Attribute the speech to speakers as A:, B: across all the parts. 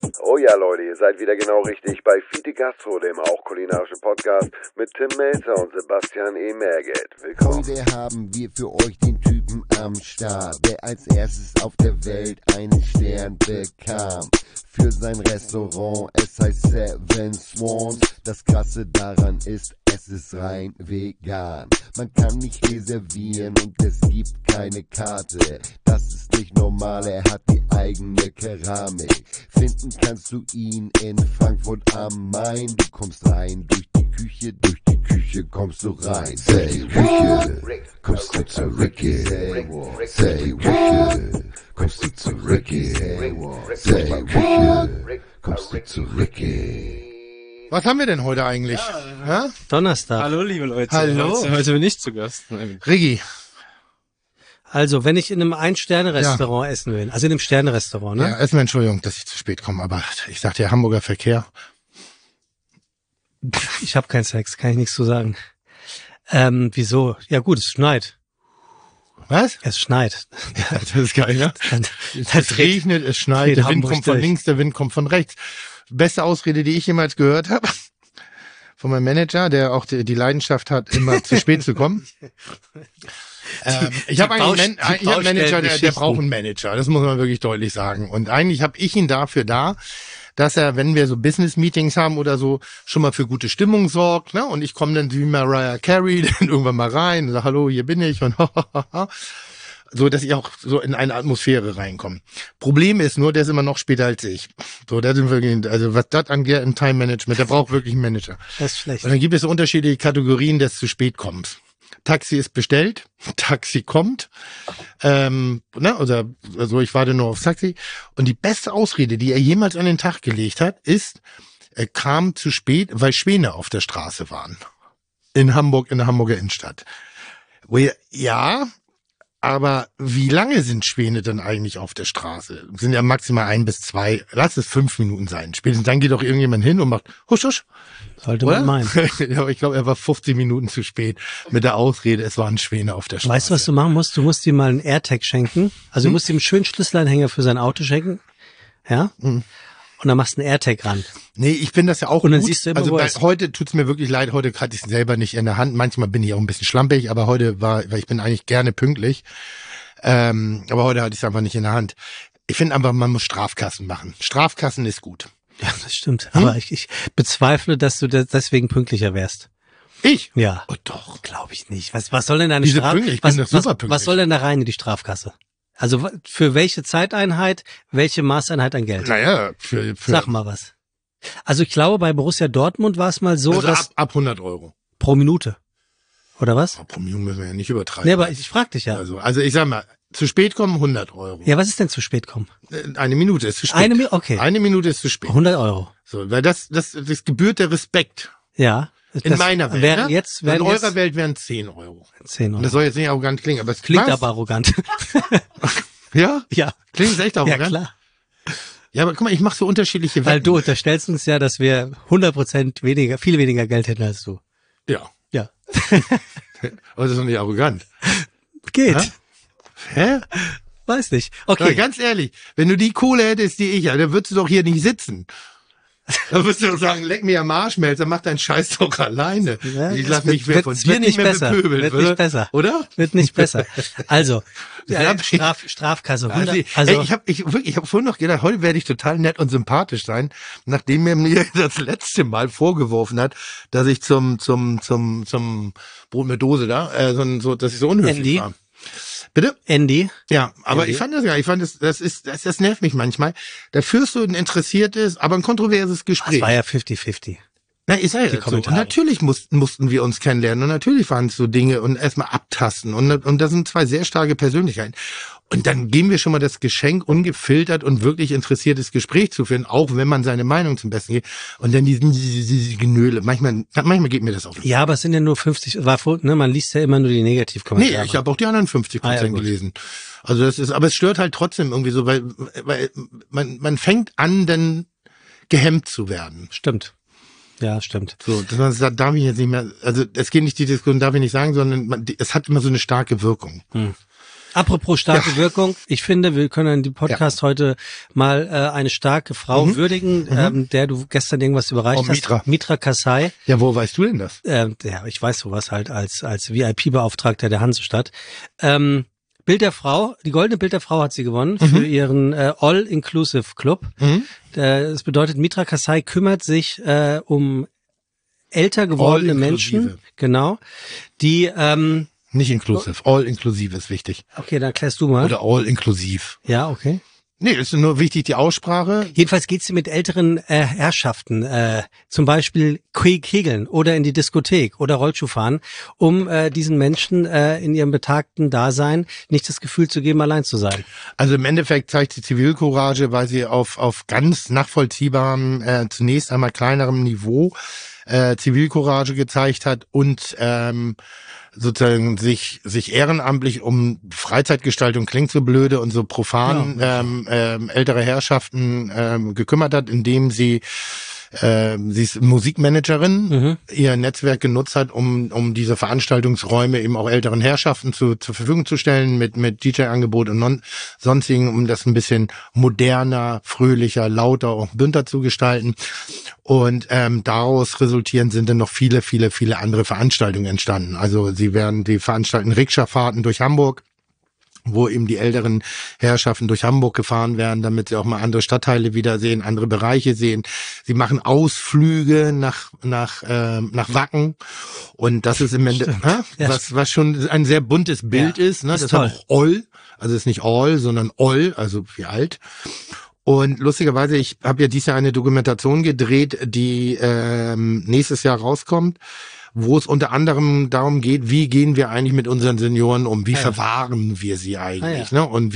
A: Oh ja, Leute, ihr seid wieder genau richtig bei Fiete Gastro, dem auch kulinarischen Podcast mit Tim Melzer und Sebastian E. Merget. Willkommen.
B: Heute haben wir für euch den Typen am Start, der als erstes auf der Welt einen Stern bekam. Für sein Restaurant, es heißt Seven Swans. Das Krasse daran ist, es ist rein vegan. Man kann nicht reservieren und es gibt keine Karte. Das ist nicht normal, er hat die eigene Keramik. Finden kannst du ihn in Frankfurt am Main. Du kommst rein durch die Küche kommst du rein. Say Küche, kommst du zu Ricky. Say Küche, kommst du zu Ricky. Say Küche, kommst du zu Ricky.
C: Was haben wir denn heute eigentlich? Ja,
D: Donnerstag.
E: Hallo, liebe Leute.
C: Hallo.
E: Heute bin ich zu Gast.
C: Riggi.
D: Also, wenn ich in einem Ein-Sterne-Restaurant essen will, also in einem Sterne-Restaurant, ne?
C: Ja, erstmal Entschuldigung, dass ich zu spät komme, aber ich dachte ja, Hamburger Verkehr.
D: Ich habe keinen Sex, kann ich nichts zu sagen. Wieso? Ja gut, es schneit.
C: Was?
D: Es schneit.
C: Ja, das ist geil, ne? Es regnet, es schneit, der Wind
D: Hamburg
C: kommt von
D: durch.
C: links, der Wind kommt von rechts. Beste Ausrede, die ich jemals gehört habe, von meinem Manager, der auch die Leidenschaft hat, immer zu spät zu kommen. Ich habe einen Manager, der braucht einen Manager, das muss man wirklich deutlich sagen. Und eigentlich habe ich ihn dafür da, dass er, wenn wir so Business-Meetings haben oder so, schon mal für gute Stimmung sorgt, ne? Und ich komme dann wie Mariah Carey dann irgendwann mal rein und sage, hallo, hier bin ich und so, dass ich auch so in eine Atmosphäre reinkomme. Problem ist nur, der ist immer noch später als ich. So, da sind wir, also was das angeht im Time-Management, der braucht wirklich einen Manager.
D: Das ist schlecht.
C: Und dann gibt es so unterschiedliche Kategorien des zu spät kommens. Taxi ist bestellt, Taxi kommt, also ich warte nur aufs Taxi. Und die beste Ausrede, die er jemals an den Tag gelegt hat, ist, er kam zu spät, weil Schwäne auf der Straße waren. In Hamburg, in der Hamburger Innenstadt. Ja, aber wie lange sind Schwäne denn eigentlich auf der Straße? Sind ja maximal 1 bis 2, lass es 5 Minuten sein. Spätestens dann geht doch irgendjemand hin und macht husch, husch.
D: Sollte
C: Oder?
D: man meinen.
C: Ja, aber ich glaube, er war 15 Minuten zu spät mit der Ausrede, es waren Schwäne auf der Straße.
D: Weißt du, was du machen musst? Du musst ihm mal einen AirTag schenken. Also du musst ihm einen schönen Schlüsselanhänger für sein Auto schenken. Ja? Und dann machst du einen AirTag ran.
C: Nee, ich finde das ja auch
D: Und dann
C: gut.
D: siehst du immer,
C: also
D: wo er ist.
C: heute tut's mir wirklich leid, heute hatte ich es selber nicht in der Hand. Manchmal bin ich auch ein bisschen schlampig, aber heute weil ich bin eigentlich gerne pünktlich. Aber heute hatte ich es einfach nicht in der Hand. Ich finde einfach, man muss Strafkassen machen. Strafkassen ist gut.
D: Ja, das stimmt. Aber ich bezweifle, dass du deswegen pünktlicher wärst.
C: Ich?
D: Ja.
C: Oh doch.
D: Glaube ich nicht. Was soll denn deine
C: Wieso pünktlich? Ich bin doch super pünktlich.
D: Was soll denn da rein in die Strafkasse? Also für welche Zeiteinheit, welche Maßeinheit an Geld?
C: Naja, für
D: Sag mal was. Also ich glaube, bei Borussia Dortmund war es mal so,
C: also
D: dass
C: ab 100 Euro.
D: pro Minute. Oder was?
C: Pro Minute müssen wir ja nicht übertreiben.
D: Nee, aber ich frag dich ja.
C: Also ich sag mal, zu spät kommen 100 Euro.
D: Ja, was ist denn zu spät kommen?
C: Eine Minute ist zu spät.
D: Okay.
C: Eine Minute ist zu spät.
D: 100 Euro.
C: So, weil das gebührt der Respekt.
D: Ja.
C: In meiner Welt.
D: Wären
C: Ne?
D: jetzt,
C: in eurer Welt wären 10 Euro.
D: 10
C: Und
D: Euro.
C: das soll jetzt nicht arrogant klingen, aber es
D: Klingt
C: was?
D: aber arrogant.
C: Ja?
D: Ja.
C: Klingt echt
D: Ja,
C: arrogant?
D: klar.
C: Ja, aber guck mal, ich mache so unterschiedliche
D: Weil
C: Wetten.
D: du unterstellst uns ja, dass wir 100% viel weniger Geld hätten als du.
C: Ja.
D: Ja.
C: Aber das ist doch nicht arrogant.
D: Geht.
C: Ja? Hä?
D: Weiß nicht.
C: Ja,
D: Okay.
C: ganz ehrlich, wenn du die Kohle hättest, die ich, dann würdest du doch hier nicht sitzen. Da würdest du doch sagen, leck mir am Marshmallows, mach deinen Scheiß doch alleine.
D: Ja,
C: ich
D: es
C: lass mich
D: wird
C: von
D: hier
C: dir
D: nicht
C: mehr
D: besser.
C: bepöbeln,
D: Wird
C: oder?
D: nicht besser.
C: Oder?
D: Wird nicht besser. Also,
C: Ja,
D: Strafkasse.
C: Also,
D: 100, also
C: ich hab vorhin noch gedacht, heute werde ich total nett und sympathisch sein, nachdem er mir das letzte Mal vorgeworfen hat, dass ich zum Brot mit Dose da, dass ich so unhöflich
D: Andy?
C: war. Bitte?
D: Andy.
C: Ja, aber
D: Andy?
C: ich fand das nervt mich manchmal. Da führst du ein interessiertes, aber ein kontroverses
D: Das
C: Gespräch.
D: war ja 50-50.
C: Na, ist ja
D: die
C: so. Und
D: Kommentare.
C: natürlich mussten wir uns kennenlernen und natürlich waren es so Dinge und erstmal abtasten und das sind zwei sehr starke Persönlichkeiten. Und dann geben wir schon mal das Geschenk, ungefiltert und wirklich interessiertes Gespräch zu führen, auch wenn man seine Meinung zum Besten geht. Und dann diese Genöle. Manchmal geht mir das auf.
D: Ja, aber es sind ja nur 50, man liest ja immer nur die Negativkommentare.
C: Nee, ich habe auch die anderen 50%
D: Ah, ja, gut.
C: gelesen. Also das ist, aber es stört halt trotzdem irgendwie so, weil man fängt an, dann gehemmt zu werden.
D: Stimmt. Ja, stimmt.
C: So, das darf ich jetzt nicht mehr, also es geht nicht, die Diskussion darf ich nicht sagen, sondern es hat immer so eine starke Wirkung.
D: Apropos starke Wirkung, ich finde, wir können in dem Podcast heute mal eine starke Frau würdigen, der du gestern irgendwas überreicht hast. Mitra Kasai.
C: Ja, wo weißt du denn das?
D: Ja, ich weiß sowas halt als VIP-Beauftragter der Hansestadt. Bild der Frau, die goldene Bild der Frau hat sie gewonnen für ihren All-Inclusive Club. Das bedeutet, Mitra Kasai kümmert sich um älter gewordene Menschen, genau, die
C: nicht inklusiv, all-inklusiv ist wichtig.
D: Okay, dann klärst du mal.
C: Oder all-inklusiv.
D: Ja, okay.
C: Nee, ist nur wichtig, die Aussprache.
D: Jedenfalls geht sie mit älteren Herrschaften, zum Beispiel Kegeln oder in die Diskothek oder Rollschuh fahren, um diesen Menschen in ihrem betagten Dasein nicht das Gefühl zu geben, allein zu sein.
C: Also im Endeffekt zeigt sie Zivilcourage, weil sie auf ganz nachvollziehbarem, zunächst einmal kleinerem Niveau Zivilcourage gezeigt hat und sozusagen sich ehrenamtlich um Freizeitgestaltung, klingt so blöde und so profan, ältere Herrschaften gekümmert hat, indem sie ist Musikmanagerin, ihr Netzwerk genutzt hat, um diese Veranstaltungsräume eben auch älteren Herrschaften zur Verfügung zu stellen mit DJ-Angebot und sonstigen, um das ein bisschen moderner, fröhlicher, lauter, auch bunter zu gestalten. Und daraus sind dann noch viele andere Veranstaltungen entstanden. Also die veranstalten Rikscha-Fahrten durch Hamburg, wo eben die älteren Herrschaften durch Hamburg gefahren werden, damit sie auch mal andere Stadtteile wiedersehen, andere Bereiche sehen. Sie machen Ausflüge nach Wacken, und das ist im Endeffekt, was schon ein sehr buntes Bild ist. Ne? Das ist auch All, also ist nicht All, sondern All, also wie alt. Und lustigerweise, ich habe ja dieses Jahr eine Dokumentation gedreht, die nächstes Jahr rauskommt, wo es unter anderem darum geht, wie gehen wir eigentlich mit unseren Senioren um, wie verwahren wir sie eigentlich, ne? Und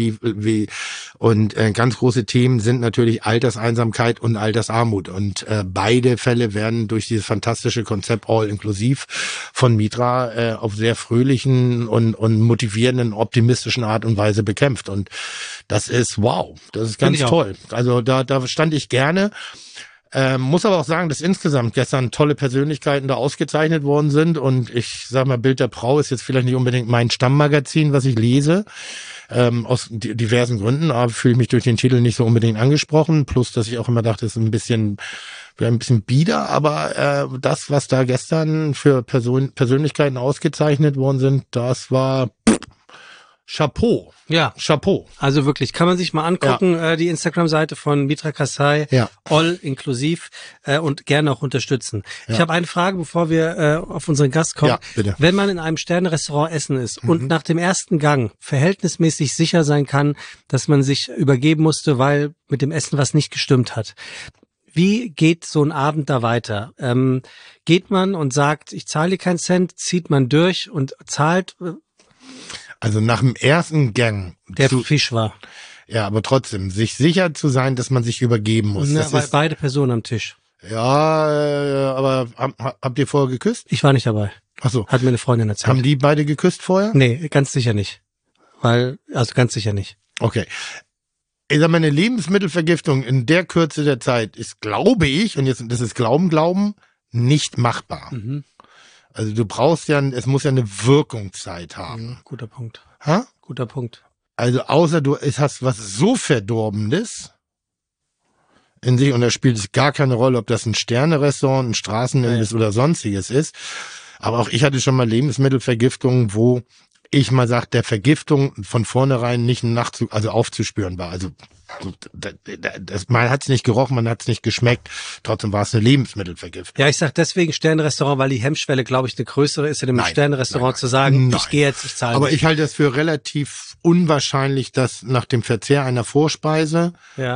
C: und ganz große Themen sind natürlich Alterseinsamkeit und Altersarmut, und beide Fälle werden durch dieses fantastische Konzept All-Inklusiv von Mitra auf sehr fröhlichen und motivierenden, optimistischen Art und Weise bekämpft, und das ist wow, das ist ganz toll. Also da stand ich gerne. Muss aber auch sagen, dass insgesamt gestern tolle Persönlichkeiten da ausgezeichnet worden sind, und ich sag mal, Bild der Frau ist jetzt vielleicht nicht unbedingt mein Stammmagazin, was ich lese, aus diversen Gründen, aber fühle ich mich durch den Titel nicht so unbedingt angesprochen, plus dass ich auch immer dachte, es ist ein bisschen bieder, aber das, was da gestern für Persönlichkeiten ausgezeichnet worden sind, das war Chapeau.
D: Ja.
C: Chapeau.
D: Also wirklich, kann man sich mal angucken, die Instagram-Seite von Mitra Kasai, all inklusiv, und gerne auch unterstützen. Ja. Ich habe eine Frage, bevor wir auf unseren Gast kommen. Ja, bitte. Wenn man in einem Sterne-Restaurant essen ist und nach dem ersten Gang verhältnismäßig sicher sein kann, dass man sich übergeben musste, weil mit dem Essen was nicht gestimmt hat. Wie geht so ein Abend da weiter? Geht man und sagt, ich zahle dir keinen Cent, zieht man durch und zahlt?
C: Also nach dem ersten Gang.
D: Der Fisch war.
C: Ja, aber trotzdem, sich sicher zu sein, dass man sich übergeben muss.
D: Ja, weil beide Personen am Tisch.
C: Ja, aber habt ihr vorher geküsst?
D: Ich war nicht dabei.
C: Ach so.
D: Hat mir eine Freundin erzählt.
C: Haben die beide geküsst vorher?
D: Nee, ganz sicher nicht. Ganz sicher nicht.
C: Okay. Ich sag mal, eine Lebensmittelvergiftung in der Kürze der Zeit ist, glaube ich, und jetzt, das ist Glauben, nicht machbar. Also du brauchst es muss ja eine Wirkungszeit haben.
D: Guter Punkt.
C: Ha?
D: Guter Punkt.
C: Also außer du hast was so Verdorbenes in sich, und da spielt es gar keine Rolle, ob das ein Sterne-Restaurant, ein Straßenimbiss oder sonstiges ist. Aber auch ich hatte schon mal Lebensmittelvergiftungen, wo ich mal sage, der Vergiftung von vornherein nicht aufzuspüren war. Also man hat es nicht gerochen, man hat es nicht geschmeckt, trotzdem war es eine Lebensmittelvergiftung.
D: Ja, ich sag deswegen Sternrestaurant, weil die Hemmschwelle, glaube ich, eine größere ist, in einem Sternrestaurant zu sagen, ich gehe jetzt, ich zahle.
C: Aber ich halte das für relativ unwahrscheinlich, dass nach dem Verzehr einer Vorspeise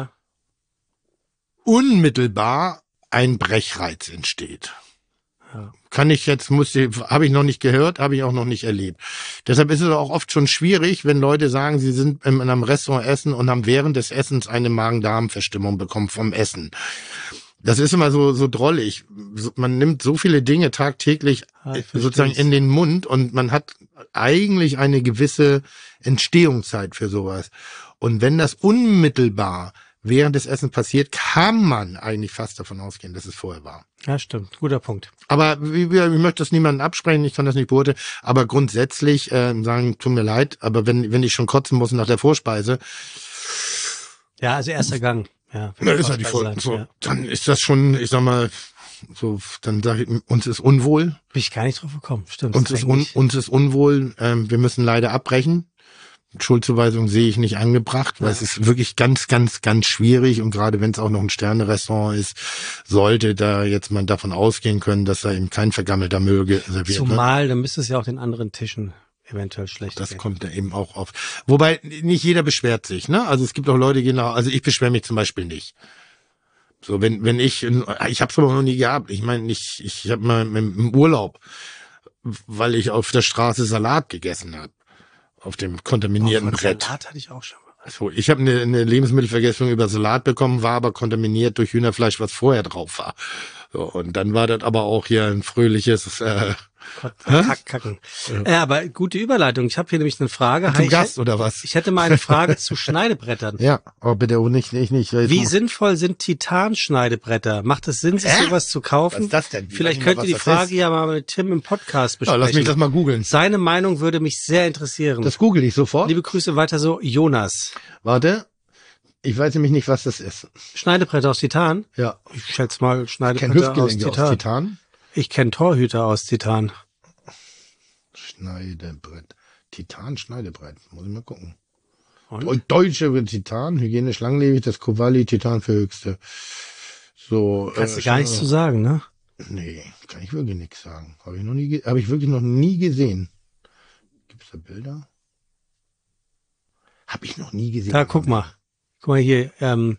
C: unmittelbar ein Brechreiz entsteht. Ja. Habe ich noch nicht gehört, habe ich auch noch nicht erlebt. Deshalb ist es auch oft schon schwierig, wenn Leute sagen, sie sind in einem Restaurant essen und haben während des Essens eine Magen-Darm-Verstimmung bekommen vom Essen. Das ist immer so drollig. Man nimmt so viele Dinge tagtäglich sozusagen in den Mund, und man hat eigentlich eine gewisse Entstehungszeit für sowas. Und wenn das unmittelbar während des Essens passiert, kann man eigentlich fast davon ausgehen, dass es vorher war.
D: Ja, stimmt. Guter Punkt.
C: Aber ich möchte das niemandem absprechen, ich kann das nicht beurteilen, aber grundsätzlich sagen, tut mir leid, aber wenn ich schon kotzen muss nach der Vorspeise.
D: Ja, also erster Gang. Ja,
C: ist ja die Folge. So, dann ist das schon, ich sag mal, so, dann sage ich, uns ist unwohl.
D: Bin ich gar nicht drauf gekommen, stimmt.
C: Uns ist unwohl, wir müssen leider abbrechen. Schuldzuweisung sehe ich nicht angebracht, weil es ist wirklich ganz, ganz, ganz schwierig und gerade wenn es auch noch ein Sterne-Restaurant ist, sollte da jetzt man davon ausgehen können, dass da eben kein vergammelter Müll serviert.
D: Zumal, dann müsste es ja auch den anderen Tischen eventuell schlecht
C: Das kommt da eben auch auf. Wobei nicht jeder beschwert sich, ne? Also es gibt auch Leute, also ich beschwere mich zum Beispiel nicht. So, wenn ich habe es aber noch nie gehabt. Ich meine, ich habe mal im Urlaub, weil ich auf der Straße Salat gegessen habe. Auf dem kontaminierten Brett.
D: Salat hatte ich auch schon mal.
C: Also ich habe eine Lebensmittelvergiftung über Salat bekommen, war aber kontaminiert durch Hühnerfleisch, was vorher drauf war. So, und dann war das aber auch hier ein fröhliches
D: Kacken. Ja, aber gute Überleitung. Ich habe hier nämlich eine Frage.
C: Zum Gast oder was?
D: Ich hätte mal eine Frage zu Schneidebrettern.
C: Ja, aber bitte nicht.
D: Wie sinnvoll sind Titan-Schneidebretter? Macht es Sinn, sich sowas zu kaufen?
C: Was ist das denn?
D: Vielleicht könnt ihr die Frage ja mal mit Tim im Podcast besprechen.
C: Ja, lass mich das mal googeln.
D: Seine Meinung würde mich sehr interessieren.
C: Das google ich sofort.
D: Liebe Grüße weiter so, Jonas.
C: Warte. Ich weiß nämlich nicht, was das ist.
D: Schneidebretter aus Titan?
C: Ja.
D: Ich schätze mal Schneidebretter aus Titan. Ich kenne Torhüter aus Titan.
C: Schneidebrett. Titan-Schneidebrett. Muss ich mal gucken. Und? Deutsche Titan, hygienisch langlebig, das Kowali, Titan für Höchste. So.
D: Kannst du gar nichts zu sagen, ne?
C: Nee, kann ich wirklich nichts sagen. Habe ich wirklich noch nie gesehen. Gibt's da Bilder? Habe ich noch nie gesehen.
D: Da, guck mal hier,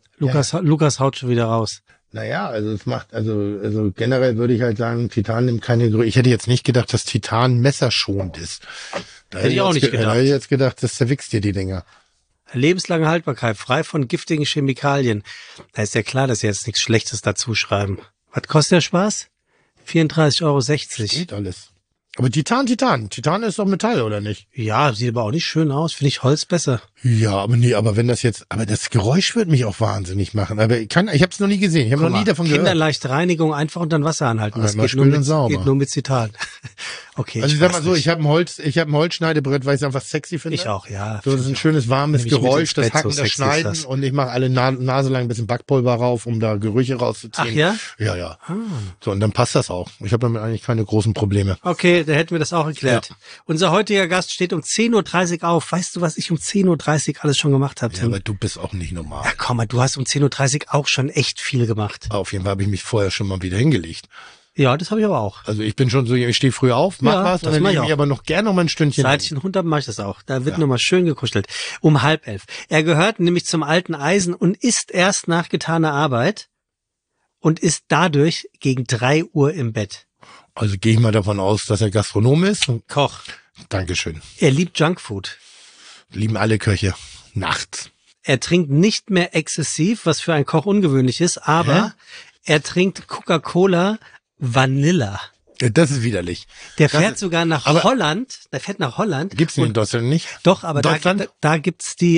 D: Lukas haut schon wieder raus.
C: Naja, also es macht, also generell würde ich halt sagen, Titan nimmt keine Größe. Ich hätte jetzt nicht gedacht, dass Titan messerschonend ist.
D: Hätte ich auch nicht gedacht.
C: Da hätte ich jetzt gedacht, das zerwichst dir die Dinger.
D: Lebenslange Haltbarkeit, frei von giftigen Chemikalien. Da ist ja klar, dass sie jetzt nichts Schlechtes dazu schreiben. Was kostet der Spaß? 34,60 €.
C: Steht alles. Aber Titan ist doch Metall, oder nicht?
D: Ja, sieht aber auch nicht schön aus. Finde ich Holz besser.
C: Ja, aber wenn das jetzt, aber das Geräusch würde mich auch wahnsinnig machen. Aber ich habe es noch nie gesehen. Ich habe noch nie davon gehört.
D: Kinderleichte Reinigung, einfach unter Wasser anhalten. Das geht nur mit Titan. Okay.
C: Also ich sag mal so, ich habe ein Holzschneidebrett, weil ich es einfach sexy finde.
D: Ich auch, ja.
C: So, das ist ein schönes warmes Geräusch, das Hacken, das Schneiden und ich mache alle Nase lang ein bisschen Backpulver rauf, um da Gerüche rauszuziehen.
D: Ach ja?
C: Ja. So, und dann passt das auch. Ich habe damit eigentlich keine großen Probleme.
D: Okay, da hätten wir das auch erklärt. Ja. Unser heutiger Gast steht um 10:30 Uhr auf. Weißt du, was ich um 10:30 Uhr alles schon gemacht habe, Tim?
C: Ja, aber du bist auch nicht normal.
D: Ja, komm mal, du hast um 10:30 Uhr auch schon echt viel gemacht.
C: Auf jeden Fall habe ich mich vorher schon mal wieder hingelegt.
D: Ja, das habe ich aber auch.
C: Also ich bin schon so, ich stehe früh auf, mach was, dann lege ich aber noch gerne noch mal ein Stündchen.
D: Seit ich einen Hund habe, mache ich das auch. Da wird nochmal schön gekuschelt. Um 10:30. Er gehört nämlich zum alten Eisen und isst erst nach getaner Arbeit und ist dadurch gegen 3 Uhr im Bett.
C: Also gehe ich mal davon aus, dass er Gastronom ist.
D: Koch.
C: Dankeschön.
D: Er liebt Junkfood.
C: Lieben alle Köche. Nachts.
D: Er trinkt nicht mehr exzessiv, was für einen Koch ungewöhnlich ist, aber er trinkt Coca-Cola Vanilla.
C: Ja, das ist widerlich.
D: Der fährt sogar nach Holland. Der fährt nach Holland.
C: Gibt's den in Deutschland nicht?
D: Doch, aber da gibt's die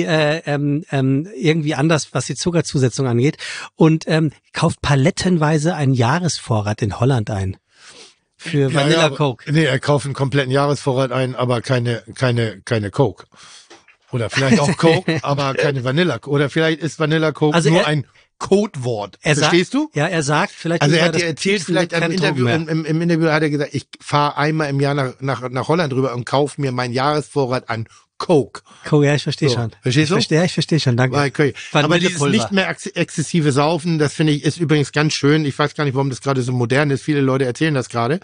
D: irgendwie anders, was die Zuckerzusetzung angeht. Und kauft palettenweise einen Jahresvorrat in Holland ein. Für Vanilla Coke.
C: Nee, er kauft einen kompletten Jahresvorrat ein, aber keine Coke. Oder vielleicht auch Coke, aber keine Vanilla. Oder vielleicht ist Vanilla Coke also nur ein Codewort. Verstehst du?
D: Ja, er sagt vielleicht.
C: Also er hat dir erzählt, vielleicht im Interview hat er gesagt, ich fahre einmal im Jahr nach Holland rüber und kaufe mir meinen Jahresvorrat an Coke.
D: Coke, ja, ich verstehe schon.
C: Verstehst du?
D: Ich verstehe schon, danke.
C: Okay. Aber dieses nicht mehr exzessive Saufen, das finde ich, ist übrigens ganz schön. Ich weiß gar nicht, warum das gerade so modern ist. Viele Leute erzählen das gerade.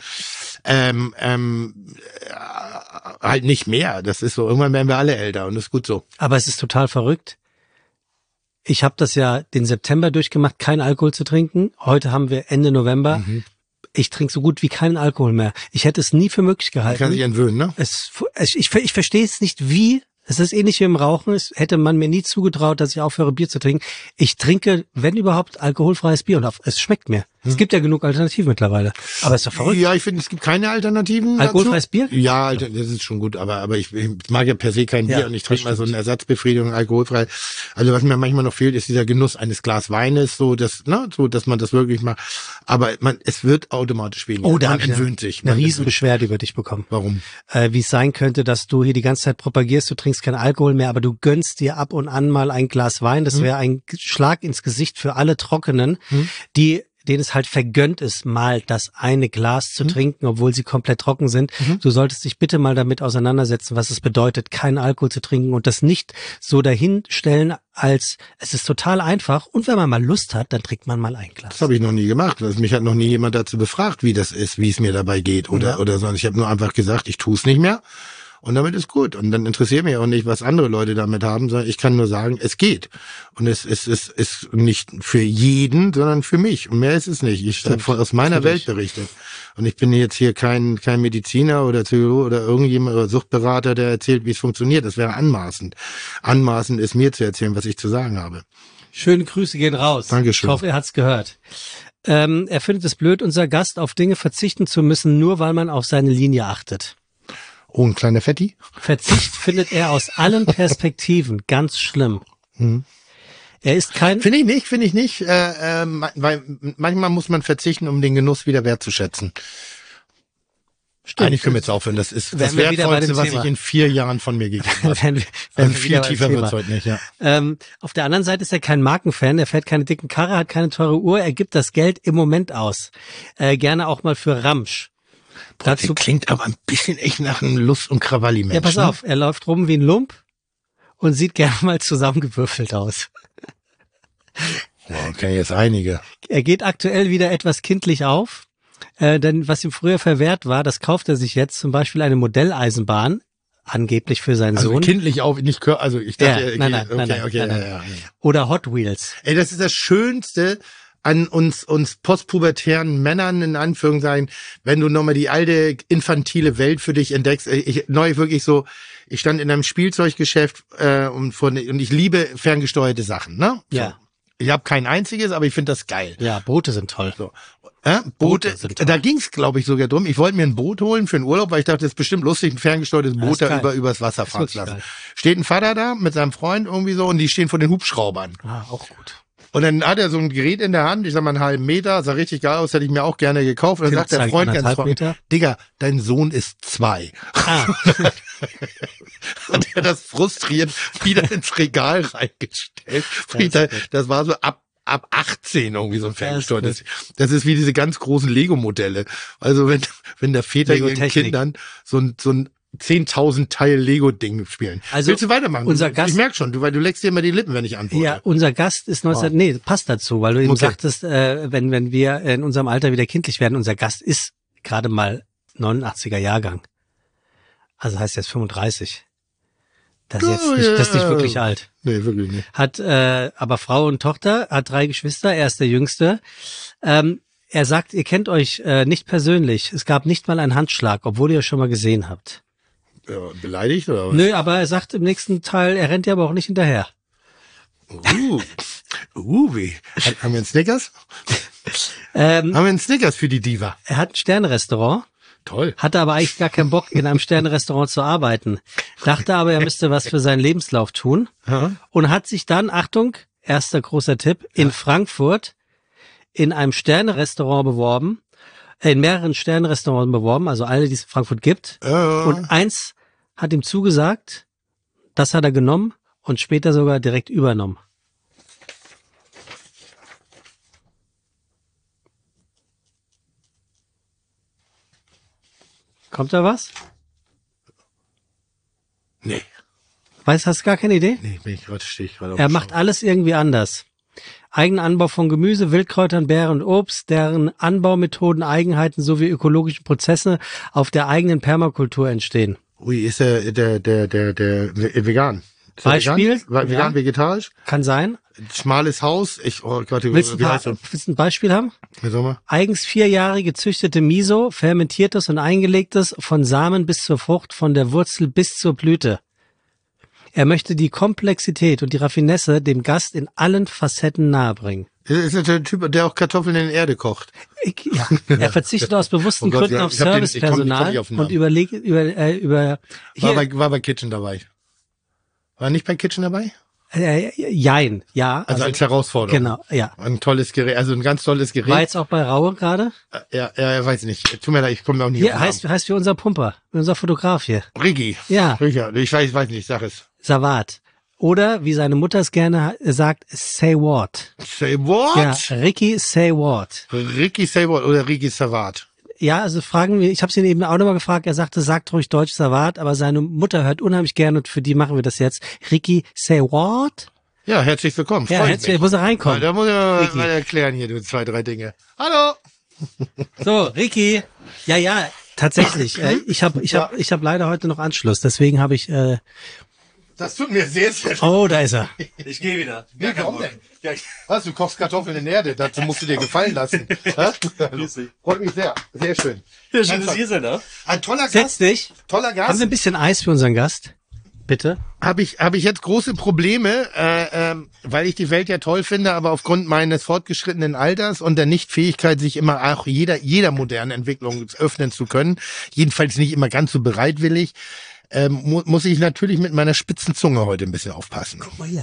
C: Halt nicht mehr. Das ist so, irgendwann werden wir alle älter und das ist gut so.
D: Aber es ist total verrückt. Ich habe das ja den September durchgemacht, keinen Alkohol zu trinken. Heute haben wir Ende November. Mhm. Ich trinke so gut wie keinen Alkohol mehr. Ich hätte es nie für möglich gehalten.
C: Man kann sich entwöhnen, ne?
D: Ich verstehe es nicht, wie. Es ist ähnlich wie im Rauchen. Es hätte man mir nie zugetraut, dass ich aufhöre, Bier zu trinken. Ich trinke, wenn überhaupt, alkoholfreies Bier und es schmeckt mir. Es gibt ja genug Alternativen mittlerweile. Aber ist doch verrückt.
C: Ja, ich finde, es gibt keine Alternativen.
D: Alkoholfreies Bier?
C: Ja, das ist schon gut, aber ich mag ja per se kein Bier und ich trinke mal so eine Ersatzbefriedigung alkoholfrei. Also was mir manchmal noch fehlt, ist dieser Genuss eines Glas Weines, so dass man das wirklich macht. Aber es wird automatisch weniger.
D: Oh, da
C: man entwöhnt sich.
D: Eine Riesenbeschwerde über dich bekommen.
C: Warum?
D: Wie es sein könnte, dass du hier die ganze Zeit propagierst, du trinkst keinen Alkohol mehr, aber du gönnst dir ab und an mal ein Glas Wein. Das wäre ein Schlag ins Gesicht für alle Trockenen, denen es halt vergönnt ist, mal das eine Glas zu trinken, obwohl sie komplett trocken sind. Du solltest dich bitte mal damit auseinandersetzen, was es bedeutet, keinen Alkohol zu trinken und das nicht so dahinstellen, als es ist total einfach und wenn man mal Lust hat, dann trinkt man mal ein Glas.
C: Das habe ich noch nie gemacht. Mich hat noch nie jemand dazu befragt, wie das ist, wie es mir dabei geht oder so. Ich habe nur einfach gesagt, ich tue es nicht mehr. Und damit ist gut. Und dann interessiert mich auch nicht, was andere Leute damit haben, sondern ich kann nur sagen, es geht. Und es ist nicht für jeden, sondern für mich. Und mehr ist es nicht. Ich habe aus meiner Welt berichtet. Und ich bin jetzt hier kein Mediziner oder Psychologe oder irgendjemand oder Suchtberater, der erzählt, wie es funktioniert. Das wäre anmaßend. Anmaßend ist mir zu erzählen, was ich zu sagen habe.
D: Schöne Grüße gehen raus.
C: Dankeschön.
D: Ich hoffe, er hat's gehört. Er findet es blöd, unser Gast auf Dinge verzichten zu müssen, nur weil man auf seine Linie achtet.
C: Oh, ein kleiner Fetti?
D: Verzicht findet er aus allen Perspektiven ganz schlimm. Er ist kein...
C: Finde ich nicht, weil manchmal muss man verzichten, um den Genuss wieder wertzuschätzen.
D: Stimmt.
C: Eigentlich können wir jetzt aufhören. Das ist das Wertvollste, was ich in 4 Jahren von mir gegeben habe. Also viel tiefer wird's heute nicht, ja.
D: Auf der anderen Seite ist er kein Markenfan, er fährt keine dicken Karre, hat keine teure Uhr, er gibt das Geld im Moment aus. Gerne auch mal für Ramsch.
C: Dazu klingt aber ein bisschen echt nach einem Lust- und Krawalli-Mensch.
D: Ja, pass auf, er läuft rum wie ein Lump und sieht gerne mal zusammengewürfelt aus.
C: Wow, okay, jetzt einige.
D: Er geht aktuell wieder etwas kindlich auf, denn was ihm früher verwehrt war, das kauft er sich jetzt, zum Beispiel eine Modelleisenbahn, angeblich für seinen Sohn.
C: Kindlich auf, nicht, also ich dachte,
D: nein. Oder Hot Wheels.
C: Ey, das ist das Schönste an uns postpubertären Männern, in Anführungszeichen, wenn du nochmal die alte infantile Welt für dich entdeckst. Ich stand in einem Spielzeuggeschäft und ich liebe ferngesteuerte Sachen, ne?
D: Ja.
C: So. Ich habe kein einziges, aber ich finde das geil.
D: Ja, Boote sind toll.
C: So. Boote sind toll. Da ging's, glaube ich, sogar drum. Ich wollte mir ein Boot holen für einen Urlaub, weil ich dachte, das ist bestimmt lustig, ein ferngesteuertes Boot da übers Wasser fahren zu lassen. Geil. Steht ein Vater da mit seinem Freund irgendwie so und die stehen vor den Hubschraubern.
D: Ah, auch gut.
C: Und dann hat er so ein Gerät in der Hand, ich sag mal einen halben Meter, sah richtig geil aus, hätte ich mir auch gerne gekauft. Und dann sagt der Freund ganz freundlich, Digga, dein Sohn ist 2. Ah. Hat er das frustrierend wieder ins Regal reingestellt. Das war so ab 18 irgendwie so ein Ferngesteuer. Das ist wie diese ganz großen Lego-Modelle. Also wenn der Väter ihren Kindern so ein 10.000 Teil Lego-Ding spielen.
D: Also
C: willst du weitermachen?
D: Unser Gast,
C: ich merke schon, weil du leckst dir immer die Lippen, wenn ich antworte.
D: Ja, unser Gast ist passt dazu, weil du eben sagtest, wenn wir in unserem Alter wieder kindlich werden, unser Gast ist gerade mal 89er Jahrgang. Also heißt er ist 35. Das ist nicht wirklich alt.
C: Nee, wirklich nicht.
D: Hat aber Frau und Tochter, hat 3 Geschwister, er ist der Jüngste. Er sagt, ihr kennt euch nicht persönlich. Es gab nicht mal einen Handschlag, obwohl ihr schon mal gesehen habt.
C: Ja, beleidigt oder was?
D: Nö, aber er sagt im nächsten Teil, er rennt ja aber auch nicht hinterher.
C: Wie? Haben wir einen Snickers? Haben wir einen Snickers für die Diva?
D: Er hat ein Sternrestaurant.
C: Toll.
D: Hatte aber eigentlich gar keinen Bock, in einem Sternrestaurant zu arbeiten. Dachte aber, er müsste was für seinen Lebenslauf tun. Und hat sich dann, Achtung, erster großer Tipp, in Frankfurt in einem Sternrestaurant beworben, in mehreren Sternrestaurants beworben, also alle, die es in Frankfurt gibt. Und eins hat ihm zugesagt, das hat er genommen und später sogar direkt übernommen. Kommt da was?
C: Nee.
D: Hast du gar keine Idee?
C: Nee, stehe ich gerade auf.
D: Er macht alles irgendwie anders. Eigenanbau von Gemüse, Wildkräutern, Beeren und Obst, deren Anbaumethoden, Eigenheiten sowie ökologischen Prozesse auf der eigenen Permakultur entstehen.
C: Ui, ist er der vegan?
D: Beispiel?
C: Vegan, vegetarisch?
D: Kann sein.
C: Schmales Haus.
D: Willst du ein Beispiel haben?
C: Ja,
D: Eigens 4 Jahre gezüchtete Miso, fermentiertes und eingelegtes, von Samen bis zur Frucht, von der Wurzel bis zur Blüte. Er möchte die Komplexität und die Raffinesse dem Gast in allen Facetten nahebringen.
C: Das ist der Typ, der auch Kartoffeln in der Erde kocht.
D: Ja, er verzichtet aus bewussten Gründen auf Servicepersonal und überlegt über.
C: War bei Kitchen dabei. War nicht bei Kitchen dabei?
D: Jein, ja.
C: Also als Herausforderung.
D: Genau, ja.
C: Ein tolles Gerät, also ein ganz tolles Gerät.
D: War jetzt auch bei Raue gerade?
C: Ja, weiß nicht. Tut mir leid, ich komme auch nicht
D: hier heißt wie unser Pumper, unser Fotograf hier.
C: Ricky.
D: Ja.
C: Ich weiß nicht, sag es.
D: Savat. Oder, wie seine Mutter es gerne sagt, say what.
C: Say what?
D: Ja, Ricky say what.
C: Ricky say what oder Ricky Savat.
D: Ja, also fragen wir, ich habe ihn eben auch nochmal gefragt, er sagte, sagt ruhig Deutsch Savat, aber seine Mutter hört unheimlich gerne und für die machen wir das jetzt. Ricky say what?
C: Ja, herzlich willkommen.
D: Ja, herzlich, muss er reinkommen.
C: Da muss ich mal erklären hier, du 2, 3 Dinge. Hallo!
D: So, Ricky. Ja, tatsächlich. Ich hab leider heute noch Anschluss, deswegen habe ich...
C: Das tut mir sehr, sehr leid.
D: Oh, da ist er.
E: Ich gehe wieder.
C: Nee, warum denn? Ja, was, du kochst Kartoffeln in der Erde, dazu musst du dir gefallen lassen. Freut mich sehr. Sehr schön.
E: Ja, schön, dass Sie hier sind, ne?
C: Ein toller Gast.
D: Setz dich.
C: Toller Gast.
D: Haben wir ein bisschen Eis für unseren Gast? Bitte.
C: Habe ich jetzt große Probleme, weil ich die Welt ja toll finde, aber aufgrund meines fortgeschrittenen Alters und der Nichtfähigkeit, sich immer auch jeder modernen Entwicklung öffnen zu können, jedenfalls nicht immer ganz so bereitwillig, muss ich natürlich mit meiner spitzen Zunge heute ein bisschen aufpassen.
D: Guck mal hier.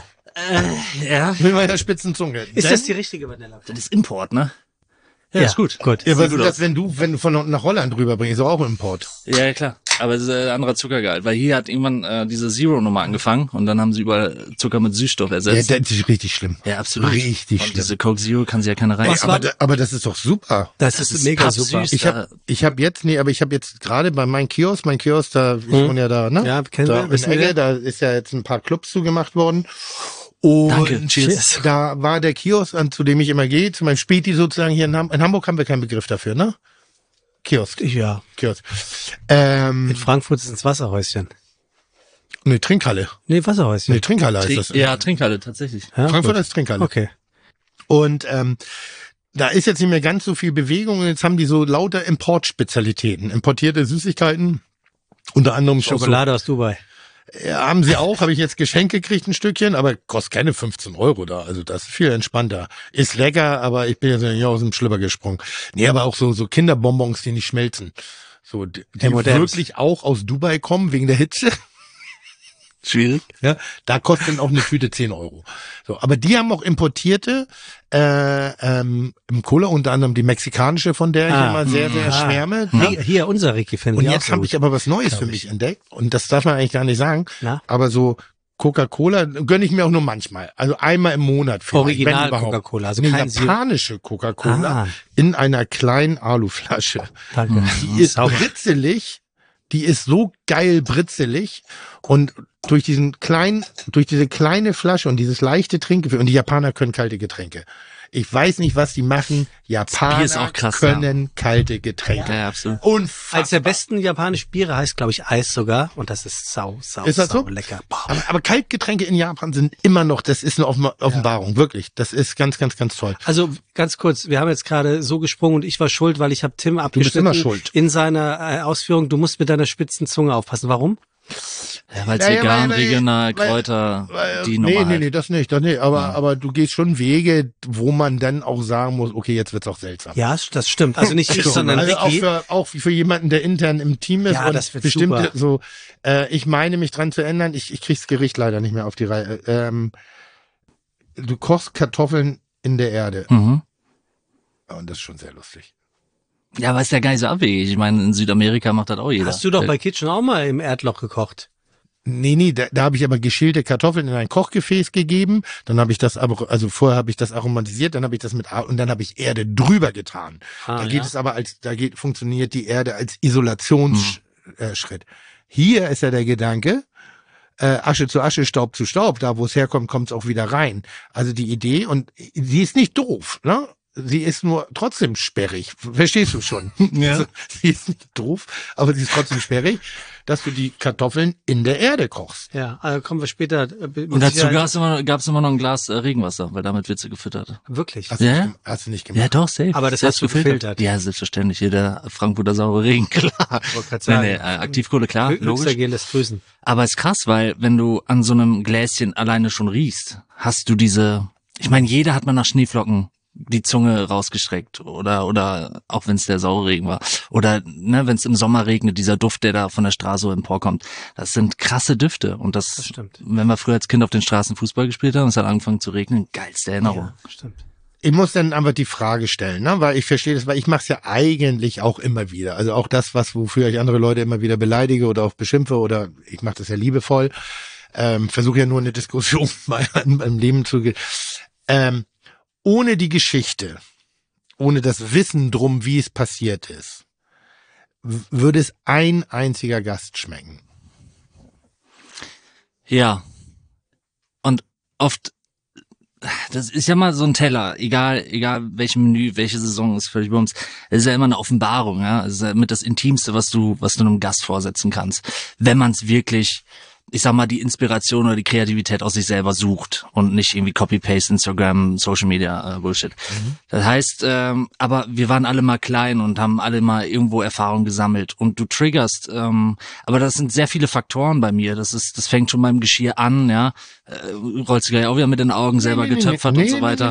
E: Ja.
C: Mit meiner spitzen Zunge.
D: Ist das die richtige Vanilla?
E: Das ist Import, ne? Ja, ist gut.
C: Ja, was ist das, wenn du von nach Holland rüberbringst, ist auch Import?
E: Ja, klar. Aber es ist ein anderer Zuckergehalt, weil hier hat irgendwann diese Zero-Nummer angefangen und dann haben sie überall Zucker mit Süßstoff ersetzt.
C: Ja, das ist richtig schlimm.
E: Ja, absolut.
C: Richtig
E: und
C: schlimm.
E: Diese Coke Zero kann sie ja keine rein.
C: Aber das ist doch super.
D: Das ist mega super.
C: Ich habe jetzt gerade bei meinem Kiosk, da, ich wohne ja da, ne?
D: Ja, kennen
C: wir. In Ecke, da ist ja jetzt ein paar Clubs zugemacht worden. Und
E: danke, cheers.
C: Da war der Kiosk, zu dem ich immer gehe, zu meinem Späti sozusagen hier in Hamburg haben wir keinen Begriff dafür, ne? Kiosk.
D: Ja.
C: Kiosk.
D: In Frankfurt ist es Wasserhäuschen.
C: Nee, Trinkhalle.
D: Nee, Wasserhäuschen.
C: Nee, Trinkhalle heißt das.
E: Ja, Trinkhalle, tatsächlich.
C: Ja, Frankfurt ist Trinkhalle.
D: Okay.
C: Und da ist jetzt nicht mehr ganz so viel Bewegung und jetzt haben die so lauter Importspezialitäten. Importierte Süßigkeiten, unter anderem
D: Schokolade aus Dubai.
C: Ja, haben sie auch, habe ich jetzt Geschenk gekriegt, ein Stückchen, aber kostet keine 15 € da. Also das ist viel entspannter. Ist lecker, aber ich bin jetzt nicht aus dem Schlüpper gesprungen. Nee, aber auch so Kinderbonbons, die nicht schmelzen. So, die wirklich auch aus Dubai kommen, wegen der Hitze.
E: Schwierig.
C: Ja, da kostet dann auch eine Tüte 10 €. So, aber die haben auch importierte, im Cola unter anderem die mexikanische, von der ich immer sehr, sehr schwärme.
D: Hier, unser Ricky finden wir.
C: Und jetzt habe ich aber was Neues für mich entdeckt. Und das darf man eigentlich gar nicht sagen.
D: Na?
C: Aber so Coca-Cola gönne ich mir auch nur manchmal. Also einmal im Monat.
D: Original Coca-Cola. Also
C: eine japanische Coca-Cola in einer kleinen Aluflasche.
D: Danke.
C: Die ist britzelig. Die ist so geil britzelig und durch diese kleine Flasche und dieses leichte Trinkgefühl, und die Japaner können kalte Getränke. Ich weiß nicht, was die machen. Japaner
E: ist auch krass,
C: können kalte Getränke.
E: Ja, absolut.
C: Unfassbar.
D: Als der besten japanischen Biere heißt, glaube ich, Eis sogar. Und das ist sau lecker.
C: Aber Kaltgetränke in Japan sind immer noch, das ist eine Offenbarung, wirklich. Das ist ganz, ganz, ganz toll.
D: Also ganz kurz, wir haben jetzt gerade so gesprungen und ich war schuld, weil ich habe Tim abgeschnitten.
C: Du bist immer schuld.
D: In seiner Ausführung, du musst mit deiner spitzen Zunge aufpassen. Warum?
E: Ja, weil es vegan, regional, Kräuter, die Nummer
C: Nee, das nicht. Aber du gehst schon Wege, wo man dann auch sagen muss, okay, jetzt wird's auch seltsam.
D: Ja, das stimmt. Also nicht ich, sondern Ricky.
C: Auch für jemanden, der intern im Team ist.
D: Ja,
C: und
D: das wird
C: bestimmt
D: super.
C: So, ich meine mich dran zu ändern. Ich krieg's Gericht leider nicht mehr auf die Reihe. Du kochst Kartoffeln in der Erde.
E: Mhm.
C: Und das ist schon sehr lustig.
E: Ja, aber ist ja gar nicht so abwegig. Ich meine, in Südamerika macht das auch jeder.
D: Hast du doch bei Kitchen auch mal im Erdloch gekocht?
C: Nee, da habe ich aber geschälte Kartoffeln in ein Kochgefäß gegeben. Dann habe ich das vorher habe ich das aromatisiert, dann habe ich das und dann habe ich Erde drüber getan. Funktioniert die Erde als Isolationsschritt. Hier ist ja der Gedanke, Asche zu Asche, Staub zu Staub, da wo es herkommt, kommt es auch wieder rein. Also die Idee, und sie ist nicht doof, ne? Sie ist nur trotzdem sperrig. Verstehst du schon?
E: Ja.
C: Sie ist nicht doof, aber sie ist trotzdem sperrig, dass du die Kartoffeln in der Erde kochst.
D: Ja, also kommen wir später.
E: Und dazu gab's immer noch ein Glas Regenwasser, weil damit wird sie gefüttert.
D: Wirklich?
C: Hast du nicht gemacht?
E: Ja, doch, safe.
D: Aber das hast du gefiltert.
E: Ja, selbstverständlich. Jeder Frankfurter saure Regen, klar. Nee, Aktivkohle, klar, logisch.
D: Höchstergehendes Drüsen.
E: Aber ist krass, weil wenn du an so einem Gläschen alleine schon riechst, hast du ich meine, jeder hat mal nach Schneeflocken die Zunge rausgestreckt oder auch wenn es der saure Regen war oder ne, wenn es im Sommer regnet, dieser Duft, der da von der Straße emporkommt, das sind krasse Düfte und das
D: stimmt.
E: Wenn wir früher als Kind auf den Straßen Fußball gespielt haben, es hat angefangen zu regnen, geilste Erinnerung.
D: Ja, stimmt.
C: Ich muss dann einfach die Frage stellen, ne? Weil ich verstehe das, weil ich mache es ja eigentlich auch immer wieder. Also auch das, wofür ich andere Leute immer wieder beleidige oder auch beschimpfe oder ich mache das ja liebevoll. Versuche ja nur eine Diskussion mal im Leben zu ohne die Geschichte, ohne das Wissen drum, wie es passiert ist, würde es ein einziger Gast schmecken.
E: Ja. Und oft das ist ja mal so ein Teller, egal welches Menü, welche Saison ist völlig bei uns. Es ist ja immer eine Offenbarung, ja. Es ist ja mit das Intimste, was du einem Gast vorsetzen kannst, wenn man es wirklich, ich sag mal, die Inspiration oder die Kreativität aus sich selber sucht und nicht irgendwie Copy-Paste, Instagram, Social Media Bullshit. Das heißt, aber wir waren alle mal klein und haben alle mal irgendwo Erfahrung gesammelt und du triggerst, aber das sind sehr viele Faktoren bei mir. Das fängt schon beim Geschirr an, ja. Rollst du gleich auch wieder mit den Augen selber getöpfert und so weiter.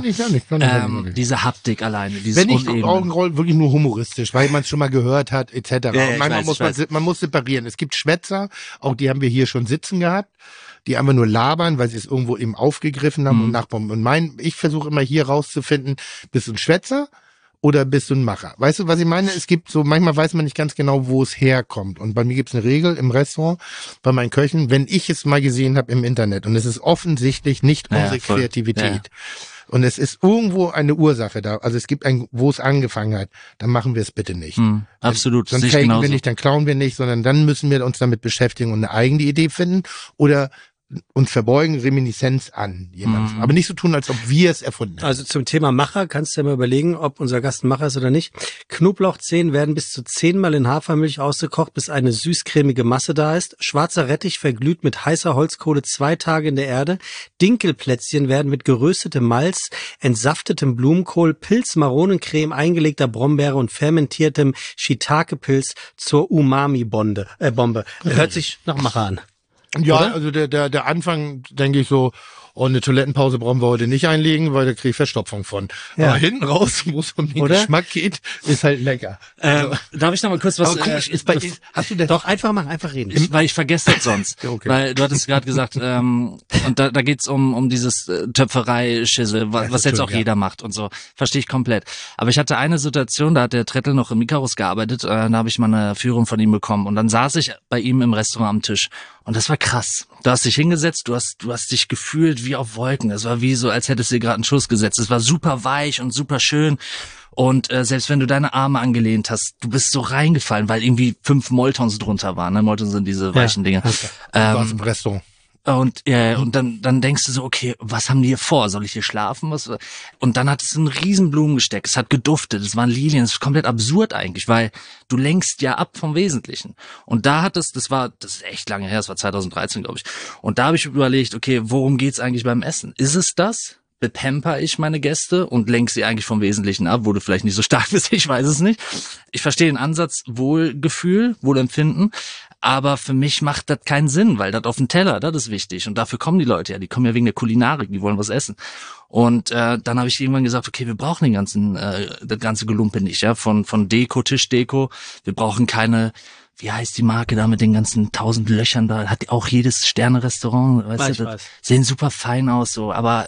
E: Diese Haptik alleine, dieses
C: Wenn ich Augen roll, wirklich nur humoristisch, weil man es schon mal gehört hat, etc.
E: Ja,
C: und manchmal man muss separieren. Es gibt Schwätzer, auch die haben wir hier schon sitzen gehabt, die einfach nur labern, weil sie es irgendwo eben aufgegriffen haben und nachbomben. Und ich versuche immer hier rauszufinden, bist du ein Schwätzer oder bist du ein Macher? Weißt du, was ich meine? Es gibt so, manchmal weiß man nicht ganz genau, wo es herkommt. Und bei mir gibt es eine Regel im Restaurant, bei meinen Köchen, wenn ich es mal gesehen habe im Internet und es ist offensichtlich nicht unsere Kreativität. Und es ist irgendwo eine Ursache da. Also es gibt wo es angefangen hat. Dann machen wir es bitte nicht.
E: Absolut.
C: Dann faken wir nicht, dann klauen wir nicht, sondern dann müssen wir uns damit beschäftigen und eine eigene Idee finden oder uns verbeugen, Reminiszenz an jemanden. Aber nicht so tun, als ob wir es erfunden haben.
D: Also zum Thema Macher kannst du ja mal überlegen, ob unser Gast ein Macher ist oder nicht. Knoblauchzehen werden bis zu 10-mal in Hafermilch ausgekocht, bis eine süßcremige Masse da ist. Schwarzer Rettich verglüht mit heißer Holzkohle 2 Tage in der Erde. Dinkelplätzchen werden mit geröstetem Malz, entsaftetem Blumenkohl, Pilz-Maronencreme, eingelegter Brombeere und fermentiertem Shiitake-Pilz zur Umami-Bombe. Hört sich nach Macher an.
C: Ja,
D: oder?
C: Also der Anfang, denke ich so, eine Toilettenpause brauchen wir heute nicht einlegen, weil da kriege ich Verstopfung von. Ja. Aber hinten raus, wo es um den Geschmack geht, ist halt lecker.
E: Darf ich noch mal kurz was...
C: Aber komisch, hast du das?
D: Doch, einfach machen, einfach reden.
E: Weil ich vergesse das sonst.
C: Okay.
E: Weil du hattest gerade gesagt, und da geht's um dieses Töpferei-Schissel, was jetzt auch jeder macht und so. Verstehe ich komplett. Aber ich hatte eine Situation, da hat der Trettel noch im Icarus gearbeitet, da habe ich mal eine Führung von ihm bekommen und dann saß ich bei ihm im Restaurant am Tisch und das war krass. Du hast dich hingesetzt, du hast dich gefühlt wie auf Wolken. Es war wie so, als hättest du dir gerade einen Schuss gesetzt. Es war super weich und super schön. Und selbst wenn du deine Arme angelehnt hast, du bist so reingefallen, weil irgendwie 5 Moltons drunter waren. Ne? Moltons sind diese weichen Dinge.
C: Okay. War's im Restaurant.
E: Und dann denkst du so, okay, was haben die hier vor? Soll ich hier schlafen? Und dann hat es ein riesen Blumengesteck. Es hat geduftet. Es waren Lilien. Es ist komplett absurd eigentlich, weil du lenkst ja ab vom Wesentlichen. Und da hat das ist echt lange her. Das war 2013, glaube ich. Und da habe ich überlegt, okay, worum geht's eigentlich beim Essen? Ist es das? Bepamper ich meine Gäste und lenke sie eigentlich vom Wesentlichen ab, wo du vielleicht nicht so stark bist, ich weiß es nicht. Ich verstehe den Ansatz Wohlgefühl, Wohlempfinden, aber für mich macht das keinen Sinn, weil das auf dem Teller, das ist wichtig und dafür kommen die Leute ja, die kommen ja wegen der Kulinarik, die wollen was essen. Und dann habe ich irgendwann gesagt, okay, wir brauchen das ganze Gelumpe nicht, ja, von Deko, Tischdeko, wir brauchen keine, wie heißt die Marke da mit den ganzen 1000 Löchern da? Hat auch jedes Sterne-Restaurant, weißt du, sehen super fein aus, so, aber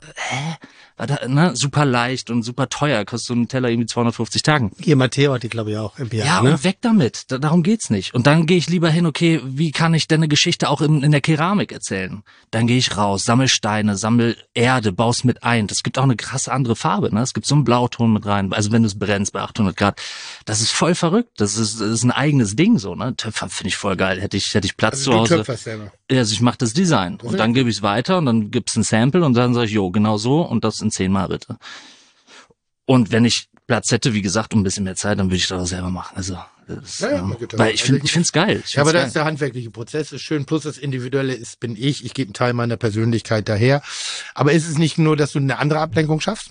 E: super leicht und super teuer, kostet so ein Teller irgendwie 250 Tagen.
D: Ihr Matteo hat die, glaube ich, auch im Jahr.
E: Ja,
D: ne?
E: Und weg damit. Darum geht's nicht. Und dann gehe ich lieber hin, okay, wie kann ich denn eine Geschichte auch in der Keramik erzählen? Dann gehe ich raus, sammel Steine, sammel Erde, baust mit ein. Das gibt auch eine krasse andere Farbe, ne? Es gibt so einen Blauton mit rein. Also wenn du es brennst bei 800 Grad. Das ist voll verrückt. Das ist ein eigenes Ding, so, ne? Töpfern finde ich voll geil. Hätte ich Platz
C: also
E: zu Hause.
C: Du töpferst selber.
E: Also ich mache das Design. Und dann gebe ich es weiter und dann gibt's ein Sample und dann sage ich, jo, genau so und das in 10-mal bitte. Und wenn ich Platz hätte, wie gesagt, um ein bisschen mehr Zeit, dann würde ich das auch selber machen. Also, weil ich finde es geil.
C: Aber das ist der handwerkliche Prozess, ist schön. Plus das Individuelle bin ich gebe einen Teil meiner Persönlichkeit daher. Aber ist es nicht nur, dass du eine andere Ablenkung schaffst?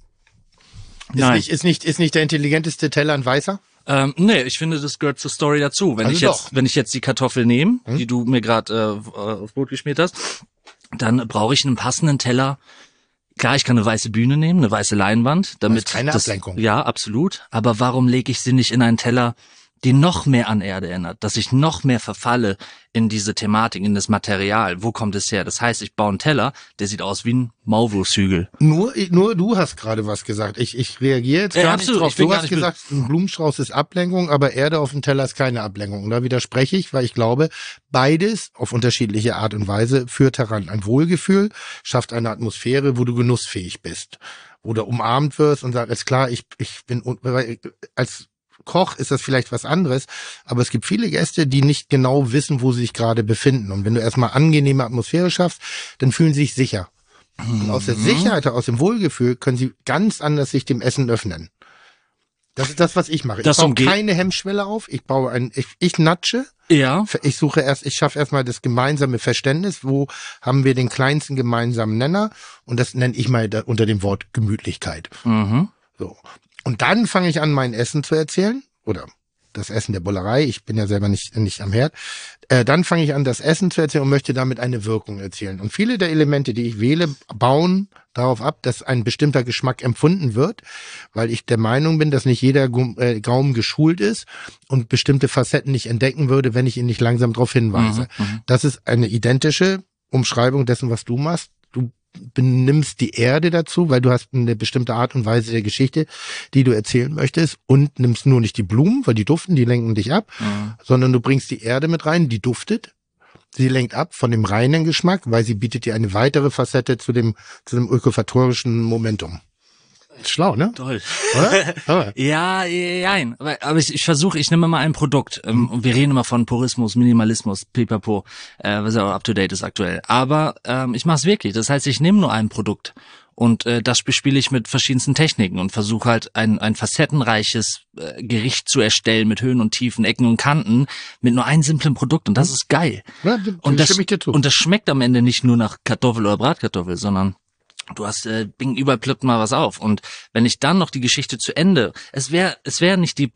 E: Nein.
C: Ist nicht der intelligenteste Teller ein weißer?
E: Nee, ich finde, das gehört zur Story dazu. Wenn ich jetzt die Kartoffel nehme, die du mir gerade auf Brot geschmiert hast, dann brauche ich einen passenden Teller. Klar, ich kann eine weiße Bühne nehmen, eine weiße Leinwand, damit
C: das ist keine Ablenkung.
E: Ja, absolut. Aber warum lege ich sie nicht in einen Teller, die noch mehr an Erde erinnert, dass ich noch mehr verfalle in diese Thematik, in das Material? Wo kommt es her? Das heißt, ich baue einen Teller, der sieht aus wie ein Maulwurfshügel.
C: Nur du hast gerade was gesagt. Ich reagiere jetzt gar nicht drauf. Du hast gesagt, ein Blumenstrauß ist Ablenkung, aber Erde auf dem Teller ist keine Ablenkung. Und da widerspreche ich, weil ich glaube, beides auf unterschiedliche Art und Weise führt heran. Ein Wohlgefühl schafft eine Atmosphäre, wo du genussfähig bist. Wo du umarmt wirst und sagst, ist klar, ich bin, als Koch ist das vielleicht was anderes, aber es gibt viele Gäste, die nicht genau wissen, wo sie sich gerade befinden. Und wenn du erstmal angenehme Atmosphäre schaffst, dann fühlen sie sich sicher. Und aus der Sicherheit, aus dem Wohlgefühl können sie ganz anders sich dem Essen öffnen. Das ist das, was ich mache. Ich baue keine Hemmschwelle auf. Ich baue ich natsche.
E: Ja.
C: Ich schaffe erstmal das gemeinsame Verständnis. Wo haben wir den kleinsten gemeinsamen Nenner? Und das nenne ich mal unter dem Wort Gemütlichkeit. So. Und dann fange ich an, mein Essen zu erzählen, oder das Essen der Bullerei, ich bin ja selber nicht am Herd, dann fange ich an, das Essen zu erzählen und möchte damit eine Wirkung erzielen. Und viele der Elemente, die ich wähle, bauen darauf ab, dass ein bestimmter Geschmack empfunden wird, weil ich der Meinung bin, dass nicht jeder Gaumen geschult ist und bestimmte Facetten nicht entdecken würde, wenn ich ihn nicht langsam darauf hinweise. Das ist eine identische Umschreibung dessen, was du machst. Du benimmst die Erde dazu, weil du hast eine bestimmte Art und Weise der Geschichte, die du erzählen möchtest, und nimmst nur nicht die Blumen, weil die duften, die lenken dich ab, sondern du bringst die Erde mit rein, die duftet, sie lenkt ab von dem reinen Geschmack, weil sie bietet dir eine weitere Facette zu dem ökofatorischen Momentum. Schlau, ne?
E: Toll.
C: Oder?
E: Ja, nein. Aber ich versuche, ich nehme mal ein Produkt. Und wir reden immer von Purismus, Minimalismus, pipapo, was ja auch up to date ist aktuell. Aber ich mache es wirklich. Das heißt, ich nehme nur ein Produkt. Und das bespiele ich mit verschiedensten Techniken und versuche halt ein facettenreiches Gericht zu erstellen mit Höhen und Tiefen, Ecken und Kanten, mit nur einem simplen Produkt. Und das ist geil.
C: Ja,
E: und das schmeckt am Ende nicht nur nach Kartoffel oder Bratkartoffel, sondern du hast, überall ploppt mal was auf. Und wenn ich dann noch die Geschichte zu Ende, es wäre nicht die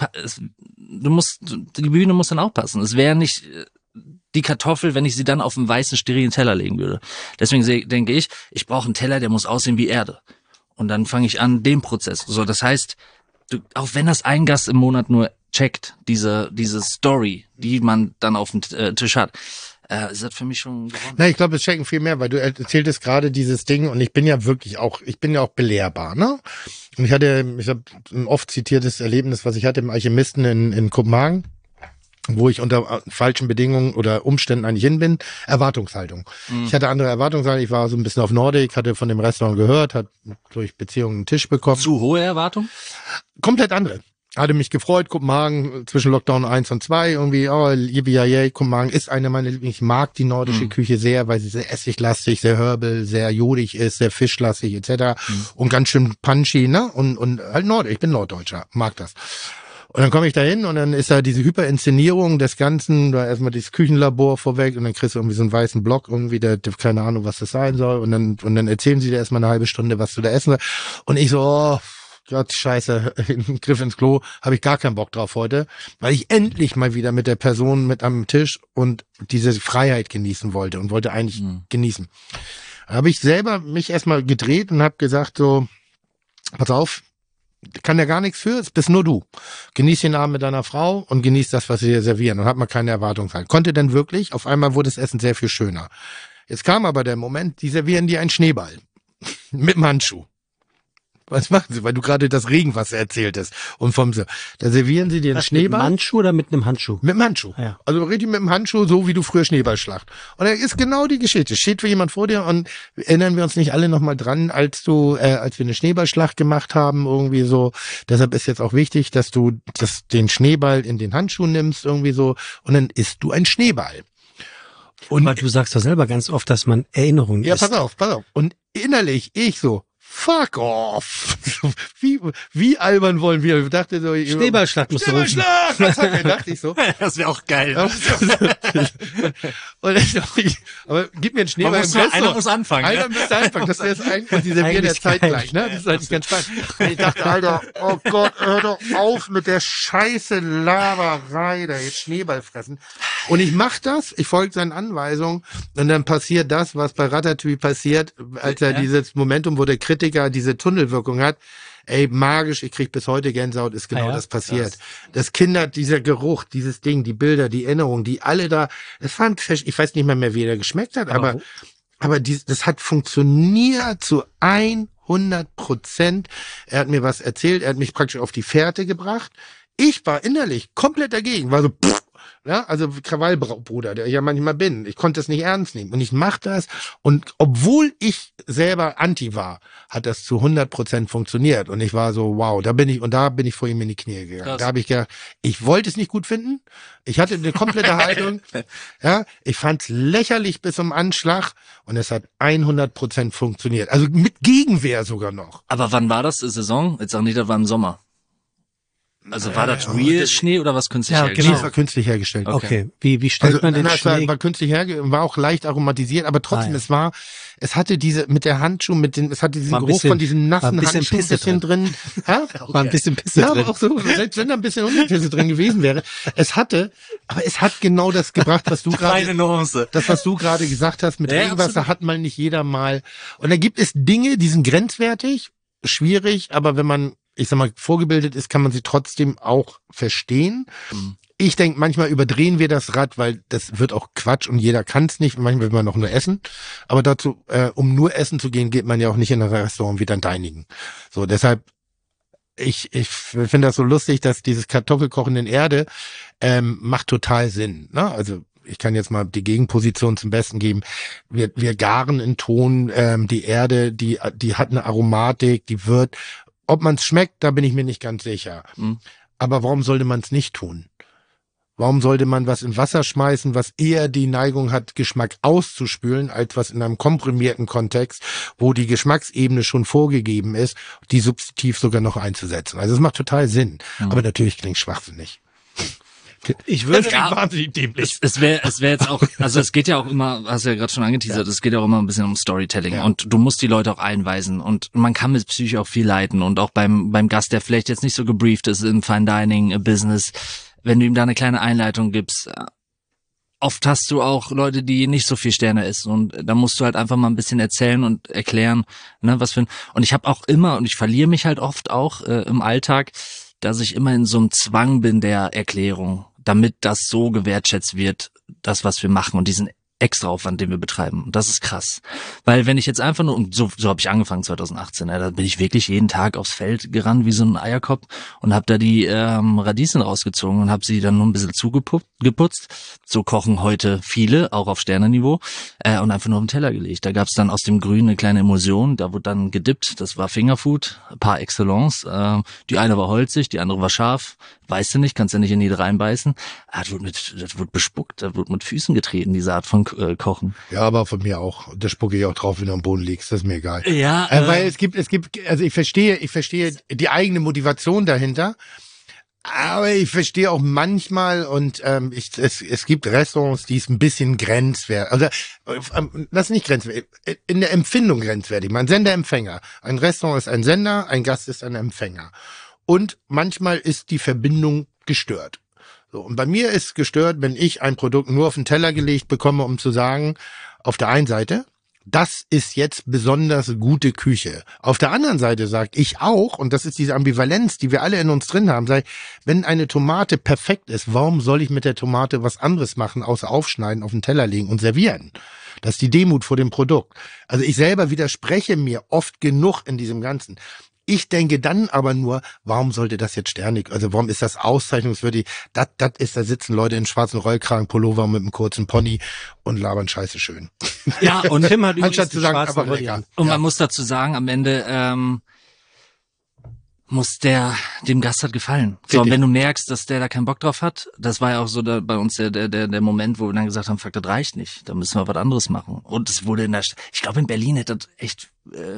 E: Bühne muss dann auch passen. Es wäre nicht die Kartoffel, wenn ich sie dann auf einen weißen, sterilen Teller legen würde. Deswegen denke ich brauche einen Teller, der muss aussehen wie Erde. Und dann fange ich an, den Prozess. So, das heißt, auch wenn das ein Gast im Monat nur checkt, diese Story, die man dann auf dem Tisch hat, ist das für mich schon gewonnen?
C: Nein, ich glaube, es checken viel mehr, weil du erzähltest gerade dieses Ding, und ich bin ja auch belehrbar, ne? Und ich habe ein oft zitiertes Erlebnis, was ich hatte im Alchemisten in Kopenhagen, wo ich unter falschen Bedingungen oder Umständen eigentlich hin bin. Erwartungshaltung. Ich hatte andere Erwartungshaltung, ich war so ein bisschen auf Nordic, hatte von dem Restaurant gehört, hat durch Beziehungen einen Tisch bekommen.
E: Zu hohe Erwartung?
C: Komplett andere. Hatte mich gefreut, Kopenhagen, zwischen Lockdown 1 und 2, irgendwie, Kopenhagen ist eine meiner Lieblings. Ich mag die nordische Küche sehr, weil sie sehr essiglastig, sehr herbal, sehr jodig ist, sehr fischlastig, etc. Und ganz schön punchy, ne? Und halt Nordisch, ich bin Norddeutscher, mag das. Und dann komme ich da hin und dann ist da diese Hyperinszenierung des Ganzen, da erstmal dieses Küchenlabor vorweg und dann kriegst du irgendwie so einen weißen Block irgendwie, der keine Ahnung, was das sein soll, und dann erzählen sie dir erstmal eine halbe Stunde, was du da essen sollst. Und ich so, oh Gott, scheiße, Griff ins Klo, habe ich gar keinen Bock drauf heute, weil ich endlich mal wieder mit der Person mit am Tisch und diese Freiheit genießen wollte und wollte eigentlich genießen. Da habe ich selber mich erstmal gedreht und habe gesagt so, pass auf, kann ja gar nichts für, es bist nur du. Genieß den Abend mit deiner Frau und genieß das, was sie dir servieren, und hat mal keine Erwartungshaltung. Konnte denn wirklich, auf einmal wurde das Essen sehr viel schöner. Jetzt kam aber der Moment, die servieren dir einen Schneeball mit dem Handschuh. Was machen sie? Weil du gerade das Regenwasser erzähltest. Und da servieren sie dir einen Schneeball.
D: Mit einem Handschuh oder mit einem Handschuh?
C: Mit dem Handschuh.
D: Ah, ja.
C: Also richtig mit dem Handschuh, so wie du früher Schneeballschlacht. Und da ist genau die Geschichte. Steht für jemand vor dir, und erinnern wir uns nicht alle nochmal dran, als wir eine Schneeballschlacht gemacht haben, irgendwie so. Deshalb ist jetzt auch wichtig, dass du den Schneeball in den Handschuh nimmst, irgendwie so. Und dann isst du einen Schneeball.
D: Und weil du sagst doch selber ganz oft, dass man Erinnerungen isst.
C: Ja, pass auf. Und innerlich, ich so, fuck off. Wie albern wollen wir? Ich dachte so,
D: Schneeballschlacht musst du rufen.
C: Schneeballschlacht! Dachte ich so.
E: Das wäre auch geil.
C: Aber gib mir einen Schneeball.
E: Einer muss anfangen.
C: Einer müsste anfangen. Das wäre das eigentlich. Und die servieren ja zeitgleich, ne? Das ist eigentlich ganz spannend. Und ich dachte, Alter, oh Gott, hör doch auf mit der scheiße Laberei da, jetzt Schneeball fressen. Und ich mache das, ich folge seinen Anweisungen und dann passiert das, was bei Ratatouille passiert, als er dieses Momentum, wo der Kritiker diese Tunnelwirkung hat. Ey, magisch, ich krieg bis heute Gänsehaut, ist genau das passiert. Das Kinder, dieser Geruch, dieses Ding, die Bilder, die Erinnerungen, die alle da, ich weiß nicht mehr, wie der geschmeckt hat, aber das hat funktioniert zu 100%. Er hat mir was erzählt, er hat mich praktisch auf die Fährte gebracht. Ich war innerlich komplett dagegen, war so, ja, also Krawallbruder, der ich ja manchmal bin. Ich konnte es nicht ernst nehmen. Und ich mache das. Und obwohl ich selber anti war, hat das zu 100% funktioniert. Und ich war so, wow, da bin ich vor ihm in die Knie gegangen. Krass. Da habe ich gedacht, ich wollte es nicht gut finden. Ich hatte eine komplette Haltung. Ja, ich fand es lächerlich bis zum Anschlag. Und es hat 100% funktioniert. Also mit Gegenwehr sogar noch.
E: Aber wann war das? Saison? Jetzt auch nicht, das war im Sommer. Also war das real Schnee oder was künstlich hergestellt?
C: Genau. Das war künstlich hergestellt.
D: Okay. Wie stellt man den Schnee?
C: War künstlich hergestellt, war auch leicht aromatisiert, aber trotzdem, es hatte mit der Handschuh, es hatte diesen Geruch von diesen nassen Handschuhen ein bisschen drin.
D: War ein bisschen Pisse drin.
C: Aber auch so, selbst wenn da ein bisschen Unpisse drin gewesen wäre. Es hat genau das gebracht, was du gerade, was du gerade gesagt hast, mit Regenwasser hat mal nicht jeder mal. Und da gibt es Dinge, die sind grenzwertig, schwierig, aber wenn man, ich sag mal, vorgebildet ist, kann man sie trotzdem auch verstehen. Ich denke, manchmal überdrehen wir das Rad, weil das wird auch Quatsch und jeder kann es nicht. Manchmal will man auch nur essen. Aber dazu, um nur essen zu gehen, geht man ja auch nicht in ein Restaurant wie dann deinigen. So, deshalb, ich finde das so lustig, dass dieses Kartoffelkochen in Erde macht total Sinn. Ne? Also ich kann jetzt mal die Gegenposition zum Besten geben. Wir garen in Ton, die Erde, die hat eine Aromatik, die wird. Ob man es schmeckt, da bin ich mir nicht ganz sicher. Aber warum sollte man es nicht tun? Warum sollte man was in Wasser schmeißen, was eher die Neigung hat, Geschmack auszuspülen, als was in einem komprimierten Kontext, wo die Geschmacksebene schon vorgegeben ist, die substitutiv sogar noch einzusetzen? Also es macht total Sinn. Aber natürlich klingt schwachsinnig.
D: Ich würde
E: wahnsinnig dämlich. Es wäre jetzt auch, also es geht ja auch immer, hast du ja gerade schon angeteasert, es geht ja auch immer ein bisschen um Storytelling. Ja. Und du musst die Leute auch einweisen. Und man kann mit Psyche auch viel leiten. Und auch beim Gast, der vielleicht jetzt nicht so gebrieft ist im Fine Dining Business, wenn du ihm da eine kleine Einleitung gibst, oft hast du auch Leute, die nicht so viel Sterne essen. Und da musst du halt einfach mal ein bisschen erzählen und erklären, ne, was für ein. Und ich habe auch immer, und ich verliere mich halt oft auch im Alltag, dass ich immer in so einem Zwang bin der Erklärung, damit das so gewertschätzt wird, das, was wir machen und diesen Extraaufwand, den wir betreiben. Und das ist krass. Weil wenn ich jetzt einfach nur, und so habe ich angefangen 2018, da bin ich wirklich jeden Tag aufs Feld gerannt wie so ein Eierkopf und habe da die Radieschen rausgezogen und habe sie dann nur ein bisschen zugeputzt. So kochen heute viele, auch auf Sternenniveau, und einfach nur auf den Teller gelegt. Da gab's dann aus dem Grün eine kleine Emulsion, da wurde dann gedippt, das war Fingerfood, par excellence. Die eine war holzig, die andere war scharf, weißt du nicht, kannst ja nicht in jede reinbeißen. Das wird bespuckt, da wird mit Füßen getreten, diese Art von Kochen.
C: Ja, aber von mir auch. Da spucke ich auch drauf, wenn du am Boden liegst. Das ist mir egal.
E: Ja.
C: Weil es gibt, also ich verstehe die eigene Motivation dahinter. Aber ich verstehe auch manchmal und es gibt Restaurants, die es ein bisschen grenzwertig, also das ist nicht grenzwertig, in der Empfindung grenzwertig. Mein Sender-Empfänger. Ein Restaurant ist ein Sender, ein Gast ist ein Empfänger. Und manchmal ist die Verbindung gestört. So, und bei mir ist gestört, wenn ich ein Produkt nur auf den Teller gelegt bekomme, um zu sagen, auf der einen Seite, das ist jetzt besonders gute Küche. Auf der anderen Seite sage ich auch, und das ist diese Ambivalenz, die wir alle in uns drin haben, wenn eine Tomate perfekt ist, warum soll ich mit der Tomate was anderes machen, außer aufschneiden, auf den Teller legen und servieren? Das ist die Demut vor dem Produkt. Also ich selber widerspreche mir oft genug in diesem Ganzen. Ich denke dann aber nur, warum sollte das jetzt sternig, also warum ist das auszeichnungswürdig? Da sitzen Leute in schwarzen Rollkragenpullover mit einem kurzen Pony und labern scheiße schön.
E: Ja, und Tim hat
C: anstatt zu sagen, aber lecker.
E: Und man muss dazu sagen, am Ende muss dem Gast hat gefallen. So, und wenn du merkst, dass der da keinen Bock drauf hat, das war ja auch so bei uns der Moment, wo wir dann gesagt haben, fuck, das reicht nicht, da müssen wir was anderes machen. Und es wurde ich glaube in Berlin hätte das echt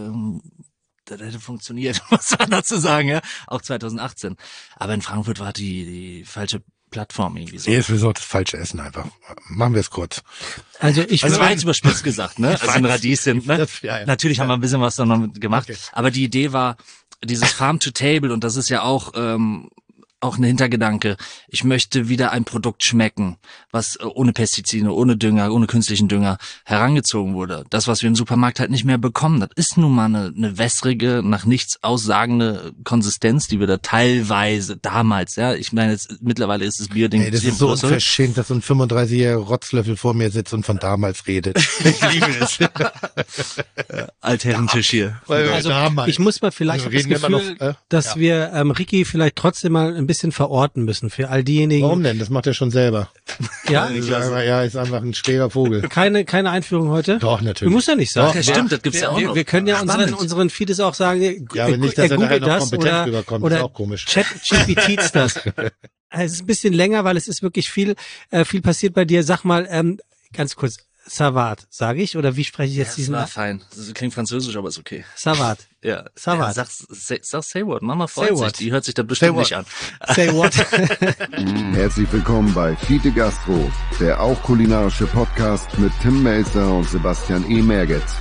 E: das hätte funktioniert, was soll man dazu sagen, ja? Auch 2018. Aber in Frankfurt war die falsche Plattform irgendwie so.
C: Nee, es ist auch das falsche Essen einfach. Machen wir es kurz.
E: Also war jetzt überspitzt gesagt, ne? Also ein Radieschen, ne? Ja. Natürlich haben wir ein bisschen was da noch gemacht. Okay. Aber die Idee war, dieses Farm to Table, und das ist ja auch, auch ein Hintergedanke. Ich möchte wieder ein Produkt schmecken, was ohne Pestizide, ohne Dünger, ohne künstlichen Dünger herangezogen wurde. Das, was wir im Supermarkt halt nicht mehr bekommen, das ist nun mal eine wässrige, nach nichts aussagende Konsistenz, die wir da teilweise damals, ja, ich meine, mittlerweile ist das Bierding.
C: Ey, das ist so unverschämt, dass so ein 35-jähriger Rotzlöffel vor mir sitzt und von damals redet. Ich liebe es.
E: Altherrentisch hier.
D: Also, ich muss mal vielleicht das Gefühl, dass wir Ricky vielleicht trotzdem mal ein bisschen verorten müssen für all diejenigen.
C: Warum denn? Das macht er schon selber.
D: Ja?
C: Ist einfach ein schräger Vogel.
D: Keine Einführung heute?
C: Doch, natürlich.
D: Du musst ja nicht sagen.
E: Doch, das stimmt, das gibt's ja auch noch.
D: Wir können ja unseren Feeds auch sagen,
C: ja, aber nicht, dass er nachher noch kompetent rüberkommt,
D: oder
C: ist auch komisch.
D: ChatGPT's das. Es ist ein bisschen länger, weil es ist wirklich viel passiert bei dir. Sag mal, ganz kurz, Savat, sage ich, oder wie spreche ich jetzt diesen?
E: Das war fein. Das klingt französisch, aber ist okay.
D: Savat.
E: Ja.
D: Savat.
E: Ja, sag say what. Mama freut sich. Die hört sich da bestimmt nicht an.
D: Say what.
A: Herzlich willkommen bei Fiete Gastro, der auch kulinarische Podcast mit Tim Melzer und Sebastian E. Mergetz.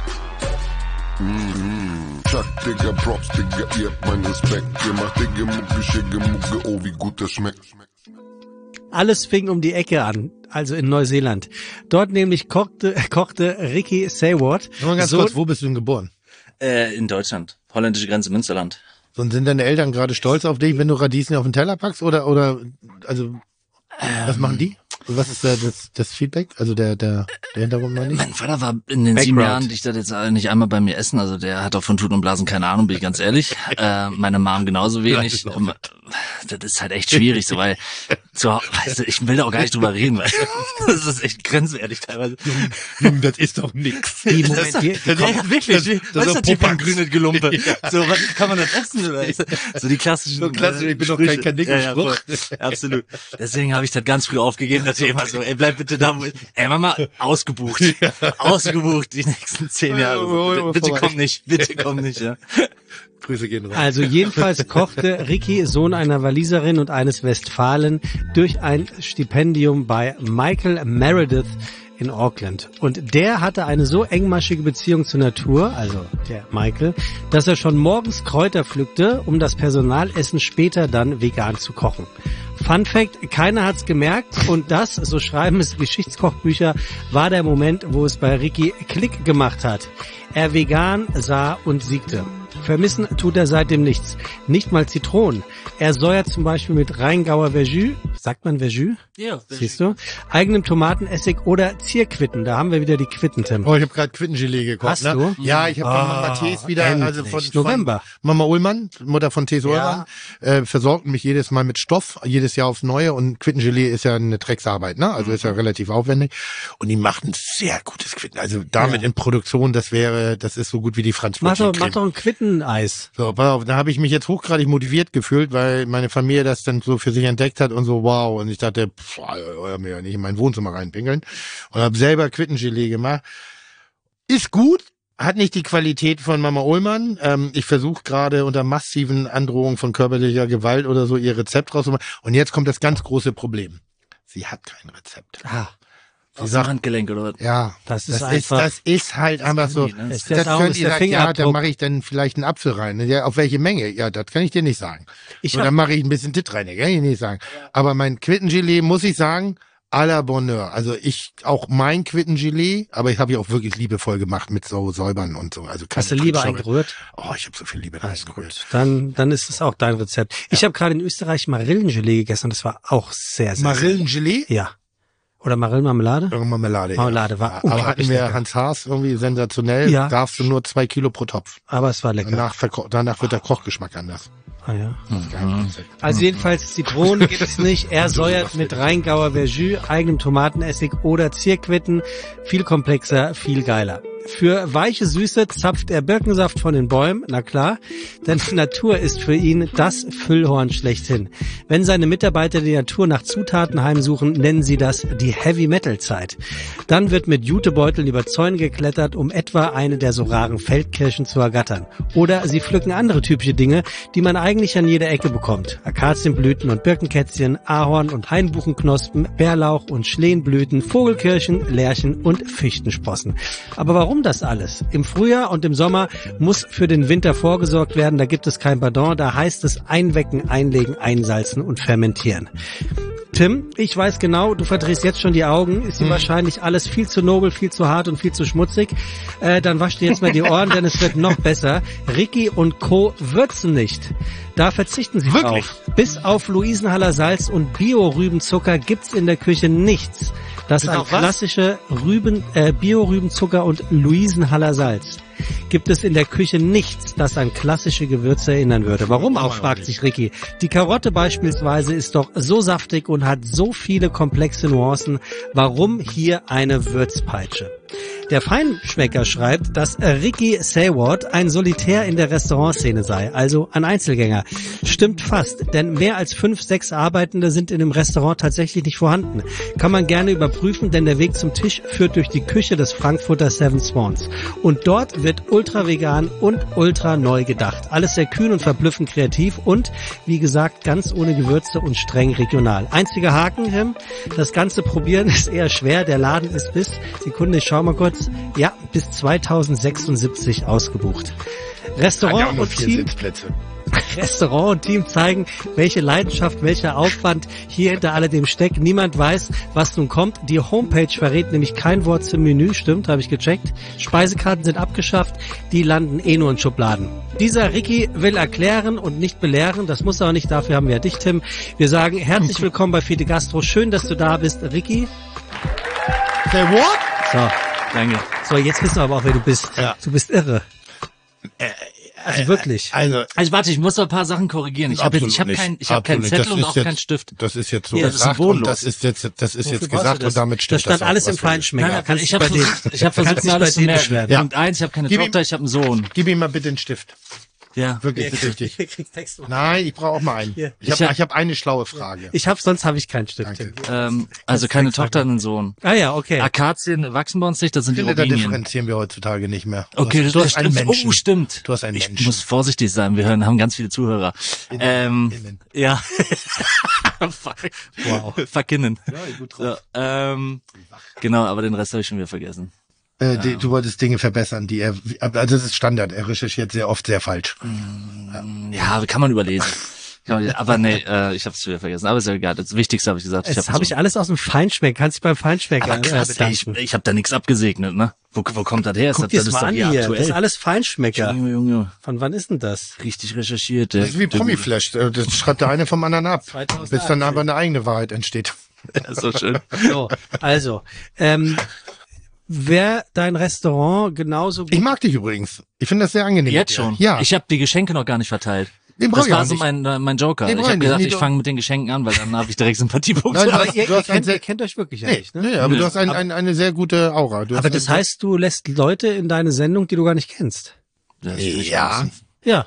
F: Chuck, Digga, Props, Digga, ihr habt meinen Respekt. Ihr macht Digga, Mucke, Schicke, Mucke, oh, wie gut das schmeckt.
D: Alles fing um die Ecke an, also in Neuseeland. Dort nämlich kochte Ricky Sayward.
C: Nur ganz kurz, wo bist du denn geboren?
E: In Deutschland. Holländische Grenze, Münsterland.
C: Und sind deine Eltern gerade stolz auf dich, wenn du Radieschen auf den Teller packst? Oder was machen die? Was ist das Feedback? Also der Hintergrund meine ich?
E: Mein Vater war in den 7 Jahren, ich dachte jetzt nicht einmal bei mir essen, also der hat auch von Tuten und Blasen keine Ahnung, bin ich ganz ehrlich. Meine Mom genauso wenig. Das ist halt echt schwierig, so, weil weißt du, ich will da auch gar nicht drüber reden, weil das ist echt grenzwertig teilweise.
C: Junge, das ist doch nix.
E: Wirklich, was ist das hier für ein grünes Gelumpe? Ja. So, was kann man das essen? Oder? So die klassischen.
C: So klassisch, ich bin doch kein Nickelspruch.
E: Ja, absolut. Deswegen habe ich das ganz früh aufgegeben, das Thema. So, bleib bitte da. Mama, ausgebucht. Ja. Ausgebucht die nächsten 10 Jahre. Bitte komm nicht, ja.
C: Grüße gehen raus.
D: Also jedenfalls kochte Ricky, Sohn einer Waliserin und eines Westfalen, durch ein Stipendium bei Michael Meredith in Auckland. Und der hatte eine so engmaschige Beziehung zur Natur, also der Michael, dass er schon morgens Kräuter pflückte, um das Personalessen später dann vegan zu kochen. Fun Fact, keiner hat's gemerkt und das, so schreiben es Geschichtskochbücher, war der Moment, wo es bei Ricky Klick gemacht hat. Er vegan sah und siegte. Vermissen tut er seitdem nichts. Nicht mal Zitronen. Er säuert zum Beispiel mit Rheingauer Verjus, sagt man Verjus?
E: Ja.
D: Siehst du? Eigenem Tomatenessig oder Zierquitten. Da haben wir wieder die Quitten, Tim.
C: Oh, ich habe gerade Quittengelee gekocht.
D: Hast du?
C: Ja, ich habe von Mama Tees wieder, also von
D: November.
C: Mama Ullmann, Mutter von Tees Ullmann, versorgt mich jedes Mal mit Stoff, jedes Jahr aufs Neue, und Quittengelee ist ja eine Drecksarbeit, ne? Also ist ja relativ aufwendig, und die macht ein sehr gutes Quitten. Also damit in Produktion, das ist so gut wie die Franzbrötchen.
D: Mach doch ein Quitteneis.
C: So, pass auf, da habe ich mich jetzt hochgradig motiviert gefühlt, weil meine Familie das dann so für sich entdeckt hat und so, wow, und ich dachte, mir ja nicht in mein Wohnzimmer reinpinkeln, und habe selber Quittengelee gemacht. Ist gut, hat nicht die Qualität von Mama Ullmann. Ich versuche gerade unter massiven Androhungen von körperlicher Gewalt oder so ihr Rezept rauszumachen. Und jetzt kommt das ganz große Problem. Sie hat kein Rezept.
E: Aus dem Handgelenk oder was?
C: Ja,
D: das ist
C: halt einfach so.
E: Ne?
C: Das könnt ihr sagen, ja, da mache ich dann vielleicht einen Apfel rein. Ja, auf welche Menge? Ja, das kann ich dir nicht sagen. Dann mache ich ein bisschen Tit rein, kann ich nicht sagen. Aber mein Quittengelee, muss ich sagen, à la Bonheur. Also auch mein Quittengelee, aber ich habe ja auch wirklich liebevoll gemacht mit so Säubern und so. Also
D: hast du Liebe eingerührt?
C: Oh, ich habe so viel Liebe eingerührt.
D: Dann ist es auch dein Rezept. Ich habe gerade in Österreich Marillengelee gegessen, das war auch sehr, sehr
C: Marillengelee?
D: Ja. Oder Marillenmarmelade?
C: Marmelade.
D: Marmelade war
C: aber hatten wir Hans Haas irgendwie sensationell.
D: Ja.
C: Darfst du nur 2 Kilo pro Topf.
D: Aber es war lecker.
C: Danach wird der Kochgeschmack anders.
D: Ah ja. Also jedenfalls Zitronen gibt es nicht. Er säuert mit Rheingauer Verjus, eigenem Tomatenessig oder Zierquitten. Viel komplexer, viel geiler. Für weiche Süße zapft er Birkensaft von den Bäumen, na klar, denn die Natur ist für ihn das Füllhorn schlechthin. Wenn seine Mitarbeiter die Natur nach Zutaten heimsuchen, nennen sie das die Heavy-Metal-Zeit. Dann wird mit Jutebeuteln über Zäune geklettert, um etwa eine der so raren Feldkirschen zu ergattern. Oder sie pflücken andere typische Dinge, die man eigentlich an jeder Ecke bekommt. Akazienblüten und Birkenkätzchen, Ahorn- und Hainbuchenknospen, Bärlauch und Schlehenblüten, Vogelkirschen, Lärchen und Fichtensprossen. Aber warum Warum das alles? Im Frühjahr und im Sommer muss für den Winter vorgesorgt werden. Da gibt es kein Pardon. Da heißt es einwecken, einlegen, einsalzen und fermentieren. Tim, ich weiß genau, du verdrehst jetzt schon die Augen. Ist dir wahrscheinlich alles viel zu nobel, viel zu hart und viel zu schmutzig. Dann wasch dir jetzt mal die Ohren, denn es wird noch besser. Ricky und Co. würzen nicht. Da verzichten sie drauf. Bis auf Luisenhaller Salz und Bio-Rübenzucker gibt's in der Küche nichts. Das ist ein klassische Bio-Rübenzucker und Luisenhaller Salz. Gibt es in der Küche nichts, das an klassische Gewürze erinnern würde. Warum auch, fragt sich Ricky. Die Karotte beispielsweise ist doch so saftig und hat so viele komplexe Nuancen. Warum hier eine Würzpeitsche? Der Feinschmecker schreibt, dass Ricky Sayward ein Solitär in der Restaurantszene sei, also ein Einzelgänger. Stimmt fast, denn mehr als 5, 6 Arbeitende sind in dem Restaurant tatsächlich nicht vorhanden. Kann man gerne überprüfen, denn der Weg zum Tisch führt durch die Küche des Frankfurter Seven Swans. Und dort wird ultra vegan und ultra neu gedacht. Alles sehr kühn und verblüffend kreativ und, wie gesagt, ganz ohne Gewürze und streng regional. Einziger Haken, Tim, das ganze Probieren ist eher schwer. Der Laden ist bis 2076 ausgebucht. Restaurant und Team zeigen, welche Leidenschaft, welcher Aufwand hier hinter alledem steckt. Niemand weiß, was nun kommt. Die Homepage verrät nämlich kein Wort zum Menü, stimmt, habe ich gecheckt. Speisekarten sind abgeschafft, die landen eh nur in Schubladen. Dieser Ricky will erklären und nicht belehren, das muss er auch nicht, dafür haben wir dich, Tim. Wir sagen herzlich willkommen bei Fide Gastro, schön, dass du da bist, Ricky.
C: Say what?
D: So.
E: Danke.
D: So, jetzt wissen wir aber auch, wer du bist. Ja. Du bist irre. Also wirklich.
E: Also warte, ich muss noch ein paar Sachen korrigieren. Ich habe keinen Zettel und auch keinen Stift.
C: Das ist jetzt so
E: gesagt und
C: das ist jetzt gesagt und damit stimmt
D: das. Das stand alles im Feinschmecker.
E: Ich habe versucht, mir alles zu merken. Punkt 1, ich habe keine Tochter, ich habe einen Sohn.
C: Gib ihm mal bitte einen Stift.
E: Ja.
C: Wirklich wichtig. Nein, ich brauche auch mal einen. Ja. Ich hab eine schlaue Frage.
D: Sonst habe ich keinen Stift.
E: Also keine Tochter, einen Sohn.
D: Ah ja, okay.
E: Akazien wachsen bei uns nicht, das sind die Robinien.
C: Da differenzieren wir heutzutage nicht mehr.
E: Okay, du hast einen Menschen. Oh, stimmt.
C: Du hast einen Menschen.
E: Ich muss vorsichtig sein, wir haben ganz viele Zuhörer.
C: Innen.
E: Ja. Wow. Verkinnen.
C: Ja, gut drauf.
E: So, genau, aber den Rest habe ich schon wieder vergessen.
C: Du wolltest Dinge verbessern, also das ist Standard. Er recherchiert sehr oft sehr falsch.
E: Ja, kann man überlesen. Aber nee, ich habe es wieder vergessen. Aber ist ja egal. Das Wichtigste habe ich gesagt.
D: Das habe ich alles aus dem Feinschmecker. Kannst du beim Feinschmecker
E: bedanken. Ich habe da nichts abgesegnet, ne? Wo kommt das her?
D: Guck dir das mal an hier. Das ist alles Feinschmecker.
E: Junge.
D: Von wann ist denn das?
E: Richtig recherchiert.
C: Das ist wie Promiflash. Das schreibt der eine vom anderen ab. 2008, bis dann aber eine eigene Wahrheit entsteht.
E: Das ist so schön.
D: So, also, wäre dein Restaurant genauso gut?
C: Ich mag dich übrigens. Ich finde das sehr angenehm.
E: Jetzt schon?
C: Ja.
E: Ich habe die Geschenke noch gar nicht verteilt.
C: Das
E: war so mein Joker. Ich habe gedacht, ich fange mit den Geschenken an, weil dann habe ich direkt Sympathiepunkte.
D: Nein, aber ihr kennt euch wirklich nicht, ne?
C: Nee, aber du hast eine sehr gute Aura.
D: Aber das heißt, du lässt Leute in deine Sendung, die du gar nicht kennst.
C: Ja.
D: Ja.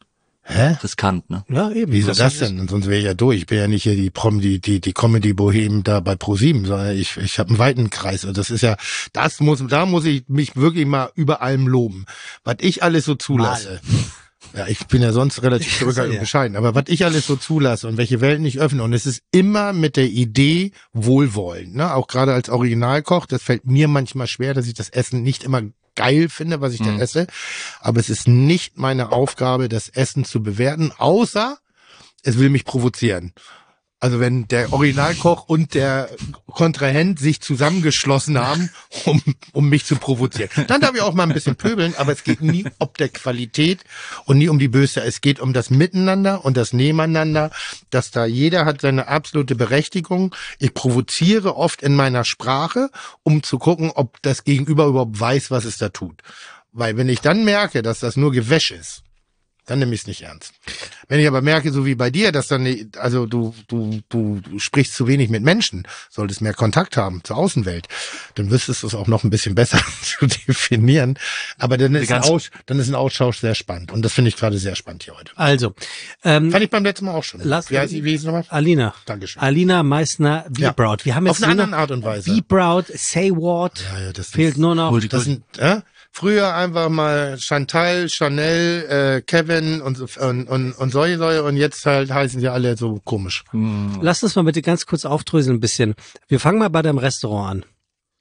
C: Hä?
E: Riskant, ne?
D: Ja, eben.
C: Wieso das denn? Und sonst wäre ich ja durch. Ich bin ja nicht hier die Comedy-Bohem da bei ProSieben, sondern ich habe einen weiten Kreis. Und das ist ja, da muss ich mich wirklich mal über allem loben. Was ich alles so zulasse. Ja, ich bin ja sonst relativ zurückhaltend und bescheiden. Aber was ich alles so zulasse und welche Welten ich öffne, und es ist immer mit der Idee Wohlwollen, ne? Auch gerade als Originalkoch, das fällt mir manchmal schwer, dass ich das Essen nicht immer geil finde, was ich da esse. Aber es ist nicht meine Aufgabe, das Essen zu bewerten, außer es will mich provozieren. Also wenn der Originalkoch und der Kontrahent sich zusammengeschlossen haben, um mich zu provozieren. Dann darf ich auch mal ein bisschen pöbeln, aber es geht nie um der Qualität und nie um die Böse. Es geht um das Miteinander und das Nebeneinander, dass da jeder hat seine absolute Berechtigung. Ich provoziere oft in meiner Sprache, um zu gucken, ob das Gegenüber überhaupt weiß, was es da tut. Weil wenn ich dann merke, dass das nur Gewäsch ist, dann nehme ich es nicht ernst. Wenn ich aber merke, so wie bei dir, dass dann, also du sprichst zu wenig mit Menschen, solltest mehr Kontakt haben zur Außenwelt, dann wüsstest du es auch noch ein bisschen besser zu definieren. Aber dann ist ein Austausch sehr spannend. Und das finde ich gerade sehr spannend hier heute.
D: Also.
C: Fand ich beim letzten Mal auch schon. Wie hieß nochmal?
D: Alina.
C: Dankeschön.
D: Alina Meissner-Wiebraut. Wir haben jetzt
C: auf eine andere Art und Weise.
D: Wiebraut, Sayward.
C: Ja, das
D: fehlt nur noch.
C: Das sind, früher einfach mal Chantal, Chanel, Kevin und solche und jetzt halt heißen sie alle so komisch.
D: Lass uns mal bitte ganz kurz aufdröseln ein bisschen. Wir fangen mal bei deinem Restaurant an.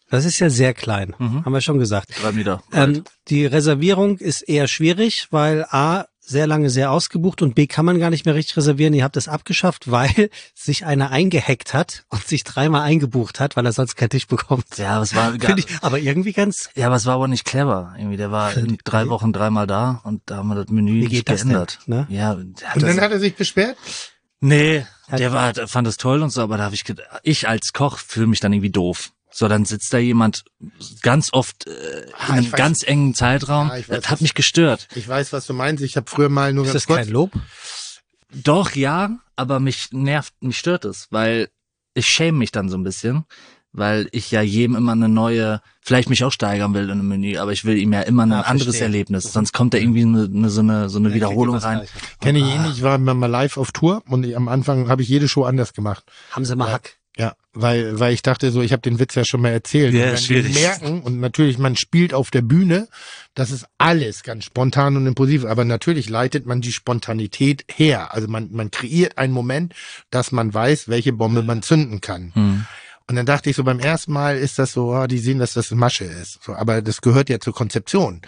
D: Das ist ja sehr klein, haben wir schon gesagt.
E: 3 Meter.
D: Die Reservierung ist eher schwierig, weil A, sehr lange sehr ausgebucht und B, kann man gar nicht mehr richtig reservieren. Ihr habt das abgeschafft, weil sich einer eingehackt hat und sich 3-mal eingebucht hat, weil er sonst keinen Tisch bekommt.
E: Ja, aber es war
D: aber irgendwie ganz...
E: Ja, aber es war aber nicht clever. Irgendwie, der war in 3 Wochen 3-mal da und da haben wir das Menü nicht geändert.
D: Denn, ne?
E: Ja,
C: und dann hat er sich beschwert?
E: Nee, der fand es toll und so, aber da habe ich als Koch fühle mich dann irgendwie doof. So, dann sitzt da jemand ganz oft in einem ganz engen Zeitraum. Ja, das hat mich gestört.
C: Ich weiß, was du meinst. Ich habe früher mal nur
D: ganz kurz... Ist das kein Lob?
E: Doch, ja, aber mich stört es, weil ich schäme mich dann so ein bisschen, weil ich ja jedem immer eine neue, vielleicht mich auch steigern will in einem Menü, aber ich will ihm ja immer ein anderes Erlebnis. Sonst kommt da irgendwie so eine Wiederholung rein.
C: Kenne ich ähnlich. Ich war mal live auf Tour und am Anfang habe ich jede Show anders gemacht.
D: Haben Sie mal Hack?
C: Ja, weil ich dachte so, ich habe den Witz ja schon mal erzählt.
E: Ja,
C: und wenn die merken, und natürlich, man spielt auf der Bühne, das ist alles ganz spontan und impulsiv, aber natürlich leitet man die Spontanität her. Also man kreiert einen Moment, dass man weiß, welche Bombe man zünden kann. Und dann dachte ich so, beim ersten Mal ist das so, die sehen, dass das Masche ist. So, aber das gehört ja zur Konzeption.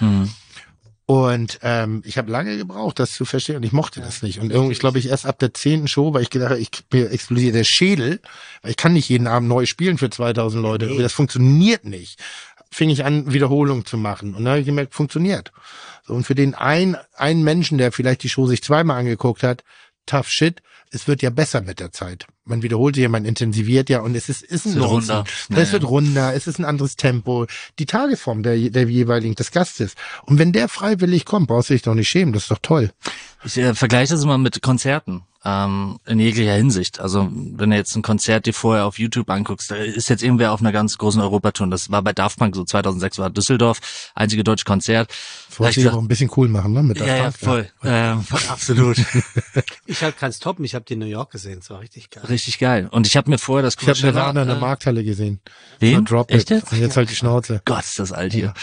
C: Und ich habe lange gebraucht, das zu verstehen, und ich mochte das nicht. Und irgendwie, ich glaube, erst ab der 10. Show, weil ich gedacht habe, mir explodiert der Schädel, weil ich kann nicht jeden Abend neu spielen für 2000 Leute. Nee. Das funktioniert nicht. Fing ich an, Wiederholungen zu machen. Und dann habe ich gemerkt, funktioniert. So, und für den einen Menschen, der vielleicht die Show sich 2-mal angeguckt hat, tough shit, es wird ja besser mit der Zeit. Man wiederholt sich ja, man intensiviert ja, und es ist ein
E: runder.
C: Es wird runder, es ist ein anderes Tempo, die Tagesform der jeweiligen des Gastes. Und wenn der freiwillig kommt, brauchst du dich doch nicht schämen, das ist doch toll.
E: Ich vergleiche das immer mit Konzerten. In jeglicher Hinsicht. Also wenn du jetzt ein Konzert dir vorher auf YouTube anguckst, da ist jetzt irgendwer auf einer ganz großen Europatour. Das war bei Daft Punk so 2006, war Düsseldorf, einzige deutsche Konzert.
C: Das wollte ich auch ein bisschen cool machen, ne? Mit
E: Daft Punk. Ja, voll. Absolut.
D: Ich halt keins toppen, ich habe die in New York gesehen, das war richtig geil.
E: Richtig geil. Und ich habe mir vorher das
C: Ich habe Nirvana in der Markthalle gesehen.
E: Wen?
C: Drop
E: Echt
C: It. Und jetzt halt die Schnauze.
E: Gott, ist das alt hier.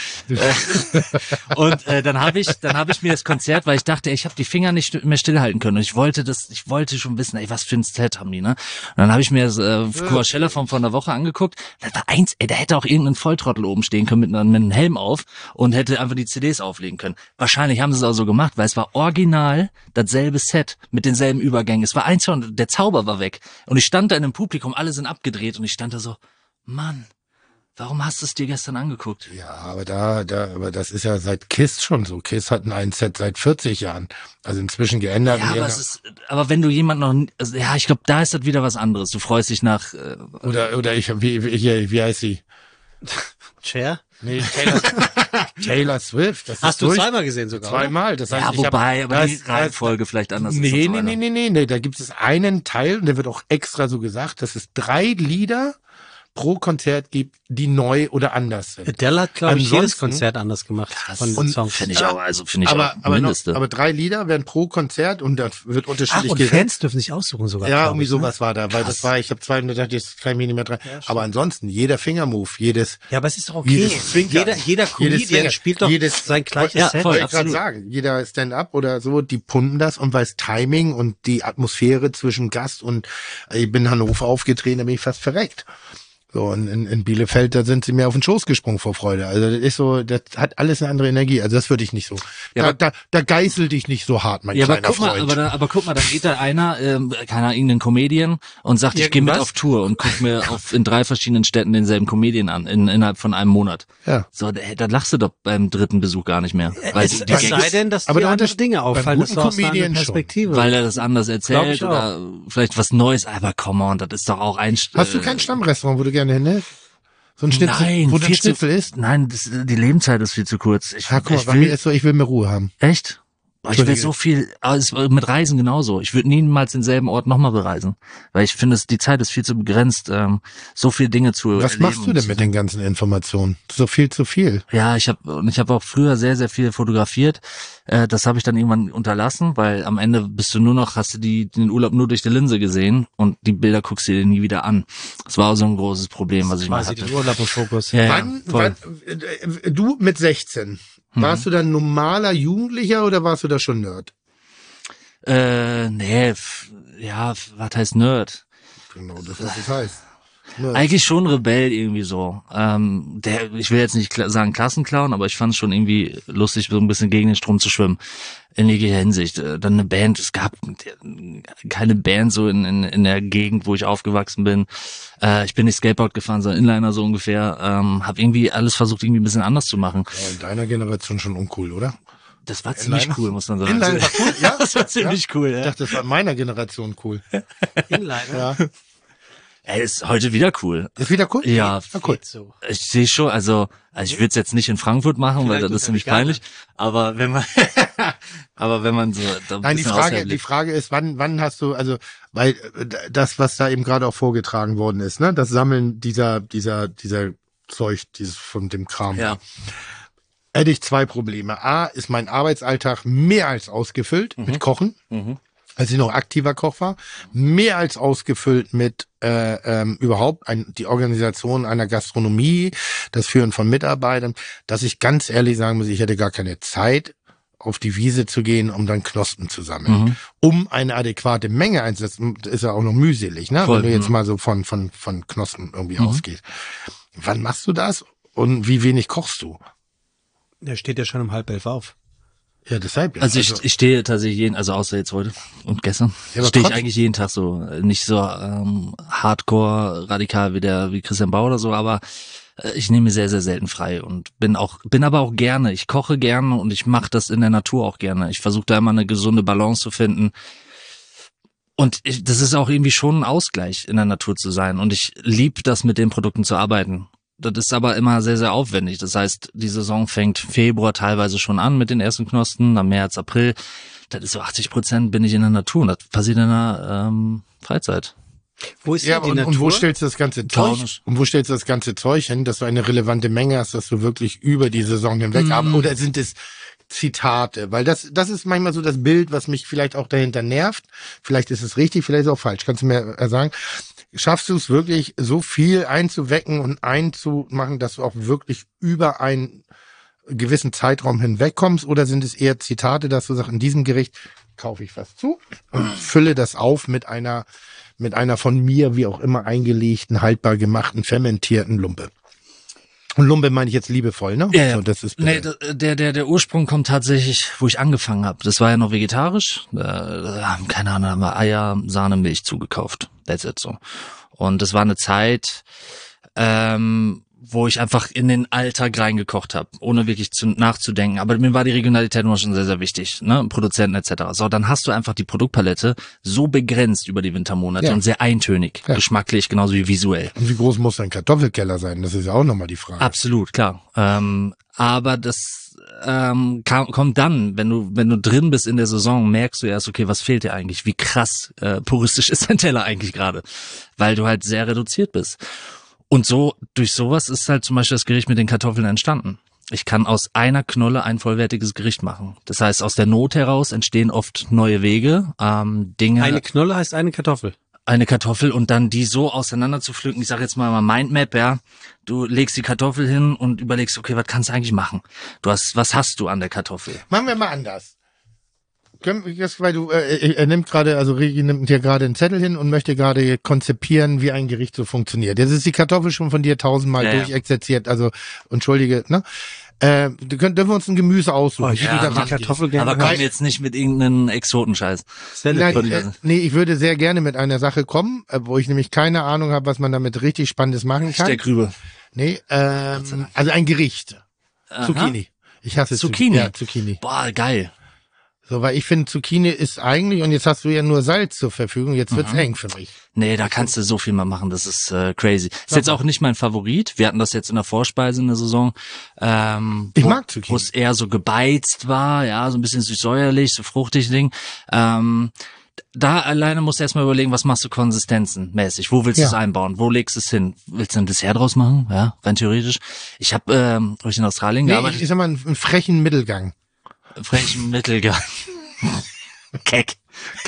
E: Ja. Und dann habe ich mir das Konzert, weil ich dachte, ich habe die Finger nicht mehr stillhalten können. Und ich wollte schon wissen, ey, was für ein Set haben die, ne? Und dann habe ich mir das Coachella von einer Woche angeguckt. Das war da hätte auch irgendein Volltrottel oben stehen können mit einem Helm auf und hätte einfach die CDs auflegen können. Wahrscheinlich haben sie es auch so gemacht, weil es war original dasselbe Set mit denselben Übergängen. Es war eins und der Zauber war weg. Und ich stand da in einem Publikum, alle sind abgedreht und ich stand da so, Mann, warum hast du es dir gestern angeguckt?
C: Ja, aber aber das ist ja seit KISS schon so. KISS hatten ein Set seit 40 Jahren. Also inzwischen geändert.
E: Ja, aber wenn du jemand noch, also, ja, ich glaube, da ist das wieder was anderes. Du freust dich nach,
C: oder wie heißt sie?
D: Cher?
C: Nee, Taylor Swift. Das
D: hast du 2-mal gesehen sogar?
C: 2-mal. Das heißt,
E: ja, aber die Reihenfolge vielleicht anders ist.
C: Nee. Da gibt es einen Teil, und der wird auch extra so gesagt, dass es 3 Lieder pro Konzert gibt, die neu oder anders sind.
D: Adele hat, glaube ich, jedes Konzert anders gemacht.
E: Von Songs. Finde ich auch Mindeste.
C: Aber 3 Lieder werden pro Konzert und das wird unterschiedlich
D: und Fans dürfen sich aussuchen sogar.
C: Ja, irgendwie sowas war da, weil das war, ich habe 200 gedacht, jetzt kann ich mich nicht mehr dran. Ja, aber ansonsten, jeder Fingermove, jedes...
D: Ja, aber es ist doch okay. Jeder Comedian spielt doch sein gleiches Set.
C: Voll, ich gerade sagen, jeder Stand-up oder so, die punten das, und weil es Timing und die Atmosphäre zwischen Gast und ich bin in Hannover aufgetreten, da bin ich fast verreckt. So, und in Bielefeld, da sind sie mir auf den Schoß gesprungen vor Freude. Also das ist so, das hat alles eine andere Energie. Also das würde ich nicht so. Ja, da geißel dich nicht so hart, mein kleiner Freund.
E: Aber guck mal, dann geht da einer, irgendein Comedian und sagt, ich gehe mit auf Tour und guck mir in 3 verschiedenen Städten denselben Comedian an, innerhalb von einem Monat.
C: Ja.
E: So, da lachst du doch beim 3. Besuch gar nicht mehr. Weil
D: es sei denn, dass dir andere Dinge auffallen, das aus einer anderen Perspektive.
E: Weil er das anders erzählt oder vielleicht was Neues. Aber come on, das ist doch auch ein...
C: Hast du kein Stammrestaurant, wo du gerne hin, ne? So ein Schnitzel,
E: nein,
C: wo du ein Schnitzel isst?
E: Nein, die Lebenszeit ist viel zu kurz.
C: Ich will mehr Ruhe haben.
E: Echt? Ich will so viel, mit Reisen genauso. Ich würde niemals denselben Ort nochmal bereisen. Weil ich finde, die Zeit ist viel zu begrenzt, so viele Dinge zu erleben.
C: Was machst du denn mit den ganzen Informationen? So viel zu viel.
E: Ja, ich habe auch früher sehr, sehr viel fotografiert. Das habe ich dann irgendwann unterlassen, weil am Ende hast du den Urlaub nur durch die Linse gesehen und die Bilder guckst du dir nie wieder an. Das war auch so ein großes Problem, was ich mal hatte.
D: Den Urlaub im Fokus.
E: Ja,
C: wann, du mit 16, warst du dann normaler Jugendlicher oder warst du da schon Nerd?
E: Nee, was heißt Nerd?
C: Genau, das was es heißt.
E: Eigentlich schon Rebell irgendwie so. Ich will jetzt nicht sagen Klassenclown, aber ich fand es schon irgendwie lustig, so ein bisschen gegen den Strom zu schwimmen. In jeglicher Hinsicht. Dann eine Band, es gab keine Band so in der Gegend, wo ich aufgewachsen bin. Ich bin nicht Skateboard gefahren, sondern Inliner so ungefähr. Hab irgendwie alles versucht, irgendwie ein bisschen anders zu machen.
C: Ja, in deiner Generation schon uncool, oder?
E: Das war ziemlich cool, muss man sagen.
C: Inliner war cool, ja?
E: Das war ziemlich cool, ja.
C: Ich dachte, das war in meiner Generation cool.
D: Inliner?
C: Ja.
E: Ey, ist heute wieder cool.
C: Ist wieder cool?
E: Ja,
C: cool.
E: So. Ich sehe schon, also ich würde es jetzt nicht in Frankfurt machen, weil das ist ziemlich peinlich. Aber wenn man, so.
C: Nein, die Frage ist, wann hast du, also, weil das, was da eben gerade auch vorgetragen worden ist, ne, das Sammeln dieser Zeug, dieses von dem Kram.
E: Ja.
C: Hätte ich 2 Probleme. A, ist mein Arbeitsalltag mehr als ausgefüllt mit Kochen. Als ich noch aktiver Koch war, mehr als ausgefüllt mit überhaupt die Organisation einer Gastronomie, das Führen von Mitarbeitern, dass ich ganz ehrlich sagen muss, ich hätte gar keine Zeit, auf die Wiese zu gehen, um dann Knospen zu sammeln. Um eine adäquate Menge einzusetzen, ist ja auch noch mühselig, ne? Voll, wenn du jetzt mal so von Knospen irgendwie ausgehst. Wann machst du das und wie wenig kochst du?
D: Der steht ja schon um 10:30 auf.
C: Ja, deshalb ja.
E: Also ich stehe tatsächlich außer jetzt heute und gestern, stehe ich eigentlich jeden Tag so, nicht so hardcore radikal wie Christian Bauer oder so, aber ich nehme sehr, sehr selten frei und bin aber auch gerne, ich koche gerne und ich mache das in der Natur auch gerne. Ich versuche da immer eine gesunde Balance zu finden. Und das ist auch irgendwie schon ein Ausgleich, in der Natur zu sein. Und ich liebe das, mit den Produkten zu arbeiten. Das ist aber immer sehr, sehr aufwendig. Das heißt, die Saison fängt Februar teilweise schon an mit den ersten Knospen, dann März, April. Das ist so 80% bin ich in der Natur und das passiert in der Freizeit.
C: Wo ist die Natur? Und wo stellst du das ganze Zeug? Und wo stellst du das ganze Zeug hin, dass du eine relevante Menge hast, dass du wirklich über die Saison hinweg haben? Oder sind es Zitate? Weil das ist manchmal so das Bild, was mich vielleicht auch dahinter nervt. Vielleicht ist es richtig, vielleicht ist es auch falsch. Kannst du mir sagen? Schaffst du es wirklich, so viel einzuwecken und einzumachen, dass du auch wirklich über einen gewissen Zeitraum hinwegkommst? Oder sind es eher Zitate, dass du sagst, in diesem Gericht kaufe ich was zu und fülle das auf mit einer von mir, wie auch immer, eingelegten, haltbar gemachten, fermentierten Lumpe? Und Lumpe meine ich jetzt liebevoll, ne?
E: Ja,
C: so, das ist
E: der Ursprung kommt tatsächlich, wo ich angefangen habe. Das war ja noch vegetarisch. Keine Ahnung, haben wir Eier, Sahne, Milch zugekauft. That's it so. Und das war eine Zeit, wo ich einfach in den Alltag reingekocht habe, ohne wirklich nachzudenken. Aber mir war die Regionalität immer schon sehr, sehr wichtig, ne? Produzenten etc. So, dann hast du einfach die Produktpalette so begrenzt über die Wintermonate und sehr eintönig, geschmacklich genauso wie visuell.
C: Und wie groß muss dein Kartoffelkeller sein? Das ist ja auch nochmal die Frage.
E: Absolut, klar. Aber das kommt dann, wenn du drin bist in der Saison, merkst du erst, okay, was fehlt dir eigentlich? Wie krass puristisch ist dein Teller eigentlich gerade? Weil du halt sehr reduziert bist. Und so, durch sowas ist halt zum Beispiel das Gericht mit den Kartoffeln entstanden. Ich kann aus einer Knolle ein vollwertiges Gericht machen. Das heißt, aus der Not heraus entstehen oft neue Wege, Dinge.
D: Eine Knolle heißt eine Kartoffel.
E: Eine Kartoffel und dann die so auseinander zu pflücken. Ich sage jetzt mal Mindmap, ja. Du legst die Kartoffel hin und überlegst, okay, was kannst du eigentlich machen? Was hast du an der Kartoffel?
C: Machen wir mal anders. Weil du, nimmt gerade, also Regi nimmt hier gerade einen Zettel hin und möchte gerade konzipieren, wie ein Gericht so funktioniert. Jetzt ist die Kartoffel schon von dir 1000-mal durchexerziert, also, entschuldige, ne? Dürfen wir uns ein Gemüse aussuchen?
E: Aber komm jetzt nicht mit irgendeinem Exotenscheiß.
C: Nee, ich würde sehr gerne mit einer Sache kommen, wo ich nämlich keine Ahnung habe, was man damit richtig Spannendes machen kann.
E: Steckrübe.
C: Nee, also ein Gericht. Aha. Zucchini. Ich hasse
E: Zucchini.
C: Ja, Zucchini.
E: Boah, geil.
C: So, weil ich finde, Zucchini ist eigentlich, und jetzt hast du ja nur Salz zur Verfügung, jetzt wird's eng für mich.
E: Nee, da kannst du so viel mal machen, das ist crazy. Ist jetzt auch nicht mein Favorit. Wir hatten das jetzt in der Vorspeise in der Saison.
C: Ich mag Zucchini.
E: Wo es eher so gebeizt war, ja, so ein bisschen süß-säuerlich, so fruchtig Ding. Da alleine musst du erstmal überlegen, was machst du konsistenzenmäßig? Wo willst du es einbauen? Wo legst du es hin? Willst du ein Dessert draus machen? Ja, rein theoretisch. Ich habe in Australien gearbeitet.
C: Ich sag mal, einen frechen Mittelgang.
E: Frechen Mittelgang. Keck.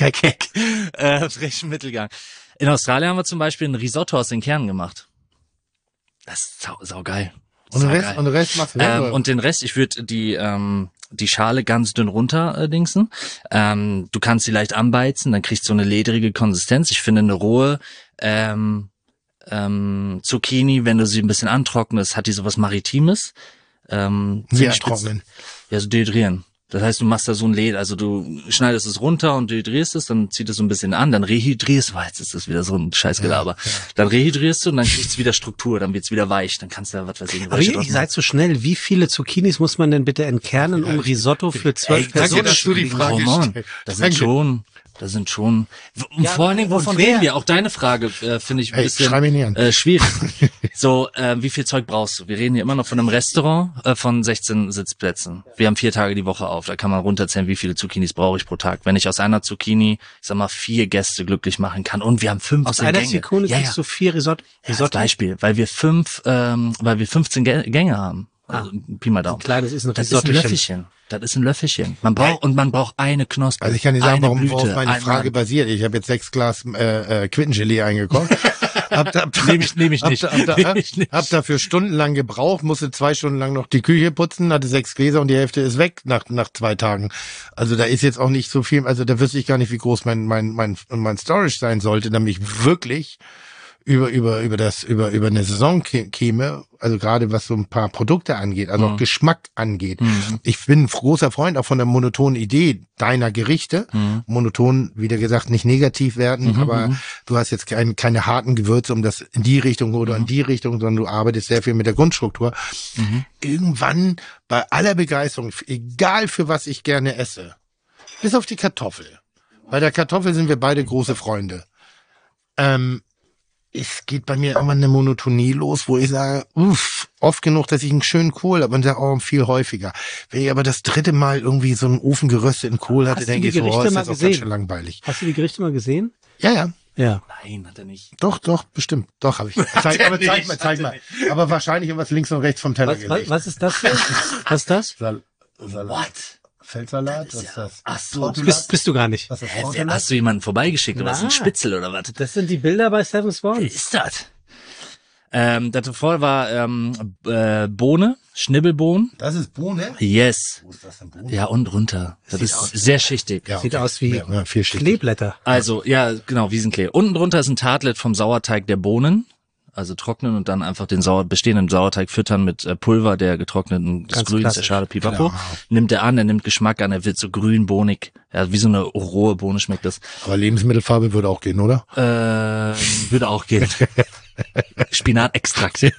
E: Frechen Mittelgang. In Australien haben wir zum Beispiel ein Risotto aus den Kernen gemacht. Das ist saugeil.
C: Und den Rest machst du
E: und den Rest, ich würde die Schale ganz dünn runter dingsen. Du kannst sie leicht anbeizen, dann kriegst du so eine ledrige Konsistenz. Ich finde eine rohe Zucchini, wenn du sie ein bisschen antrocknest, hat die sowas Maritimes.
C: Wie trocknen?
E: Ja, so dehydrieren. Das heißt, du machst da so ein Led, also du schneidest es runter und dehydrierst es, dann zieht es so ein bisschen an, dann rehydrierst, jetzt ist das wieder so ein Scheißgelaber. Ja. Dann rehydrierst du und dann kriegst du wieder Struktur, dann wird's wieder weich, dann kannst du da was weiß ich.
D: Aber ihr seid so schnell, wie viele Zucchinis muss man denn bitte entkernen, um Risotto für 12 Personen?
C: Danke, dass du die Frage stellst.
E: Das sind schon, vor allen Dingen, wovon reden wir? Auch deine Frage finde ich ein bisschen schwierig. So, wie viel Zeug brauchst du? Wir reden hier immer noch von einem Restaurant von 16 Sitzplätzen. Wir haben 4 Tage die Woche auf. Da kann man runterzählen, wie viele Zucchinis brauche ich pro Tag. Wenn ich aus einer Zucchini, ich sag mal, 4 Gäste glücklich machen kann und wir haben 15 Gänge.
D: Aus einer Zucchini kriegst du 4 Risotto?
E: Als Beispiel, weil wir 15 Gänge haben. Also Pi mal Daumen.
D: Kleines ist ein
E: Löffelchen. Das ist ein Löffelchen. Man braucht eine Knospe.
C: Also ich kann dir sagen, worauf meine Frage basiert. Ich habe jetzt 6 Glas Quittengelee eingekocht. Nehme ich nicht. Hab dafür stundenlang gebraucht, musste 2 Stunden lang noch die Küche putzen, hatte 6 Gläser und die Hälfte ist weg nach 2 Tagen. Also da ist jetzt auch nicht so viel, also da wüsste ich gar nicht, wie groß mein Storage sein sollte, damit ich wirklich über eine Saison käme, also gerade was so ein paar Produkte angeht, also auch Geschmack angeht. Ich bin ein großer Freund auch von der monotonen Idee deiner Gerichte. Monoton, wie gesagt, nicht negativ werden, aber du hast jetzt keine harten Gewürze, um das in die Richtung oder in die Richtung, sondern du arbeitest sehr viel mit der Grundstruktur. Irgendwann bei aller Begeisterung, egal für was ich gerne esse, bis auf die Kartoffel. Bei der Kartoffel sind wir beide große Freunde. Es geht bei mir irgendwann eine Monotonie los, wo ich sage, oft genug, dass ich einen schönen Kohl habe und sage auch viel häufiger. Wenn ich aber das 3. Mal irgendwie so einen Ofen gerösteten Kohl hatte, denke ich so, ist das auch ganz schön langweilig.
D: Hast du die Gerichte mal gesehen?
C: Ja.
E: Nein, hat er nicht.
C: Doch, bestimmt. Doch, habe ich. Zeig mal. Aber wahrscheinlich irgendwas links und rechts vom Teller gelegt.
D: Was ist das denn? Was ist das?
C: What? Feldsalat? Was ist das?
E: Ach so,
D: bist du gar nicht.
E: Was ist hast du jemanden vorbeigeschickt oder was? Ein Spitzel oder was?
D: Das sind die Bilder bei Seven Swans.
E: Wie ist das? Das davor war Bohne, Schnibbelbohnen.
C: Das ist Bohne?
E: Yes.
C: Wo ist das denn Bohne?
E: Ja, und runter. Das ist sehr schichtig.
D: Ja, okay. Sieht aus wie Kleeblätter.
E: Also, ja, genau, Wiesenklee. Unten drunter ist ein Tartlet vom Sauerteig der Bohnen. Also trocknen und dann einfach den bestehenden Sauerteig füttern mit Pulver der getrockneten des Grüns, der Schale, Pipapo. Genau. Nimmt er an, er nimmt Geschmack an, er wird so grün, bohnig. Ja, wie so eine rohe Bohne schmeckt das.
C: Aber Lebensmittelfarbe würde auch gehen, oder?
E: Würde auch gehen. Spinatextrakt.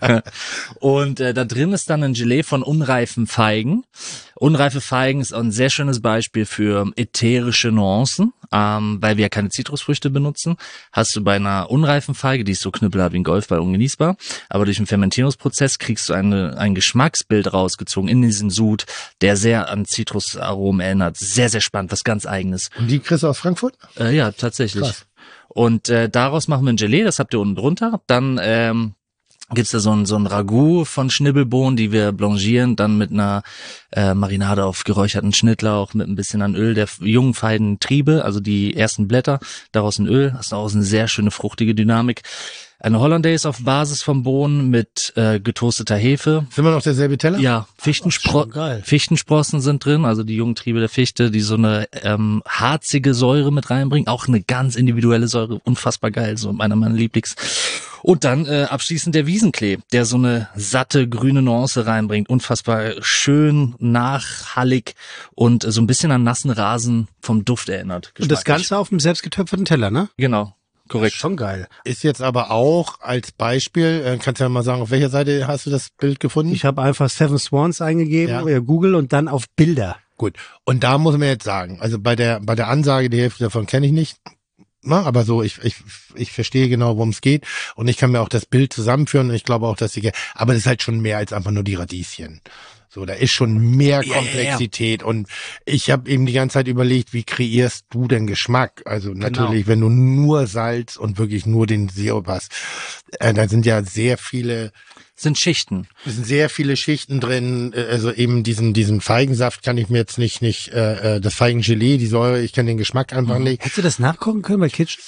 E: Und da drin ist dann ein Gelee von unreifen Feigen. Unreife Feigen ist auch ein sehr schönes Beispiel für ätherische Nuancen, weil wir ja keine Zitrusfrüchte benutzen. Hast du bei einer unreifen Feige, die ist so knüppelhart wie ein Golfball, ungenießbar, aber durch den Fermentierungsprozess kriegst du ein Geschmacksbild rausgezogen in diesem Sud, der sehr an Zitrusaromen erinnert. Sehr, sehr spannend, was ganz Eigenes.
C: Und die kriegst du aus Frankfurt?
E: Ja, tatsächlich. Krass. Und daraus machen wir ein Gelee, das habt ihr unten drunter. Dann gibt's da so ein Ragout von Schnibbelbohnen, die wir blanchieren, dann mit einer Marinade auf geräucherten Schnittlauch, mit ein bisschen an Öl der jungen feinen Triebe, also die ersten Blätter, daraus ein Öl, hast daraus eine sehr schöne fruchtige Dynamik. Eine Hollandaise auf Basis von Bohnen mit getoasteter Hefe.
C: Sind wir noch derselbe Teller?
E: Ja, Fichtensprossen sind drin, also die jungen Triebe der Fichte, die so eine harzige Säure mit reinbringen. Auch eine ganz individuelle Säure, unfassbar geil, so einer meiner Lieblings. Und dann abschließend der Wiesenklee, der so eine satte grüne Nuance reinbringt. Unfassbar schön, nachhallig und so ein bisschen an nassen Rasen vom Duft erinnert.
D: Und das Ganze auf einem selbstgetöpferten Teller, ne?
E: Genau. Korrekt.
D: Schon geil.
C: Ist jetzt aber auch als Beispiel, kannst du ja mal sagen, auf welcher Seite hast du das Bild gefunden?
D: Ich habe einfach Seven Swans eingegeben, Google und dann auf Bilder.
C: Gut. Und da muss man jetzt sagen, also bei der Ansage, die Hälfte davon kenne ich nicht. Na, aber so, ich verstehe genau, worum es geht. Und ich kann mir auch das Bild zusammenführen und ich glaube auch, dass aber das ist halt schon mehr als einfach nur die Radieschen. So, da ist schon mehr Komplexität und ich habe eben die ganze Zeit überlegt, wie kreierst du denn Geschmack? Also natürlich, wenn du nur Salz und wirklich nur den Sirup hast, da sind ja sehr viele
E: Schichten.
C: Es sind sehr viele Schichten drin, also eben diesen Feigensaft kann ich mir jetzt nicht das Feigengelee, die Säure, ich kann den Geschmack einfach nicht.
D: Hättest du das nachkochen können bei Kitchen?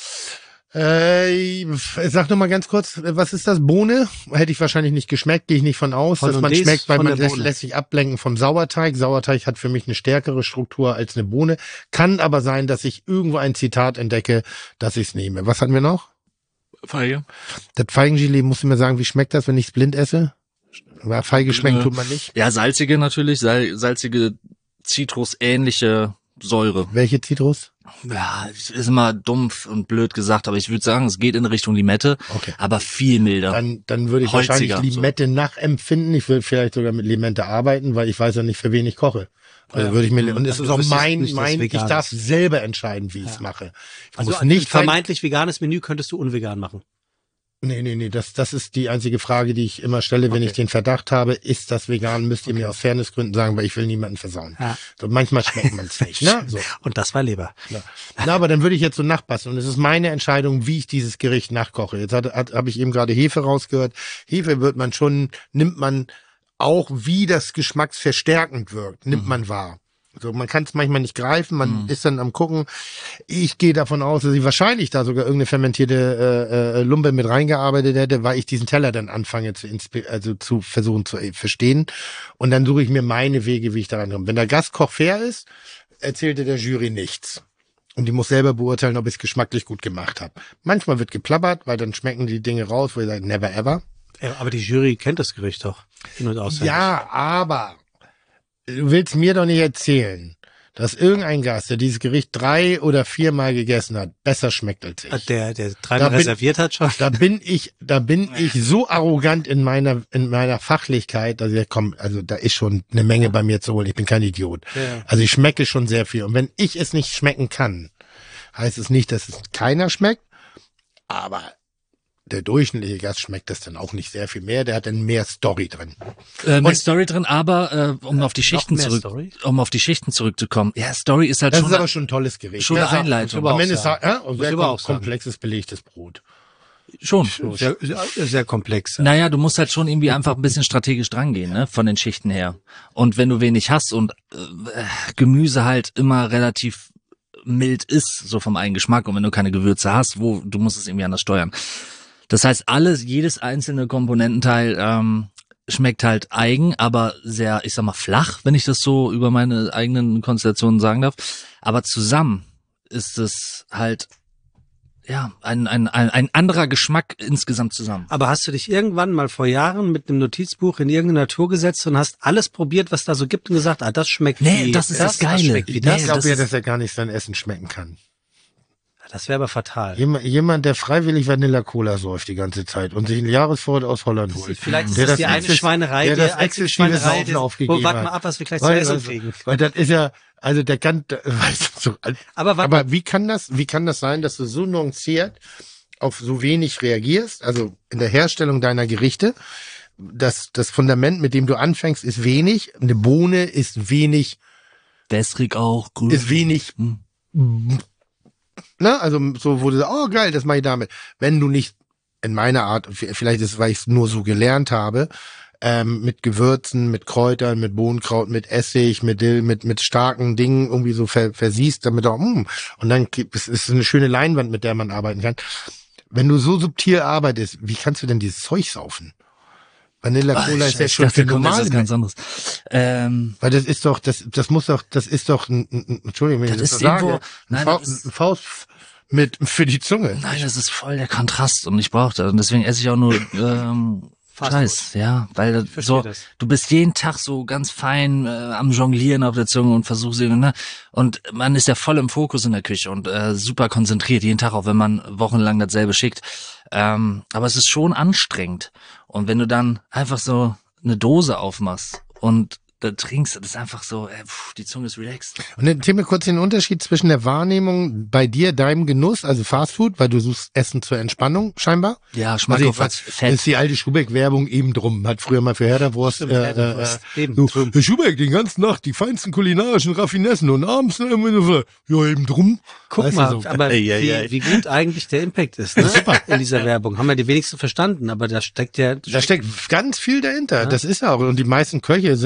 C: Sag noch mal ganz kurz, was ist das? Bohne? Hätte ich wahrscheinlich nicht geschmeckt, gehe ich nicht von aus, dass man schmeckt, weil man lässt sich ablenken vom Sauerteig. Sauerteig hat für mich eine stärkere Struktur als eine Bohne. Kann aber sein, dass ich irgendwo ein Zitat entdecke, dass ich es nehme. Was hatten wir noch?
E: Feige.
C: Das Feigengelee, musst du mir sagen, wie schmeckt das, wenn ich es blind esse? Feige schmecken tut man nicht.
E: Ja, salzige natürlich, salzige, zitrusähnliche Säure.
C: Welche Zitrus?
E: Ja, ist immer dumpf und blöd gesagt, aber ich würde sagen, es geht in Richtung Limette, aber viel milder.
C: Dann würde ich wahrscheinlich Limette nachempfinden. Ich würde vielleicht sogar mit Limette arbeiten, weil ich weiß ja nicht, für wen ich koche. Also würde ich mir, und es ist auch ich darf selber entscheiden, wie ich es mache. Ich muss nicht
D: vermeintlich veganes Menü könntest du unvegan machen.
C: Nee, das ist die einzige Frage, die ich immer stelle, wenn ich den Verdacht habe, ist das vegan, müsst ihr mir aus Fairnessgründen sagen, weil ich will niemanden versauen. Ja. So, manchmal schmeckt man es nicht, ne? So.
D: Und das war Leber.
C: Ja. Na, aber dann würde ich jetzt so nachpassen und es ist meine Entscheidung, wie ich dieses Gericht nachkoche. Jetzt habe ich eben gerade Hefe rausgehört. Hefe nimmt man auch, wie das geschmacksverstärkend wirkt, nimmt man wahr. So, man kann es manchmal nicht greifen, man ist dann am gucken. Ich gehe davon aus, dass ich wahrscheinlich da sogar irgendeine fermentierte Lumpe mit reingearbeitet hätte, weil ich diesen Teller dann anfange zu versuchen zu verstehen. Und dann suche ich mir meine Wege, wie ich da rankomme. Wenn der Gastkoch fair ist, erzählte der Jury nichts. Und die muss selber beurteilen, ob ich es geschmacklich gut gemacht habe. Manchmal wird geplappert, weil dann schmecken die Dinge raus, wo ich sage, never ever.
D: Ja, aber die Jury kennt das Gericht doch. In- und auswendig.
C: Ja, aber du willst mir doch nicht erzählen, dass irgendein Gast, der dieses Gericht 3 oder 4 Mal gegessen hat, besser schmeckt als ich.
D: Der 3-mal reserviert hat schon.
C: Da bin ich so arrogant in meiner Fachlichkeit, dass ich da ist schon eine Menge bei mir zu holen. Ich bin kein Idiot. Ja. Also ich schmecke schon sehr viel. Und wenn ich es nicht schmecken kann, heißt es nicht, dass es keiner schmeckt, aber der durchschnittliche Gast schmeckt das dann auch nicht sehr viel mehr. Der hat dann mehr Story drin.
E: Mehr Story drin, aber um auf die Schichten zurückzukommen. Ja, Story ist halt
C: das
E: schon.
C: Das ist aber schon ein tolles Gericht.
E: Schon eine Einleitung.
C: Am Ende ist und sehr komplexes belegtes Brot.
E: Schon.
D: Sehr, sehr komplex.
E: Naja, du musst halt schon irgendwie einfach ein bisschen strategisch drangehen, ne, von den Schichten her. Und wenn du wenig hast und Gemüse halt immer relativ mild ist, so vom Eigengeschmack, und wenn du keine Gewürze hast, du musst es irgendwie anders steuern. Das heißt, jedes einzelne Komponententeil schmeckt halt eigen, aber sehr, ich sag mal, flach, wenn ich das so über meine eigenen Konstellationen sagen darf. Aber zusammen ist es halt, ja, ein anderer Geschmack insgesamt zusammen.
D: Aber hast du dich irgendwann mal vor Jahren mit einem Notizbuch in irgendeine Natur gesetzt und hast alles probiert, was da so gibt und gesagt, das schmeckt wie
E: das ist das Geile.
C: Ich glaube ja, dass er gar nicht sein Essen schmecken kann.
D: Das wäre aber fatal.
C: Jemand, der freiwillig Vanilla-Cola säuft die ganze Zeit und sich ein Jahresvorrat aus Holland holt.
D: Vielleicht ist das die eine Schweinerei,
C: der das exzessive Saufen aufgegeben hat.
D: Warte mal ab, was wir gleich zu essen kriegen.
C: Weil das ist ja, also der kann, weißt du, aber wie kann das sein, dass du so nuanciert auf so wenig reagierst, also in der Herstellung deiner Gerichte? Das Fundament, mit dem du anfängst, ist wenig. Eine Bohne ist wenig.
E: Wässrig auch, grün.
C: Ist wenig. Ne, also so, wo du sagst, oh geil, das mache ich damit. Wenn du nicht in meiner Art, vielleicht ist es, weil ich es nur so gelernt habe, mit Gewürzen, mit Kräutern, mit Bohnenkraut, mit Essig, mit Dill, mit starken Dingen irgendwie so versiehst, damit auch, und dann ist es eine schöne Leinwand, mit der man arbeiten kann. Wenn du so subtil arbeitest, wie kannst du denn dieses Zeug saufen? Vanilla Cola ist ja schon für normale
E: ganz anderes.
C: Weil das ist doch, Entschuldigung, wenn ich das so sage, ein Faust für die Zunge.
E: Nein, das ist voll der Kontrast und ich brauche das. Und deswegen esse ich auch nur Scheiß, ja, weil du bist jeden Tag so ganz fein am Jonglieren auf der Zunge und versuchst ne? Und man ist ja voll im Fokus in der Küche und super konzentriert jeden Tag, auch wenn man wochenlang dasselbe schickt. Aber es ist schon anstrengend. Und wenn du dann einfach so eine Dose aufmachst und da trinkst, das ist einfach so, die Zunge ist relaxed.
C: Und dann erzähl mir kurz den Unterschied zwischen der Wahrnehmung bei dir, deinem Genuss, also Fastfood, weil du suchst Essen zur Entspannung scheinbar.
E: Ja, Schmackhof als Fett.
C: Das ist die alte Schubeck-Werbung eben drum. Hat früher mal für Herderwurst. Herr Schubeck, die ganze Nacht die feinsten kulinarischen Raffinessen und abends eben drum.
D: Guck weißt mal, so. Aber wie gut eigentlich der Impact ist, ne? In dieser Werbung. Haben wir die wenigsten verstanden, aber da steckt
C: ganz viel dahinter. Ja. Das ist ja auch, und die meisten Köche sind ja auch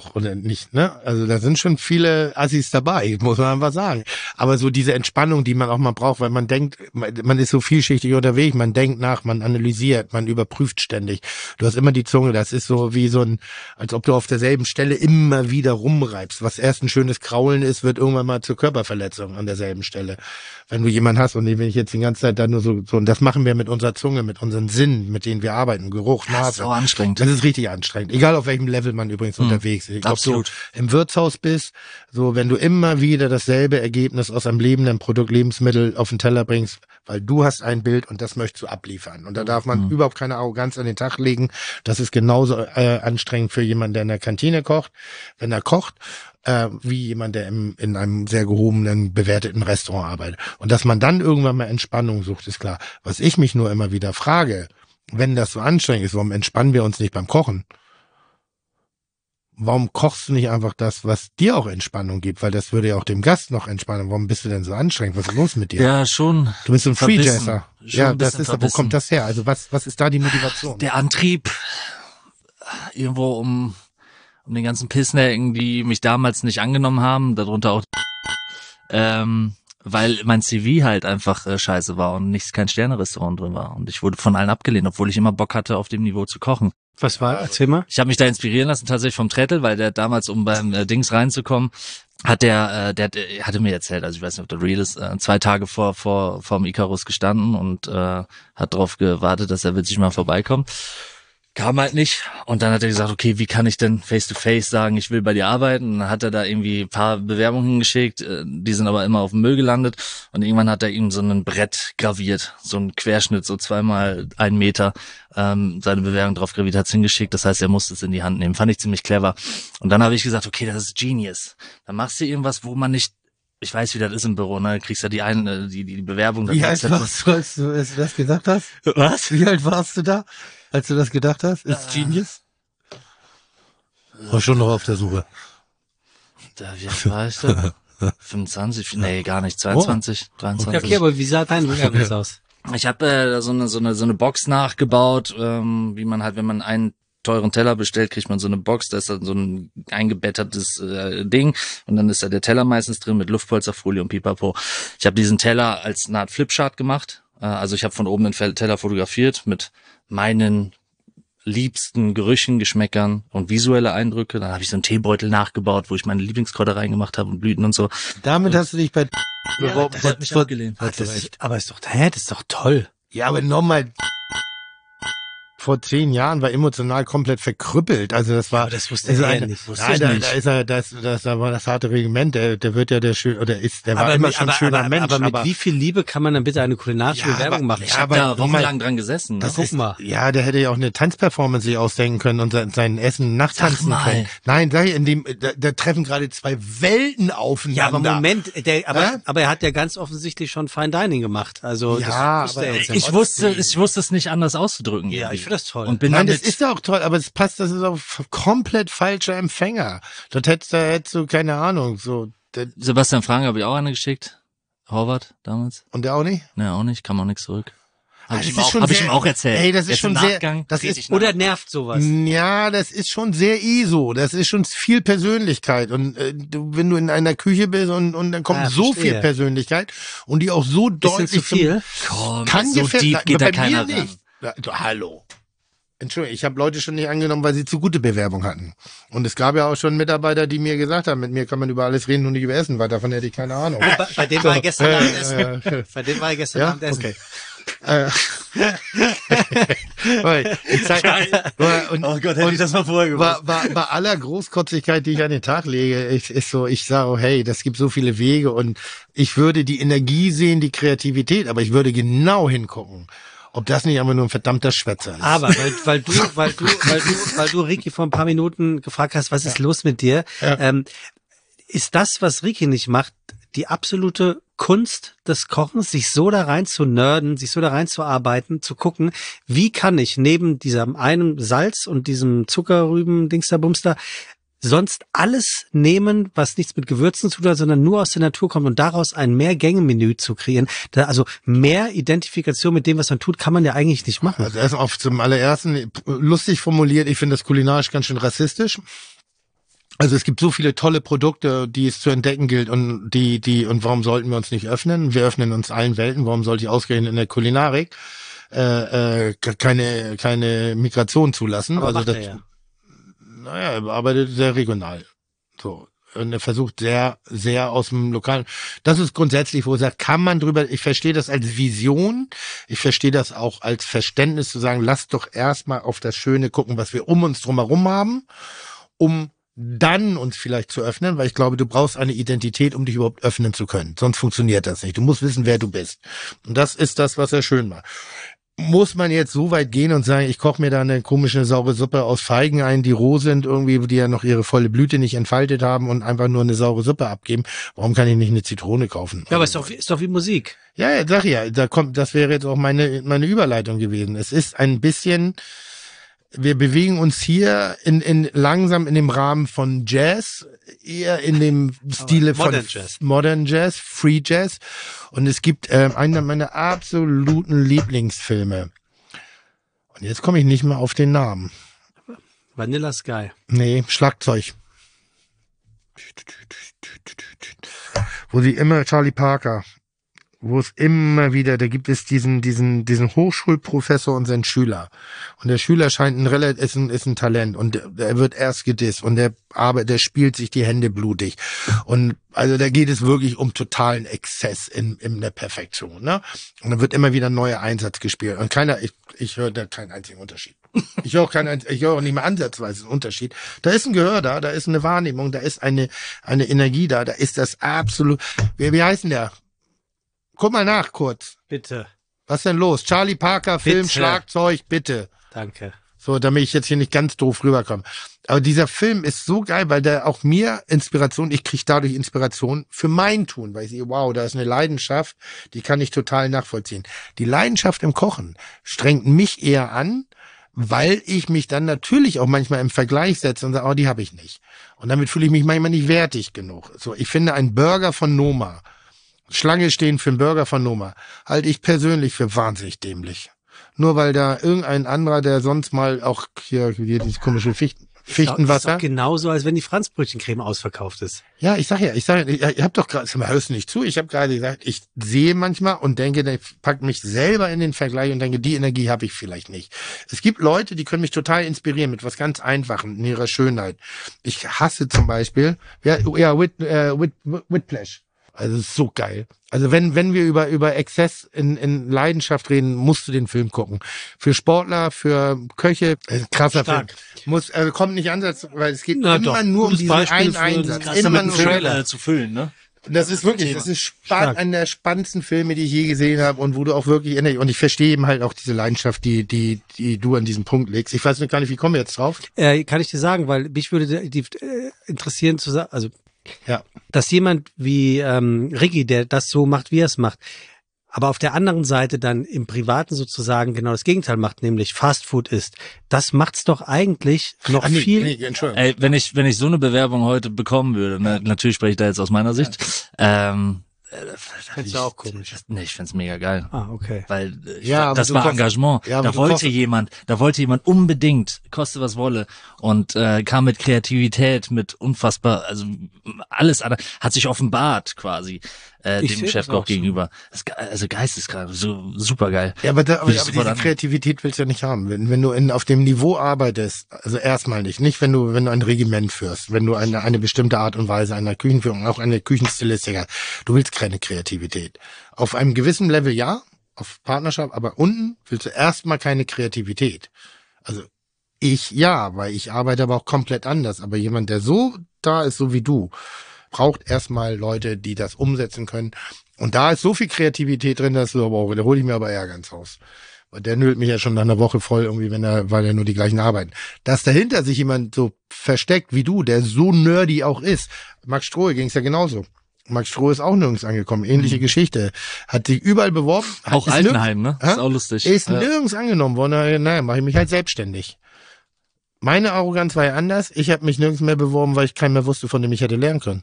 C: auch, oder nicht, ne? Also da sind schon viele Assis dabei, muss man einfach sagen. Aber so diese Entspannung, die man auch mal braucht, weil man denkt, man ist so vielschichtig unterwegs, man denkt nach, man analysiert, man überprüft ständig. Du hast immer die Zunge, das ist so wie so als ob du auf derselben Stelle immer wieder rumreibst. Was erst ein schönes Kraulen ist, wird irgendwann mal zur Körperverletzung an derselben Stelle. Wenn du jemanden hast, und wenn ich jetzt die ganze Zeit da nur so, und das machen wir mit unserer Zunge, mit unseren Sinnen, mit denen wir arbeiten, Geruch, Nase.
E: Das ist so anstrengend.
C: Das ist richtig anstrengend. Egal auf welchem Level man übrigens unterwegs ist. Ob du im Wirtshaus bist, so wenn du immer wieder dasselbe Ergebnis aus einem lebenden Produkt, Lebensmittel auf den Teller bringst, weil du hast ein Bild und das möchtest du abliefern. Und da darf man überhaupt keine Arroganz an den Tag legen. Das ist genauso anstrengend für jemanden, der in der Kantine kocht, wenn er kocht, wie jemand, der in einem sehr gehobenen, bewerteten Restaurant arbeitet. Und dass man dann irgendwann mal Entspannung sucht, ist klar. Was ich mich nur immer wieder frage, wenn das so anstrengend ist, warum entspannen wir uns nicht beim Kochen? Warum kochst du nicht einfach das, was dir auch Entspannung gibt? Weil das würde ja auch dem Gast noch entspannen. Warum bist du denn so anstrengend? Was ist los mit dir?
E: Ja, schon.
C: Du bist ein Freejazzer. Ja, das ist, wo kommt das her? Also was ist da die Motivation?
E: Der Antrieb, irgendwo um den ganzen Pissnäcken, die mich damals nicht angenommen haben, darunter auch, weil mein CV halt einfach scheiße war und kein Sterne-Restaurant drin war. Und ich wurde von allen abgelehnt, obwohl ich immer Bock hatte, auf dem Niveau zu kochen.
D: Was war? Erzähl mal.
E: Ich habe mich da inspirieren lassen, tatsächlich vom Trettel, weil der damals, um beim Dings reinzukommen, der hatte mir erzählt, also ich weiß nicht, ob der real ist, 2 Tage vorm Icarus gestanden und hat darauf gewartet, dass er witzig mal vorbeikommt. Kam halt nicht. Und dann hat er gesagt, okay, wie kann ich denn face-to-face sagen, ich will bei dir arbeiten? Und dann hat er da irgendwie ein paar Bewerbungen hingeschickt, die sind aber immer auf dem Müll gelandet. Und irgendwann hat er ihm so ein Brett graviert, so ein Querschnitt, so 2x1 Meter, seine Bewerbung drauf graviert, hat's hingeschickt. Das heißt, er musste es in die Hand nehmen. Fand ich ziemlich clever. Und dann habe ich gesagt, okay, das ist Genius. Dann machst du irgendwas, wo man nicht, ich weiß, wie das ist im Büro, ne? Du kriegst ja die Bewerbung.
C: Wie alt warst du, als du das gesagt hast?
E: Was?
C: Wie alt warst du da, als du das gedacht hast? Ist Genius? War schon noch auf der Suche.
E: Wie alt war ich da? 25? Nee, gar nicht. 22, 23.
D: Okay, aber wie sah dein Bewerbnis aus?
E: Ich habe so eine Box nachgebaut, wie man halt, wenn man einen teuren Teller bestellt, kriegt man so eine Box, da ist dann so ein eingebettertes Ding und dann ist da der Teller meistens drin mit Luftpolsterfolie und Pipapo. Ich habe diesen Teller als eine Art Flipchart gemacht, also ich habe von oben den Teller fotografiert mit meinen liebsten Gerüchen, Geschmäckern und visuelle Eindrücke. Dann habe ich so einen Teebeutel nachgebaut, wo ich meine Lieblingskräuter reingemacht habe und Blüten und so.
C: Damit hast du dich bei
E: beworben. Das hat mich abgelehnt.
D: Aber ist doch, das ist doch toll.
C: Ja, aber nochmal, vor 10 Jahren war emotional komplett verkrüppelt. Also das war.
D: Aber das wusste er nicht.
C: Da war das harte Regiment. Der wird ja der schön oder ist. Der war immer schon ein schöner Mensch.
D: Aber mit wie viel Liebe kann man dann bitte eine kulinarische Bewerbung machen?
E: Ich habe da wochenlang dran gesessen.
C: Das guck mal. Ja, der hätte ja auch eine Tanzperformance sich ausdenken können und sein Essen nachtanzen können. Nein, da treffen gerade 2 Welten aufeinander.
D: Ja, aber Moment, aber er hat ja ganz offensichtlich schon Fine Dining gemacht. Also
C: ja,
E: aber ich wusste es nicht anders auszudrücken.
D: Ja, ich finde das toll.
C: Und nein, das ist ja auch toll, aber es passt, das ist auch komplett falscher Empfänger. Dort hättest du, keine Ahnung, so.
E: Sebastian Frank habe ich auch eine geschickt. Horvath damals.
C: Und der auch nicht?
E: Ne, auch nicht, kam auch nichts zurück. Hab ich ihm auch erzählt.
C: Ey, das ist schon sehr,
D: oder nervt sowas?
C: Ja, das ist schon sehr ISO. Das ist schon viel Persönlichkeit. Und wenn du in einer Küche bist und dann kommt so viel Persönlichkeit und die auch so deutlich.
D: Zu viel?
E: Komm, so deep geht da keiner ran.
C: Hallo. Entschuldigung, ich habe Leute schon nicht angenommen, weil sie zu gute Bewerbung hatten. Und es gab ja auch schon Mitarbeiter, die mir gesagt haben, mit mir kann man über alles reden und nicht über Essen, weil davon hätte ich keine Ahnung.
D: Bei dem war ich gestern Abend essen. Bei dem war ich gestern Abend essen.
C: Okay. Oh Gott, hätte ich das mal vorher gewusst. Bei aller Großkotzigkeit, die ich an den Tag lege, ich sage, hey, das gibt so viele Wege und ich würde die Energie sehen, die Kreativität, aber ich würde genau hingucken. Ob das nicht aber nur ein verdammter Schwätzer ist.
D: Aber weil du Ricky vor ein paar Minuten gefragt hast, was ist los mit dir? Ja. Ist das, was Ricky nicht macht, die absolute Kunst des Kochens, sich so da rein zu nerden, sich so da rein zu arbeiten, zu gucken, wie kann ich neben diesem einem Salz und diesem Zuckerrüben-Dingsterbumster sonst alles nehmen, was nichts mit Gewürzen zu tun hat, sondern nur aus der Natur kommt und daraus ein Mehrgänge-Menü zu kreieren. Also mehr Identifikation mit dem, was man tut, kann man ja eigentlich nicht machen.
C: Also erst zum allerersten lustig formuliert, ich finde das kulinarisch ganz schön rassistisch. Also es gibt so viele tolle Produkte, die es zu entdecken gilt und und warum sollten wir uns nicht öffnen? Wir öffnen uns allen Welten. Warum sollte ich ausgerechnet in der Kulinarik keine Migration zulassen?
D: Aber
C: also er arbeitet sehr regional. So. Und er versucht sehr, sehr aus dem Lokalen. Das ist grundsätzlich, wo er sagt, kann man drüber, ich verstehe das als Vision, ich verstehe das auch als Verständnis zu sagen, lass doch erstmal auf das Schöne gucken, was wir um uns drumherum haben, um dann uns vielleicht zu öffnen, weil ich glaube, du brauchst eine Identität, um dich überhaupt öffnen zu können. Sonst funktioniert das nicht. Du musst wissen, wer du bist. Und das ist das, was er schön macht. Muss man jetzt so weit gehen und sagen, ich koche mir da eine komische saure Suppe aus Feigen ein, die roh sind irgendwie, die ja noch ihre volle Blüte nicht entfaltet haben und einfach nur eine saure Suppe abgeben. Warum kann ich nicht eine Zitrone kaufen?
D: Ja, aber ist doch wie Musik.
C: Ja, sag ja, das wäre jetzt auch meine Überleitung gewesen. Es ist ein bisschen, wir bewegen uns hier langsam in dem Rahmen von Jazz, eher in dem Stile von Modern Jazz, Free Jazz. Und es gibt einen meiner absoluten Lieblingsfilme. Und jetzt komme ich nicht mehr auf den Namen.
D: Vanilla Sky.
C: Nee, Schlagzeug. Wo sie immer Charlie Parker, wo es immer wieder, da gibt es diesen Hochschulprofessor und seinen Schüler. Und der Schüler scheint ist ein Talent und er wird erst gedisst und der spielt sich die Hände blutig. Und also da geht es wirklich um totalen Exzess in der Perfektion, ne? Und dann wird immer wieder ein neuer Einsatz gespielt. Und ich höre da keinen einzigen Unterschied. Ich höre auch nicht mehr ansatzweise einen Unterschied. Da ist ein Gehör da ist eine Wahrnehmung, da ist eine Energie da ist das absolut, wie heißt denn der? Guck mal nach, kurz.
D: Bitte.
C: Was denn los? Charlie Parker, Film, bitte. Schlagzeug, bitte.
D: Danke.
C: So, damit ich jetzt hier nicht ganz doof rüberkomme. Aber dieser Film ist so geil, weil der auch mir ich kriege dadurch Inspiration für mein Tun, weil ich sehe, wow, da ist eine Leidenschaft, die kann ich total nachvollziehen. Die Leidenschaft im Kochen strengt mich eher an, weil ich mich dann natürlich auch manchmal im Vergleich setze und sage, oh, die habe ich nicht. Und damit fühle ich mich manchmal nicht wertig genug. So, ich finde einen Burger von Noma, Schlange stehen für einen Burger von Noma, halte ich persönlich für wahnsinnig dämlich. Nur weil da irgendein anderer, der sonst mal auch hier dieses komische Fichtenwasser. Das ist doch
D: genauso, als wenn die Franzbrötchencreme ausverkauft ist.
C: Ja, ich habe doch gerade, hörst du nicht zu, ich habe gerade gesagt, ich sehe manchmal und denke, ich pack mich selber in den Vergleich und denke, die Energie habe ich vielleicht nicht. Es gibt Leute, die können mich total inspirieren mit was ganz Einfachem in ihrer Schönheit. Ich hasse zum Beispiel, Whiplash. Also es ist so geil. Also wenn wir über Exzess in Leidenschaft reden, musst du den Film gucken. Für Sportler, für Köche, krasser
D: Stark.
C: Film. Kommt nicht ansatz, weil es geht immer nur um diesen einen Einsatz.
E: Immer nur Trailer zu füllen, ne?
C: Das ist wirklich, das ist einer der spannendsten Filme, die ich je gesehen habe und wo du auch wirklich, und ich verstehe eben halt auch diese Leidenschaft, die du an diesem Punkt legst. Ich weiß gar nicht, wie kommen wir jetzt drauf?
D: Kann ich dir sagen, weil mich würde interessieren zu sagen, also ja, dass jemand wie Ricky, der das so macht, wie er es macht, aber auf der anderen Seite dann im Privaten sozusagen genau das Gegenteil macht, nämlich Fastfood isst, das macht's doch eigentlich noch viel.
E: Entschuldigung. Ey, wenn ich so eine Bewerbung heute bekommen würde, natürlich spreche ich da jetzt aus meiner Sicht,
D: findest du auch komisch?
E: Nee, ich find's mega geil.
D: Ah, okay.
E: Weil das war Engagement. Da wollte jemand unbedingt, koste was wolle, und kam mit Kreativität, mit unfassbar, also alles andere, hat sich offenbart quasi dem Chefkoch gegenüber. Also geisteskrank, so super geil.
C: Ja, aber diese Kreativität willst du ja nicht haben. Wenn du auf dem Niveau arbeitest, also erstmal nicht wenn du ein Regiment führst, wenn du eine bestimmte Art und Weise einer Küchenführung, auch eine Küchenstilistik hast, du willst keine Kreativität. Auf einem gewissen Level ja, auf Partnerschaft, aber unten willst du erstmal keine Kreativität. Also weil ich arbeite aber auch komplett anders. Aber jemand, der so da ist, so wie du, braucht erstmal Leute, die das umsetzen können. Und da ist so viel Kreativität drin, dass da hole ich mir aber Ärger ins Haus. Weil der nölt mich ja schon nach einer Woche voll irgendwie, weil er nur die gleichen arbeiten. Dass dahinter sich jemand so versteckt wie du, der so nerdy auch ist. Max Strohe ging es ja genauso. Max Strohe ist auch nirgends angekommen. Ähnliche Geschichte. Hat sich überall beworben.
E: Auch Altenheim, ne? Ist auch lustig.
C: Ist nirgends angenommen worden. Naja, mache ich mich halt selbstständig. Meine Arroganz war ja anders. Ich habe mich nirgends mehr beworben, weil ich keinen mehr wusste, von dem ich hätte lernen können.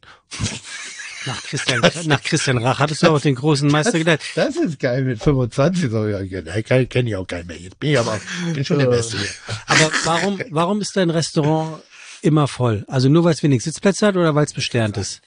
D: Nach Christian Rach hattest du auch den großen Meister gelernt.
C: Das ist geil mit 25. So, ja, kenne ich auch keinen mehr. Jetzt bin ich schon der Beste hier.
D: Aber warum ist dein Restaurant immer voll? Also nur, weil es wenig Sitzplätze hat oder weil es besternt ist?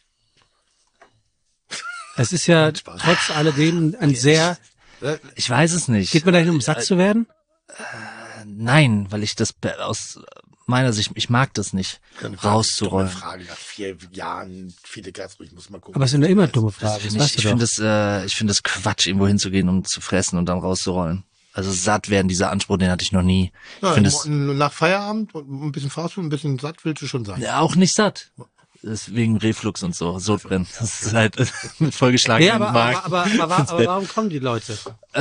D: Es ist ja trotz alledem ein sehr...
E: Ich weiß es nicht.
D: Geht man dahin, um satt zu werden?
E: Nein, weil ich das aus meiner Sicht, ich mag das nicht, rauszurollen.
C: Frage nach 4 Jahren, viele Gastro, ich muss mal gucken.
D: Aber es sind ja immer dumme Fragen.
E: Ich finde das Quatsch, irgendwo hinzugehen, um zu fressen und dann rauszurollen. Also satt werden, dieser Anspruch, den hatte ich noch nie.
C: Ja, nach Feierabend und ein bisschen Fastfood, ein bisschen satt willst du schon sein.
E: Ja, auch nicht satt. Deswegen Reflux und so, Sodbrennen. Das ist halt mit vollgeschlagenem Magen.
D: Aber warum kommen die Leute?